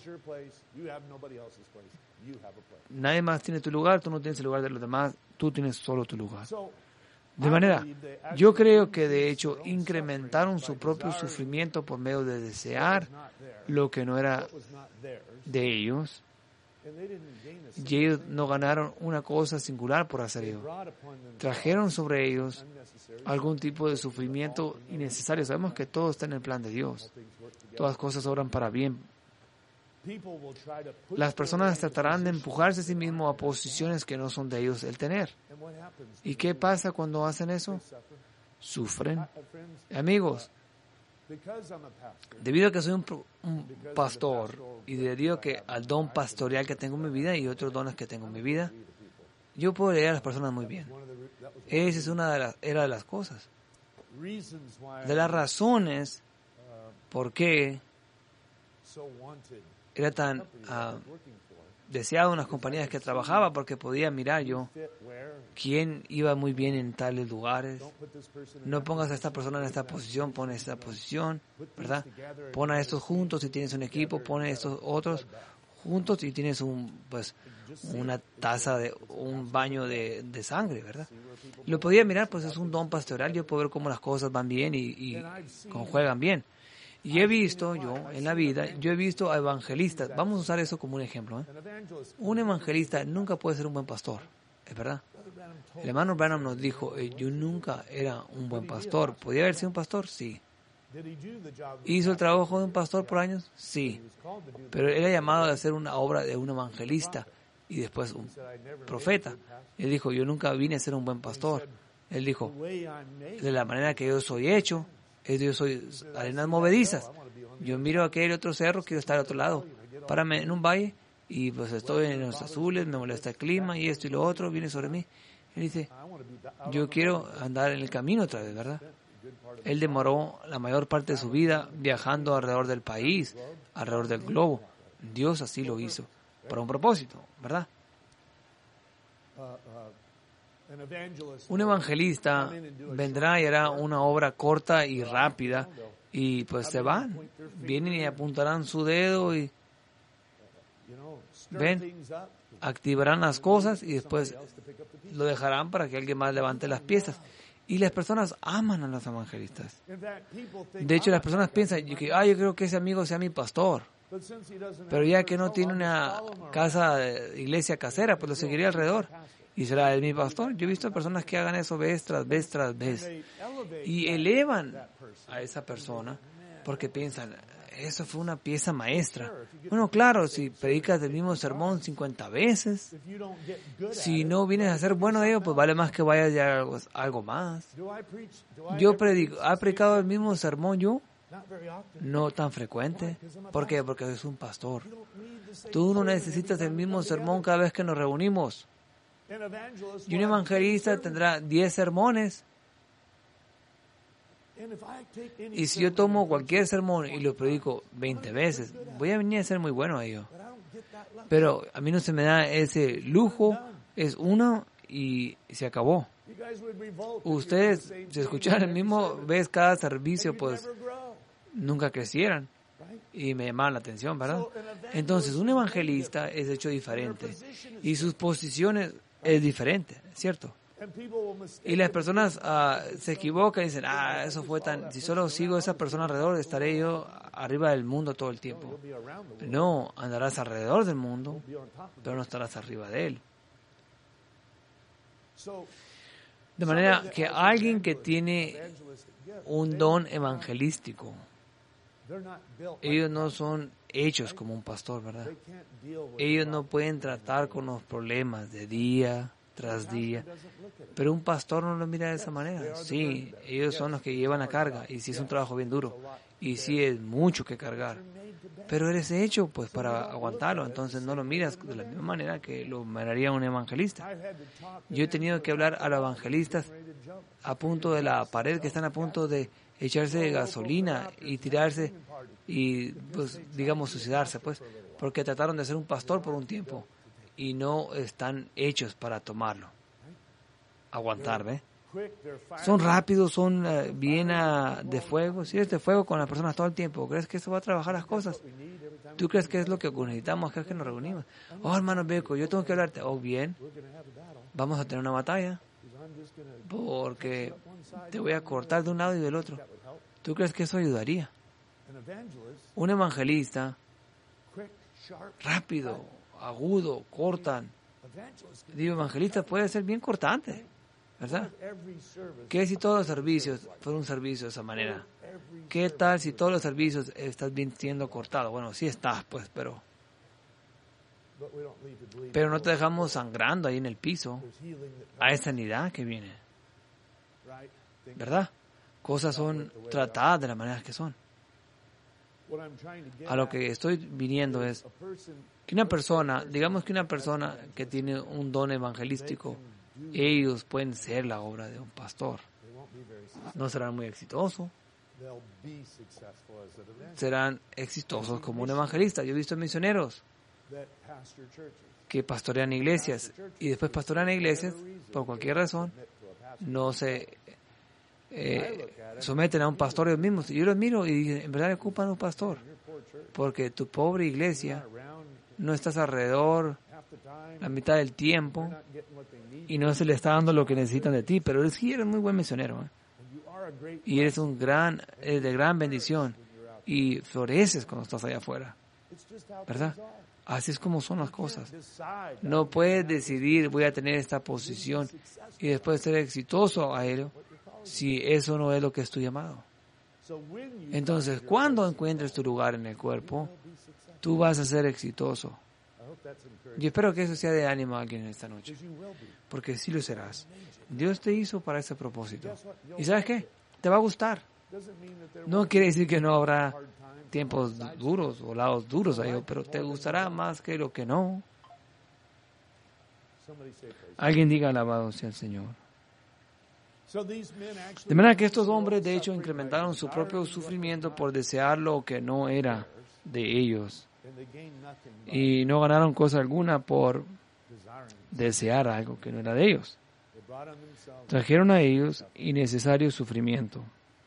Speaker 1: Nadie más tiene tu lugar, tú no tienes el lugar de los demás, tú tienes solo tu lugar. De manera, yo creo que de hecho incrementaron su propio sufrimiento por medio de desear lo que no era de ellos, y ellos no ganaron una cosa singular por hacer ello. Trajeron sobre ellos algún tipo de sufrimiento innecesario. Sabemos que todo está en el plan de Dios. Todas cosas obran para bien. Las personas tratarán de empujarse a sí mismos a posiciones que no son de ellos el tener. ¿Y qué pasa cuando hacen eso? Sufren. Amigos, debido a que soy un pastor y debido a que al don pastoreal que tengo en mi vida y otros dones que tengo en mi vida, yo puedo leer a las personas muy bien. Esa es era de las cosas. De las razones por qué era tan deseado en las compañías que trabajaba, porque podía mirar yo quién iba muy bien en tales lugares. No pongas a esta persona en esta posición, pon esta posición, ¿verdad? Pon a estos juntos si tienes un equipo, pon a estos otros juntos y tienes una taza un baño de sangre, ¿verdad? Lo podía mirar, pues es un don pastoral, yo puedo ver cómo las cosas van bien y juegan bien. Y he visto, en la vida, a evangelistas. Vamos a usar eso como un ejemplo. Un evangelista nunca puede ser un buen pastor, ¿es verdad? El hermano Branham nos dijo, yo nunca era un buen pastor. ¿Podía haber sido un pastor? Sí. ¿Hizo el trabajo de un pastor por años? Sí. Pero él era llamado a hacer una obra de un evangelista y después un profeta. Él dijo, yo nunca vine a ser un buen pastor. Él dijo, de la manera que yo soy hecho, yo soy arenas movedizas. Yo miro aquel otro cerro, quiero estar al otro lado. Párame en un valle y pues estoy en los azules, me molesta el clima y esto y lo otro, viene sobre mí. Él dice, yo quiero andar en el camino otra vez, ¿verdad? Él demoró la mayor parte de su vida viajando alrededor del país, alrededor del globo. Dios así lo hizo, para un propósito, ¿verdad? Un evangelista vendrá y hará una obra corta y rápida y pues se van, vienen y apuntarán su dedo y activarán las cosas y después lo dejarán para que alguien más levante las piezas. Y las personas aman a los evangelistas. De hecho, las personas piensan que yo creo que ese amigo sea mi pastor, pero ya que no tiene una casa de iglesia casera, pues lo seguiré alrededor. Y será mi pastor. Yo he visto personas que hagan eso vez tras vez tras vez. Y elevan a esa persona porque piensan, eso fue una pieza maestra. Bueno, claro, si predicas el mismo sermón 50 veces, si no vienes a ser bueno de ello, pues vale más que vayas ya a algo más. ¿Ha predicado el mismo sermón yo? No tan frecuente. ¿Por qué? Porque eres un pastor. Tú no necesitas el mismo sermón cada vez que nos reunimos. Y un evangelista tendrá 10 sermones. Y si yo tomo cualquier sermón y lo predico 20 veces, voy a venir a ser muy bueno a ello. Pero a mí no se me da ese lujo, es uno y se acabó. Ustedes, si escucharan el mismo vez cada servicio, pues nunca crecieran. Y me llamaban la atención, ¿verdad? Entonces, un evangelista es hecho diferente. Y sus posiciones es diferente, ¿cierto? Y las personas se equivocan y dicen, eso fue tan... Si solo sigo a esa persona alrededor, estaré yo arriba del mundo todo el tiempo. No, andarás alrededor del mundo, pero no estarás arriba de él. De manera que alguien que tiene un don evangelístico, ellos no son hechos como un pastor, ¿verdad? Ellos no pueden tratar con los problemas de día tras día. Pero un pastor no lo mira de esa manera. Sí, ellos son los que llevan la carga. Y sí es un trabajo bien duro. Y sí es mucho que cargar. Pero eres hecho pues para aguantarlo. Entonces no lo miras de la misma manera que lo miraría un evangelista. Yo he tenido que hablar a los evangelistas a punto de la pared, que están a punto de echarse gasolina y tirarse y pues digamos suicidarse, pues, porque trataron de ser un pastor por un tiempo y no están hechos para tomarlo, aguantar, ¿ve? Son rápidos, son bien de fuego. Si eres de fuego con las personas todo el tiempo, ¿crees que eso va a trabajar las cosas? ¿Tú crees que es lo que necesitamos cada vez que nos reunimos? Oh, hermano Beco, yo tengo que hablarte. Oh, bien, vamos a tener una batalla porque te voy a cortar de un lado y del otro. ¿Tú crees que eso ayudaría? Un evangelista rápido, agudo, cortan. Digo, evangelista puede ser bien cortante, ¿verdad? ¿Qué si todos los servicios fueron un servicio de esa manera? ¿Qué tal si todos los servicios estás bien siendo cortado? Bueno, sí estás, pues, pero no te dejamos sangrando ahí en el piso. Hay sanidad que viene, ¿verdad? Cosas son tratadas de la manera que son. A lo que estoy viniendo es que una persona, digamos que una persona que tiene un don evangelístico, ellos pueden ser la obra de un pastor. No serán muy exitosos. Serán exitosos como un evangelista. Yo he visto misioneros que pastorean iglesias y después pastorean iglesias por cualquier razón, no se someten a un pastor ellos mismos. Yo los miro y en verdad ocupan un pastor, porque tu pobre iglesia no estás alrededor la mitad del tiempo y no se le está dando lo que necesitan de ti, pero eres muy buen misionero, y eres de gran bendición y floreces cuando estás allá afuera, ¿verdad? Así es como son las cosas. No puedes decidir, voy a tener esta posición y después ser exitoso a ello, si eso no es lo que es tu llamado. Entonces, cuando encuentres tu lugar en el cuerpo, tú vas a ser exitoso. Yo espero que eso sea de ánimo a alguien esta noche, porque sí lo serás. Dios te hizo para ese propósito. ¿Y sabes qué? Te va a gustar. No quiere decir que no habrá tiempos duros o lados duros ahí, pero te gustará más que lo que no. Alguien diga alabado sea el Señor. De manera que estos hombres de hecho incrementaron su propio sufrimiento por desear lo que no era de ellos y no ganaron cosa alguna por desear algo que no era de ellos. Trajeron a ellos innecesario sufrimiento.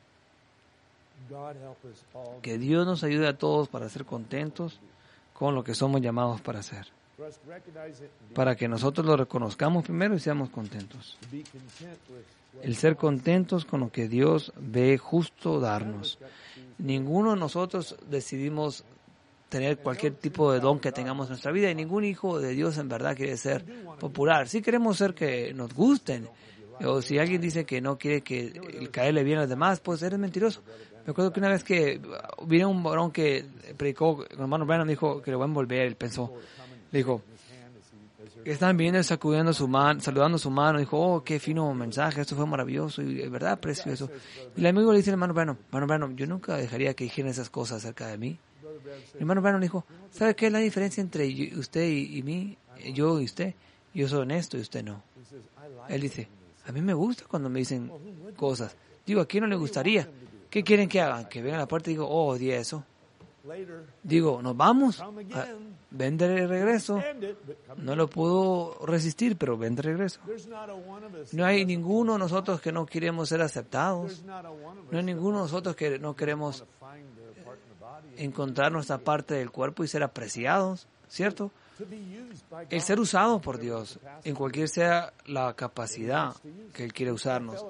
Speaker 1: Que Dios nos ayude a todos para ser contentos con lo que somos llamados para hacer. Para que nosotros lo reconozcamos primero y seamos contentos. El ser contentos con lo que Dios ve justo darnos. Ninguno de nosotros decidimos tener cualquier tipo de don que tengamos en nuestra vida y ningún hijo de Dios en verdad quiere ser popular. Sí queremos ser que nos gusten. O si alguien dice que no quiere que caerle bien a los demás, pues eres mentiroso. Me acuerdo que una vez que vino un varón que predicó, el hermano Branham dijo que lo va a envolver, él pensó, le dijo, están viendo y sacudiendo su mano, saludando su mano, dijo, oh, qué fino mensaje, esto fue maravilloso y de verdad aprecio eso. Y el amigo le dice al hermano Branham, yo nunca dejaría que dijeran esas cosas acerca de mí. El hermano Branham dijo, ¿sabe qué es la diferencia entre usted y mí? Yo y usted. Yo soy honesto y usted no. Él dice, a mí me gusta cuando me dicen cosas. Digo, ¿a quién no le gustaría? ¿Qué quieren que hagan? Que vengan a la puerta y digo, oh, odié eso. Digo, nos vamos. Ven de regreso. No lo puedo resistir, pero ven de regreso. No hay ninguno de nosotros que no queremos ser aceptados. No hay ninguno de nosotros que no queremos encontrar nuestra parte del cuerpo y ser apreciados, ¿cierto? El ser usado por Dios, en cualquier sea la capacidad que Él quiere usarnos,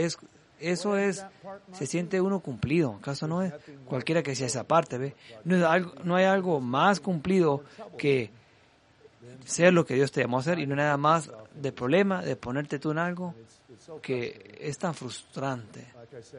Speaker 1: se siente uno cumplido. ¿Acaso no es? Cualquiera que sea esa parte, ¿ve? No hay algo más cumplido que ser lo que Dios te llamó a hacer, y no hay nada más de problema de ponerte tú en algo que es tan frustrante.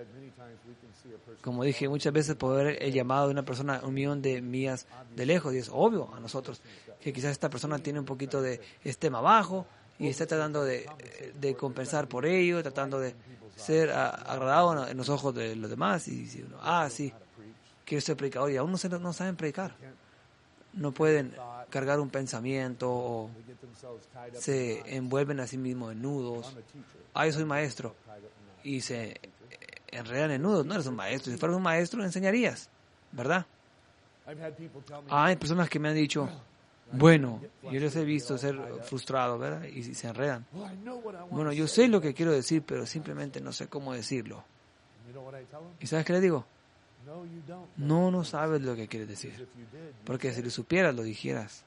Speaker 1: Como dije, muchas veces poder el llamado de una persona 1,000,000 de millas de lejos, y es obvio a nosotros que quizás esta persona tiene un poquito de estima bajo y está tratando de compensar por ello, tratando de ser agradado en los ojos de los demás, y dice uno, sí, quiero ser predicador, y aún no saben predicar. No pueden cargar un pensamiento, o se envuelven a sí mismos en nudos. Yo soy maestro, y se enredan en nudos. No eres un maestro. Si fueras un maestro, enseñarías, ¿verdad? Hay personas que me han dicho, bueno, yo les he visto ser frustrados, ¿verdad? Y se enredan. Bueno, yo sé lo que quiero decir, pero simplemente no sé cómo decirlo. ¿Y sabes qué les digo? No sabes lo que quieres decir. Porque si lo supieras, lo dijeras.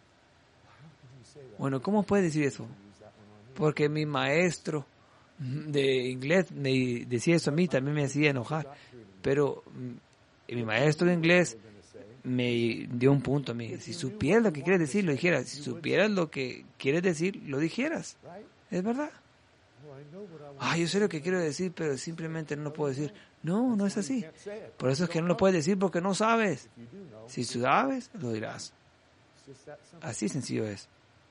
Speaker 1: Bueno, ¿cómo puedes decir eso? Porque mi maestro de inglés me decía eso a mí, también me hacía enojar. Pero mi maestro de inglés me dio un punto a mí. Si supieras lo que quieres decir, lo dijeras. Si supieras lo que quieres decir, lo dijeras. ¿Es verdad? Yo sé lo que quiero decir, pero simplemente no lo puedo decir. No es así. Por eso es que no lo puedes decir, porque no sabes. Si sabes, lo dirás. Así sencillo es.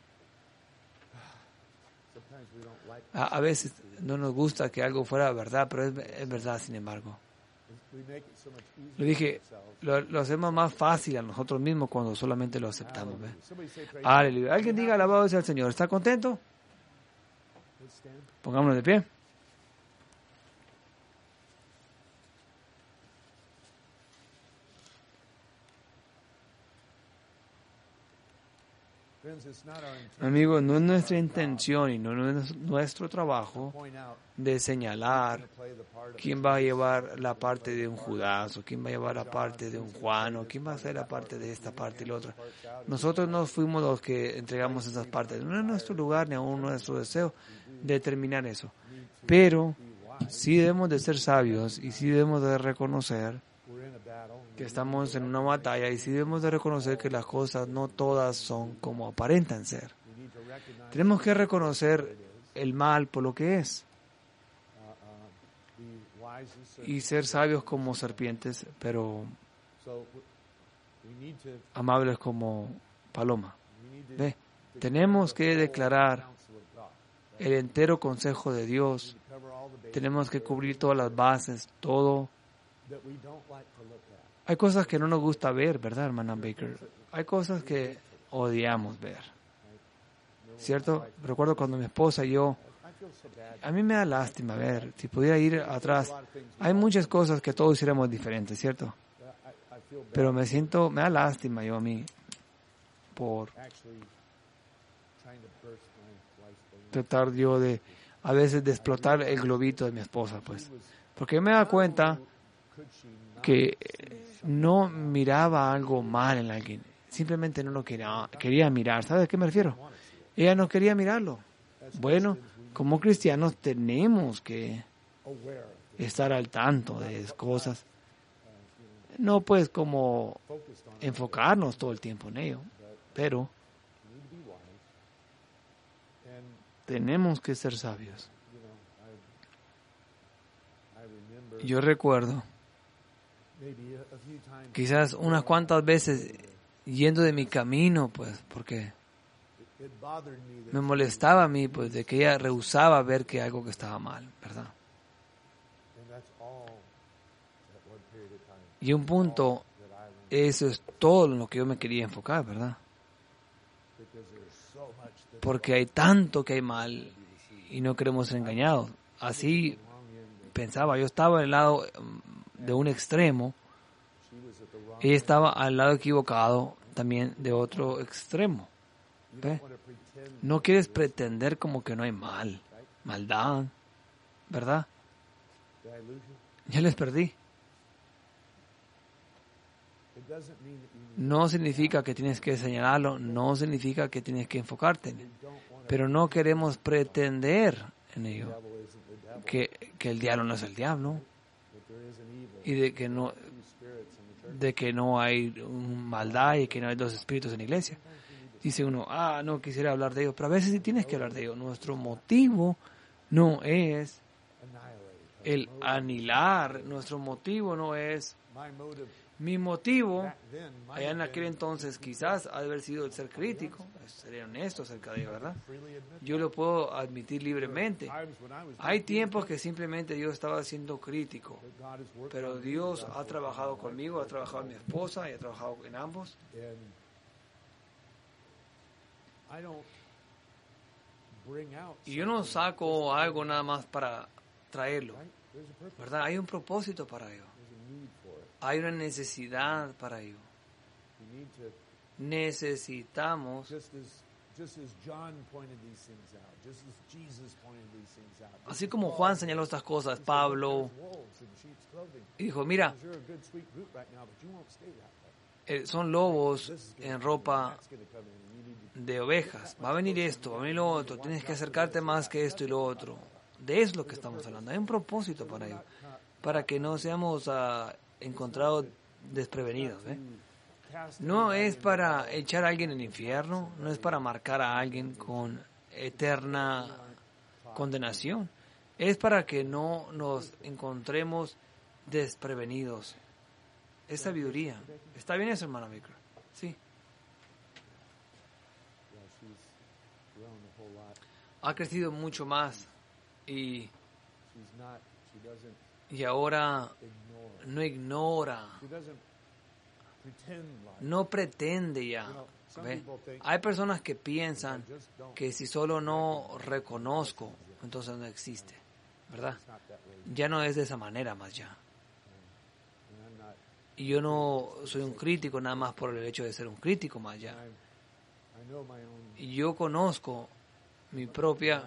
Speaker 1: A veces no nos gusta que algo fuera verdad, pero es verdad, sin embargo. Lo dije, lo hacemos más fácil a nosotros mismos cuando solamente lo aceptamos. Aleluya. Alguien diga alabado sea el Señor. ¿Está contento? Pongámonos de pie. Amigos, no es nuestra intención y no es nuestro trabajo de señalar quién va a llevar la parte de un Judas, o quién va a llevar la parte de un Juan, o quién va a hacer la parte de esta parte y la otra. Nosotros no fuimos los que entregamos esas partes. No es nuestro lugar ni aún nuestro deseo determinar eso. Pero sí debemos de ser sabios y sí debemos de reconocer que estamos en una batalla, y sí debemos de reconocer que las cosas no todas son como aparentan ser. Tenemos que reconocer el mal por lo que es y ser sabios como serpientes, pero amables como paloma. ¿Ve? Tenemos que declarar el entero consejo de Dios. Tenemos que cubrir todas las bases, todo. Hay cosas que no nos gusta ver, ¿verdad, hermana Baker? Hay cosas que odiamos ver, ¿cierto? Recuerdo cuando mi esposa y yo, a mí me da lástima ver, si pudiera ir atrás, hay muchas cosas que todos hiciéramos diferentes, ¿cierto? Pero me da lástima yo a mí por tratar yo a veces de explotar el globito de mi esposa, pues. Porque me da cuenta que no miraba algo mal en alguien, simplemente no lo quería mirar. ¿Sabes a qué me refiero? Ella no quería mirarlo. Bueno, como cristianos tenemos que estar al tanto de cosas. No pues como enfocarnos todo el tiempo en ello, pero tenemos que ser sabios. Yo recuerdo Quizás unas cuantas veces yendo de mi camino, pues, porque me molestaba a mí, pues, de que ella rehusaba ver que algo que estaba mal, ¿verdad? Y un punto, eso es todo en lo que yo me quería enfocar, ¿verdad? Porque hay tanto que hay mal y no queremos ser engañados. Así pensaba, yo estaba al lado de un extremo, ella estaba al lado equivocado también de otro extremo. ¿Ve? No quieres pretender como que no hay maldad, ¿verdad? Ya les perdí. No significa que tienes que señalarlo, no significa que tienes que enfocarte en él, pero no queremos pretender en ello que el diablo no es el diablo y de que no hay maldad y que no hay dos espíritus en la iglesia. Dice uno, no quisiera hablar de ello, pero a veces sí tienes que hablar de ello. Nuestro motivo no es el anihilar, nuestro motivo no es... Mi motivo, allá en aquel entonces, quizás ha de haber sido el ser crítico, seré honesto acerca de ello, ¿verdad? Yo lo puedo admitir libremente. Hay tiempos que simplemente yo estaba siendo crítico, pero Dios ha trabajado conmigo, ha trabajado en mi esposa y ha trabajado en ambos. Y yo no saco algo nada más para traerlo, ¿verdad? Hay un propósito para ello. Hay una necesidad para ello. Necesitamos, así como Juan señaló estas cosas, Pablo dijo, mira, son lobos en ropa de ovejas. Va a venir esto, va a venir lo otro. Tienes que acercarte más que esto y lo otro. De eso es lo que estamos hablando. Hay un propósito para ello, para que no seamos encontrados desprevenidos. No es para echar a alguien en el infierno, no es para marcar a alguien con eterna condenación. Es para que no nos encontremos desprevenidos. Es sabiduría. ¿Está bien eso, hermana Micro? Sí. Ha crecido mucho más y ahora no ignora, no pretende ya. ¿Ve? Hay personas que piensan que si solo no reconozco, entonces no existe, ¿verdad? Ya no es de esa manera más ya. Y yo no soy un crítico nada más por el hecho de ser un crítico más ya. Y yo conozco mi propia...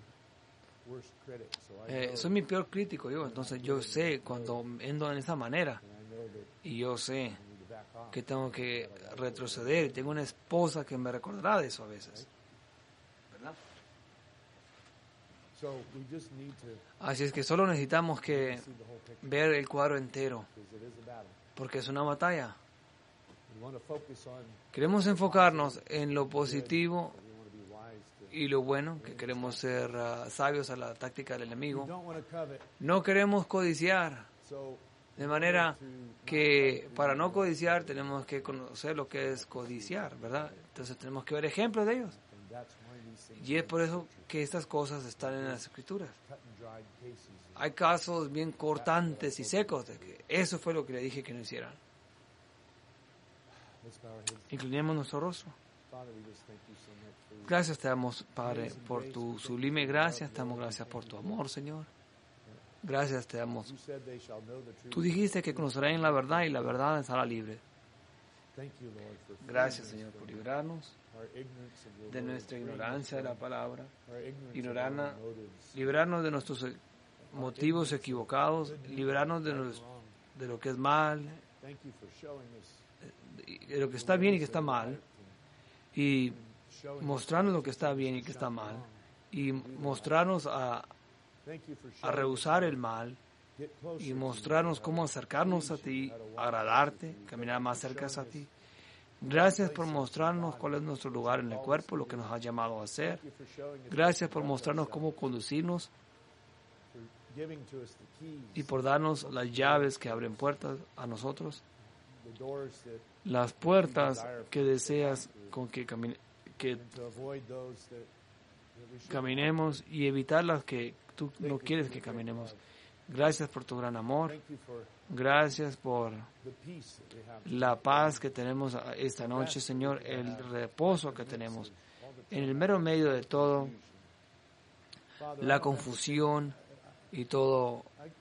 Speaker 1: soy mi peor crítico yo, entonces yo sé cuando ando en esa manera y yo sé que tengo que retroceder y tengo una esposa que me recordará de eso a veces, ¿verdad? Así es que solo necesitamos que ver el cuadro entero porque es una batalla. Queremos enfocarnos en lo positivo y lo bueno, que queremos ser sabios a la táctica del enemigo. No queremos codiciar, de manera que para no codiciar tenemos que conocer lo que es codiciar, ¿verdad? Entonces tenemos que ver ejemplos de ellos. Y es por eso que estas cosas están en las Escrituras. Hay casos bien cortantes y secos de que eso fue lo que le dije que no hicieran. Inclinemos nuestro rostro. Gracias te damos, Padre, por tu sublime gracia. Te damos gracias por tu amor, Señor. Gracias te damos. Tú dijiste que conocerán la verdad y la verdad les hará libre. Gracias, Señor, por librarnos de nuestra ignorancia de la palabra, librarnos de nuestros motivos equivocados, librarnos de lo que es mal, de lo que está bien y que está mal, y mostrarnos lo que está bien y que está mal, y mostrarnos a rehusar el mal, y mostrarnos cómo acercarnos a ti, agradarte, caminar más cerca a ti. Gracias por mostrarnos cuál es nuestro lugar en el cuerpo, lo que nos has llamado a hacer. Gracias por mostrarnos cómo conducirnos. y por darnos las llaves que abren puertas a nosotros, las puertas que deseas con que caminemos y evitar las que tú no quieres que caminemos. Gracias por tu gran amor. Gracias por la paz que tenemos esta noche, Señor, el reposo que tenemos. En el mero medio de todo, la confusión y todo,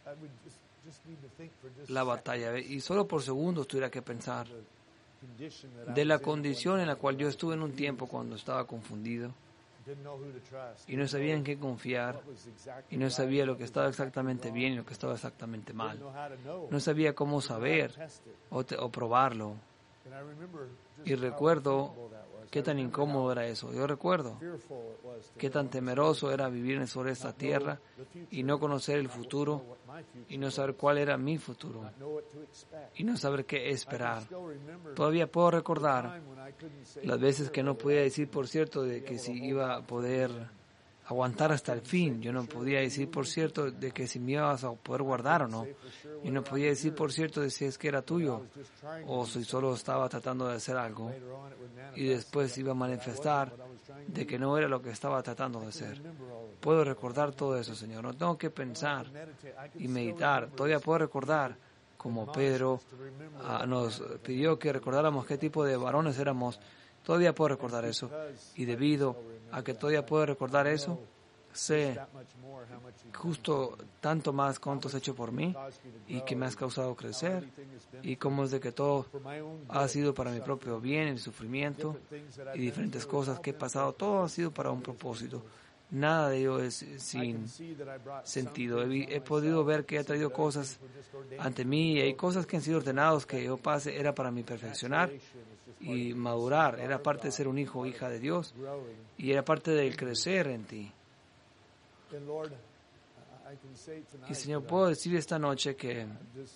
Speaker 1: la batalla. Y solo por segundos tuviera que pensar de la condición en la cual yo estuve en un tiempo cuando estaba confundido y no sabía en qué confiar y no sabía lo que estaba exactamente bien y lo que estaba exactamente mal. No sabía cómo saber o probarlo. Y recuerdo qué tan incómodo era eso. Yo recuerdo qué tan temeroso era vivir sobre esta tierra y no conocer el futuro y no saber cuál era mi futuro y no saber qué esperar. Todavía puedo recordar las veces que no podía decir por cierto de que si iba a poder aguantar hasta el fin. Yo no podía decir por cierto de que si me ibas a poder guardar o no. Yo no podía decir por cierto de si es que era tuyo o si solo estaba tratando de hacer algo y después iba a manifestar de que no era lo que estaba tratando de hacer. Puedo recordar todo eso, Señor. No tengo que pensar y meditar. Todavía puedo recordar como Pedro nos pidió que recordáramos qué tipo de varones éramos. Todavía puedo recordar eso. Y debido a que todavía puedo recordar eso, sé justo tanto más cuánto has hecho por mí y que me has causado crecer y cómo es de que todo ha sido para mi propio bien, el sufrimiento y diferentes cosas que he pasado. Todo ha sido para un propósito. Nada de ello es sin sentido. He podido ver que he traído cosas ante mí y hay cosas que han sido ordenados que yo pase, era para mi perfeccionar y madurar, era parte de ser un hijo o hija de Dios y era parte del crecer en ti. Y Señor, puedo decir esta noche que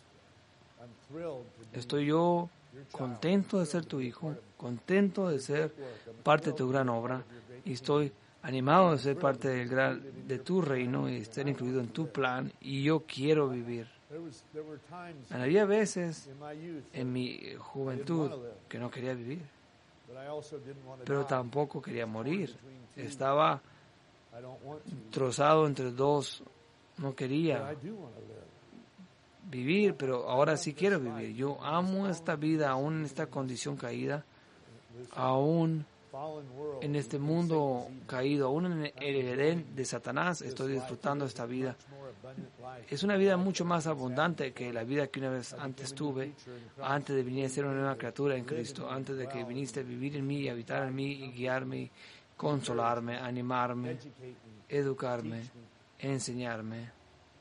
Speaker 1: estoy yo contento de ser tu hijo, contento de ser parte de tu gran obra y estoy animado de ser parte de tu reino y estar incluido en tu plan y yo quiero vivir. Había veces en mi juventud que no quería vivir, pero tampoco quería morir. Estaba trozado entre dos. No quería vivir, pero ahora sí quiero vivir. Yo amo esta vida, aún en esta condición caída, aún en este mundo caído, aún en el Edén de Satanás, estoy disfrutando esta vida. Es una vida mucho más abundante que la vida que una vez antes tuve, antes de venir a ser una nueva criatura en Cristo, antes de que viniste a vivir en mí y habitar en mí y guiarme, consolarme, animarme, educarme, enseñarme.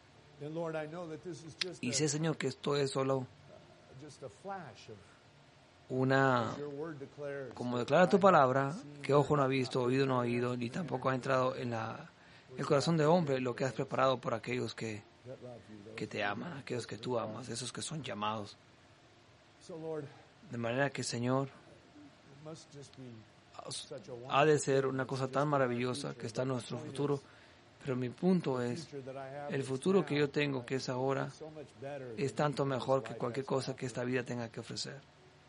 Speaker 1: Y sé, Señor, que esto es solo como declara tu palabra, que ojo no ha visto, oído no ha oído, ni tampoco ha entrado en el corazón de hombre lo que has preparado por aquellos que te aman, aquellos que tú amas, esos que son llamados. De manera que, Señor, ha de ser una cosa tan maravillosa que está en nuestro futuro, pero mi punto es, el futuro que yo tengo, que es ahora, es tanto mejor que cualquier cosa que esta vida tenga que ofrecer.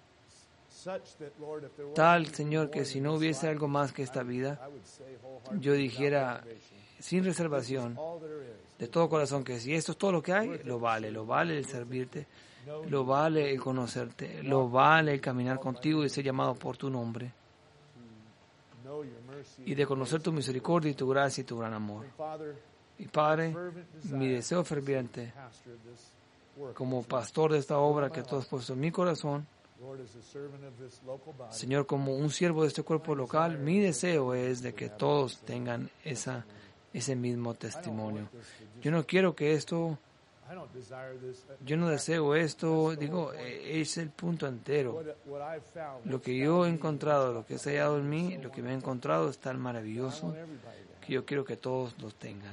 Speaker 1: Tal, Señor, que si no hubiese algo más que esta vida, yo dijera sin reservación, de todo corazón, que si esto es todo lo que hay, lo vale el servirte, lo vale el conocerte, lo vale el caminar contigo y ser llamado por tu nombre, y de conocer tu misericordia y tu gracia y tu gran amor. Y Padre, mi deseo ferviente, como pastor de esta obra que tú has puesto en mi corazón, Señor, como un siervo de este cuerpo local, mi deseo es de que todos tengan ese mismo testimonio. Yo no quiero que esto, yo no deseo esto, digo, es el punto entero. Lo que yo he encontrado, lo que he hallado en mí, lo que me he encontrado es tan maravilloso que yo quiero que todos los tengan.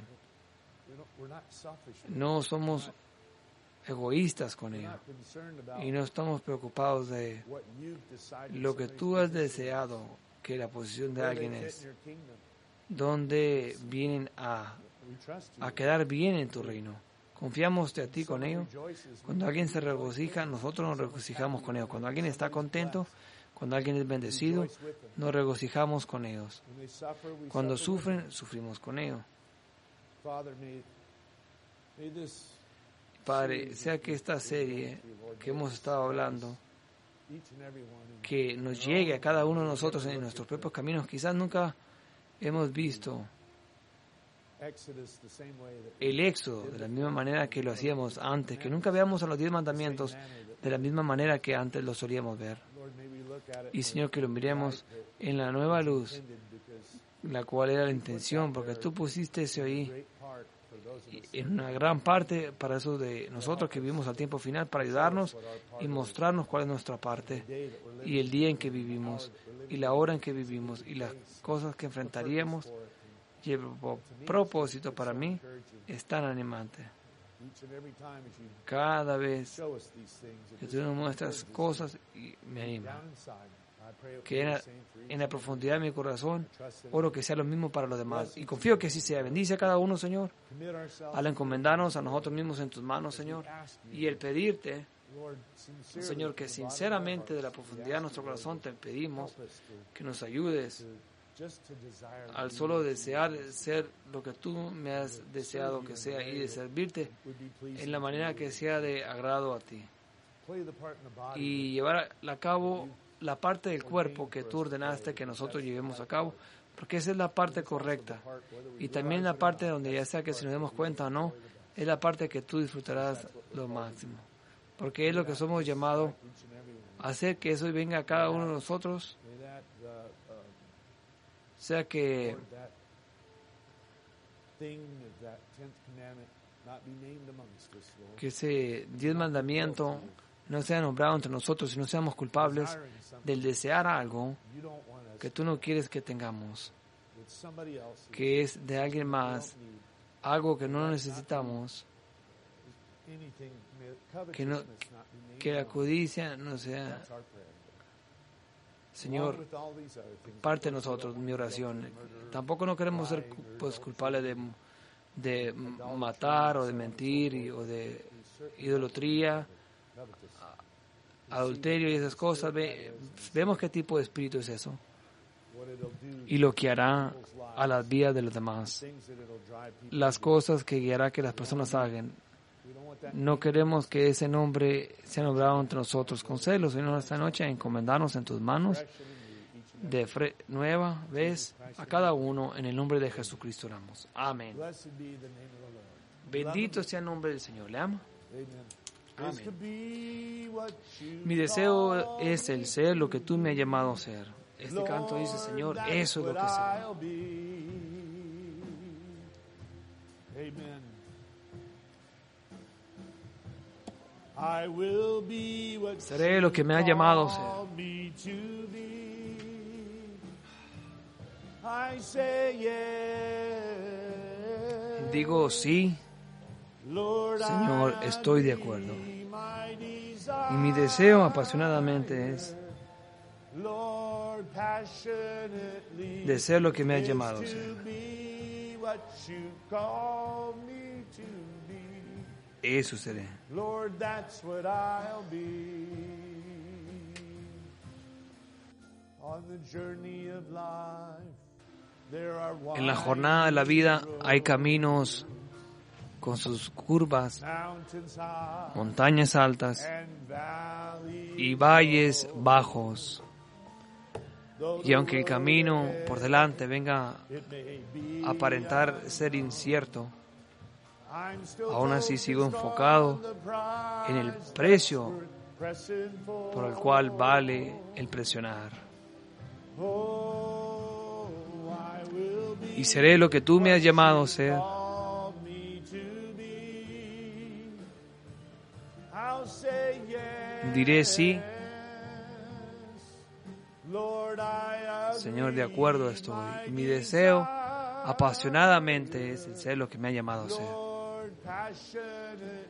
Speaker 1: No somos egoístas con ello y no estamos preocupados de lo que tú has deseado que la posición de alguien es. donde vienen a quedar bien en tu reino. Confiamos a ti con ellos. Cuando alguien se regocija, nosotros nos regocijamos con ellos. Cuando alguien está contento, cuando alguien es bendecido, nos regocijamos con ellos. Cuando sufren, sufrimos con ellos. Padre, sea que esta serie que hemos estado hablando, que nos llegue a cada uno de nosotros en nuestros propios caminos. Quizás nunca hemos visto el éxodo de la misma manera que lo hacíamos antes, que nunca veamos a los 10 mandamientos de la misma manera que antes lo solíamos ver. Y Señor, que lo miremos en la nueva luz, la cual era la intención, porque tú pusiste eso ahí en una gran parte para eso de nosotros que vivimos al tiempo final, para ayudarnos y mostrarnos cuál es nuestra parte y el día en que vivimos y la hora en que vivimos y las cosas que enfrentaríamos. Y el propósito para mí es tan animante. Cada vez que tú nos muestras cosas, y me anima. Que en la profundidad de mi corazón oro que sea lo mismo para los demás. Y confío que así sea. Bendice a cada uno, Señor, al encomendarnos a nosotros mismos en tus manos, Señor. Y el pedirte, Señor, que sinceramente de la profundidad de nuestro corazón te pedimos que nos ayudes al solo desear ser lo que tú me has deseado que sea y de servirte en la manera que sea de agrado a ti. Y llevar a cabo la parte del cuerpo que tú ordenaste que nosotros llevemos a cabo, porque esa es la parte correcta. Y también la parte donde ya sea que si nos demos cuenta o no, es la parte que tú disfrutarás lo máximo. Porque es lo que somos llamados a hacer, que eso venga a cada uno de nosotros, sea que ese 10 mandamientos no sea nombrado entre nosotros y no seamos culpables del desear algo que tú no quieres que tengamos, que es de alguien más, algo que no necesitamos, que la codicia no sea, Señor, parte de nosotros, mi oración. Tampoco no queremos ser culpables de matar o de mentir o de idolatría, adulterio y esas cosas. Vemos qué tipo de espíritu es eso y lo que hará a las vidas de los demás, las cosas que guiará que las personas hagan. No queremos que ese nombre sea nombrado entre nosotros con celos, sino esta noche encomendarnos en tus manos de nueva vez a cada uno. En el nombre de Jesucristo oramos. Amén. Bendito sea el nombre del Señor. ¿Le ama? Amén. Mi deseo es el ser lo que tú me has llamado a ser. Este canto dice, Señor, eso es lo que seré. Seré lo que me ha llamado a ser. Digo sí, Señor, estoy de acuerdo. Y mi deseo apasionadamente es de ser lo que me ha llamado a ser. Eso seré. En la jornada de la vida hay caminos con sus curvas, montañas altas y valles bajos. Y aunque el camino por delante venga a aparentar ser incierto, aún así sigo enfocado en el precio por el cual vale el presionar. Y seré lo que tú me has llamado a ser. Diré sí. Señor, de acuerdo estoy. Mi deseo apasionadamente es el ser lo que me ha llamado a ser.